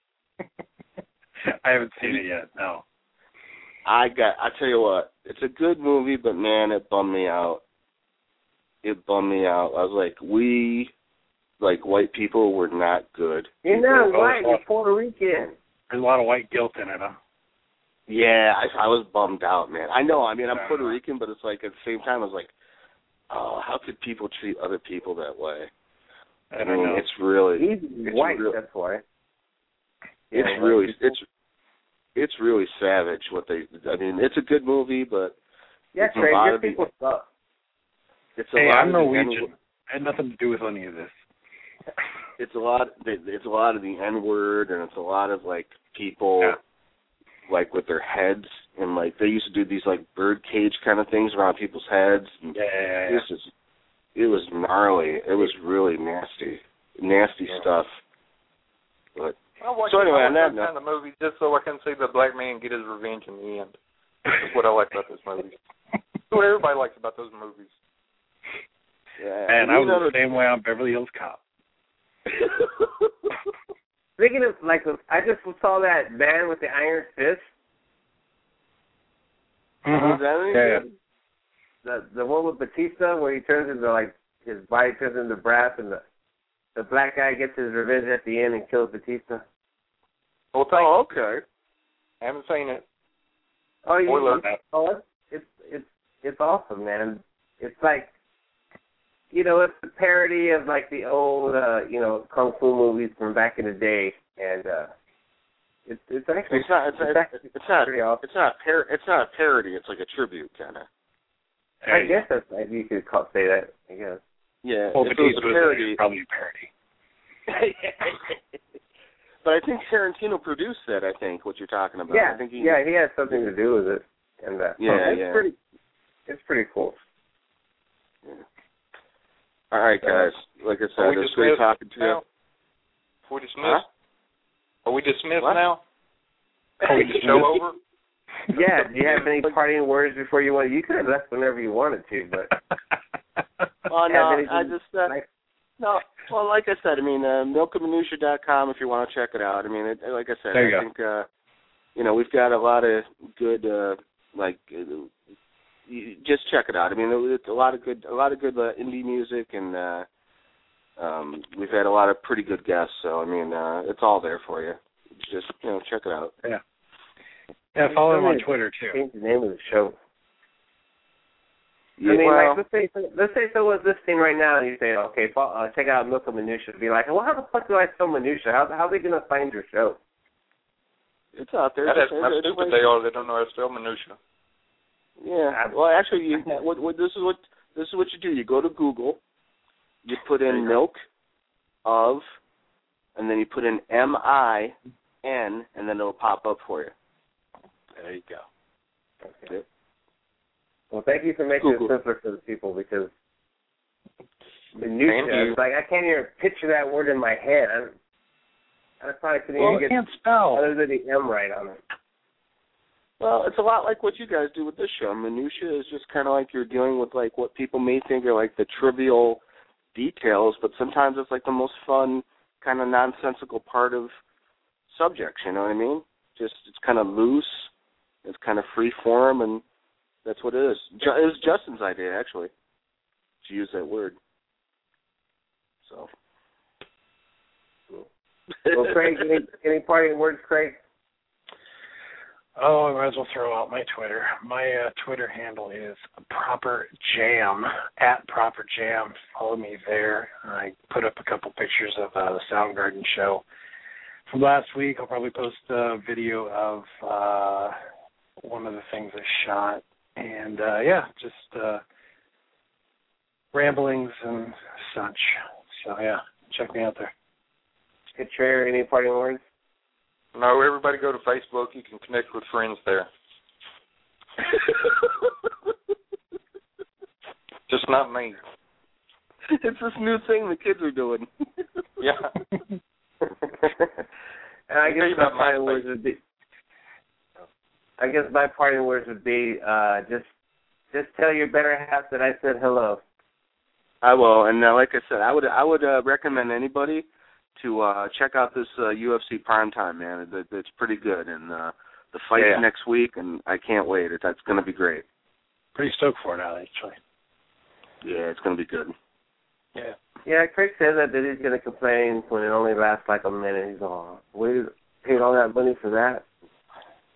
I haven't seen it yet. No. I got. I tell you what, it's a good movie, but man, it bummed me out. It bummed me out. I was like, we, like white people, were not good. You're not white. You're Puerto Rican. There's a lot of white guilt in it, huh? Yeah, I, I was bummed out, man. I know. I mean, I'm Puerto Rican, but it's like at the same time, I was like, oh, how could people treat other people that way? I mean, it's really he's it's white. Real, that's why. It's yeah, really it's it's really savage what they. I mean, it's a good movie, but yeah, it's Craig, a lot your of the, people suck. It's a hey, lot I'm of the Norwegian. N- I had nothing to do with any of this. It's a lot. It's a lot of the N word, and it's a lot of like people. Yeah. Like with their heads, and like they used to do these like bird cage kind of things around people's heads. And Yeah, yeah, yeah. It was just, it was gnarly. It was really nasty, nasty Yeah. stuff. But I watch so anyway, I on watch that that kind of movie just so I can see the black man get his revenge in the end. That's what I like about this movie. That's what everybody likes about those movies. yeah, And I was know, the same way on Beverly Hills Cop. Speaking of, like, I just saw that Man with the Iron Fist. Mm-hmm. Was that any Yeah, good? The the one with Batista, where he turns into, like, his body turns into brass, and the the black guy gets his revenge at the end and kills Batista. Well, thank Oh, okay. I haven't seen it. Oh, you, Spoiler. oh, it's it's it's it's awesome, man. It's like, you know, it's a parody of like the old, uh, you know, kung fu movies from back in the day, and uh, it's it's actually It's not. It's, it's, it's, actually it's not. pretty awesome. It's not. A par- it's not a parody. It's like a tribute, kind of. I guess that's like you could call, say that. I guess. Yeah. Well, if it Batista was a parody, was probably a parody. But I think Tarantino produced that. I think what you're talking about. Yeah, I think he, yeah, he has something to do with it, and uh, Yeah, it's yeah. pretty, it's pretty cool. Yeah. All right, guys. Like I said, Are we it was great dismissed talking to you. now? Are we dismissed? Huh? Are we dismissed What? now? Are we Is the show over? Yeah. Do you have any parting words before you went? You could have left whenever you wanted to, but Oh have no, anything I just uh, like- no. Well, like I said, I mean, uh, milk and minutia dot com if you want to check it out. I mean, it, like I said, There you I go. think uh, you know we've got a lot of good uh, like. Uh, you just check it out. I mean, it's a lot of good, a lot of good uh, indie music, and uh, um, we've had a lot of pretty good guests. So I mean, uh, it's all there for you. Just you know, check it out. Yeah. Yeah, follow him on Twitter too. Change the name of the show. Yeah, I mean, well, like, let's say let's say someone's listening right now, and you say, okay, fo- uh, check out Milk and Minutia. Be like, well, how the fuck do I spell Minutia? How how are they gonna find your show? it's out there. That is It's- how it's- stupid they are. They don't know how to spell minutia. Yeah. Well, actually, you, what, what, this is what this is what you do. You go to Google, you put in milk of, and then you put in M I N, and then it'll pop up for you. There you go. Okay. Well, thank you for making Google. it simpler for the people, because Thank Minutia, you. it's like I can't even picture that word in my head. I, I probably couldn't Well, even I get can't spell. other than the M right on it. Well, it's a lot like what you guys do with this show. Minutia is just kind of like you're dealing with like what people may think are like the trivial details, but sometimes it's like the most fun, kind of nonsensical part of subjects. You know what I mean? Just it's kind of loose, it's kind of free form, and that's what it is. Ju- it was Justin's idea actually to use that word. So. Well, Craig, any, any parting words, Craig? Oh, I might as well throw out my Twitter. My uh, Twitter handle is Proper Jam, at Proper Jam. Follow me there. I put up a couple pictures of uh, the Soundgarden show from last week. I'll probably post a video of uh, one of the things I shot. And, uh, yeah, just uh, ramblings and such. So, yeah, check me out there. Good Trey, any parting words? No, everybody go to Facebook. You can connect with friends there. Just not me. It's this new thing the kids are doing. Yeah. And I Tell guess you my about parting MySpace. words would be, I guess my parting words would be, uh, just, just tell your better half that I said hello. I will, and uh, like I said, I would, I would uh, recommend anybody to uh, check out this uh, U F C Primetime, man. It, it, it's pretty good, and uh, the fight's Yeah. next week, and I can't wait. It, that's going to be great. Pretty stoked for it now, actually. Yeah, it's going to be good. Yeah. Yeah, Craig said that, that he's going to complain when it only lasts like a minute. He's all, we paid all that money for that.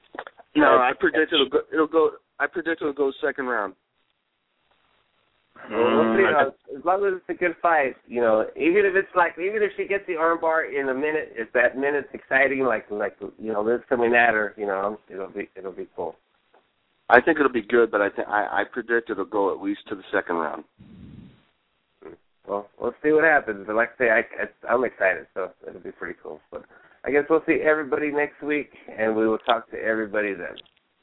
No, I predict it'll go. It'll go. I predict it'll go second round. We'll see. Uh, as long as it's a good fight, you know, even if it's like, even if she gets the armbar in a minute, if that minute's exciting, like, like you know, Liz coming at her, you know, it'll be, it'll be cool. I think it'll be good, but I think I, I predict it'll go at least to the second round. Well, let's see what happens. But like I say, I, I, I'm excited, so it'll be pretty cool. But I guess we'll see everybody next week, and we will talk to everybody then.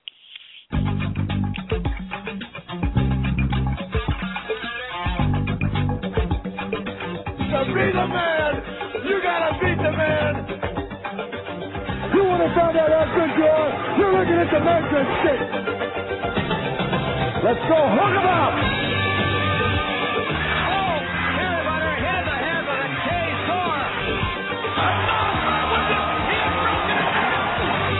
To be the man, you gotta beat the man. You want to find out how good you are? You're looking at the measuring stick. Let's go, hook 'em up. Oh, here about her head, the head of the K-Tor. Oh, with it, he has broken it down.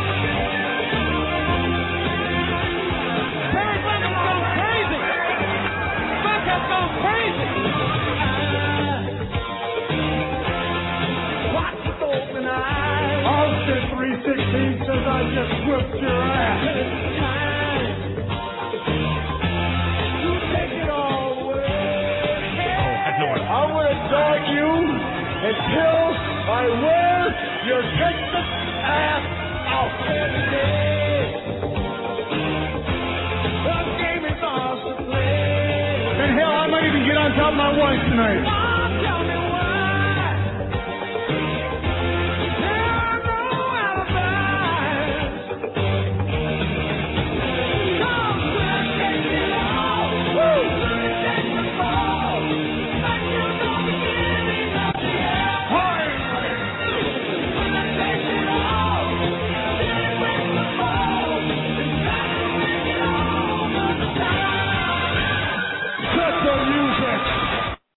Barry Buck has gone crazy. Buck has gone crazy. Watch with open eyes. Austin three sixteen says I just whipped your ass. I'm going to dog you until I wear your Texas ass out. The game is off to play. And hell, I might even get on top of my wife tonight.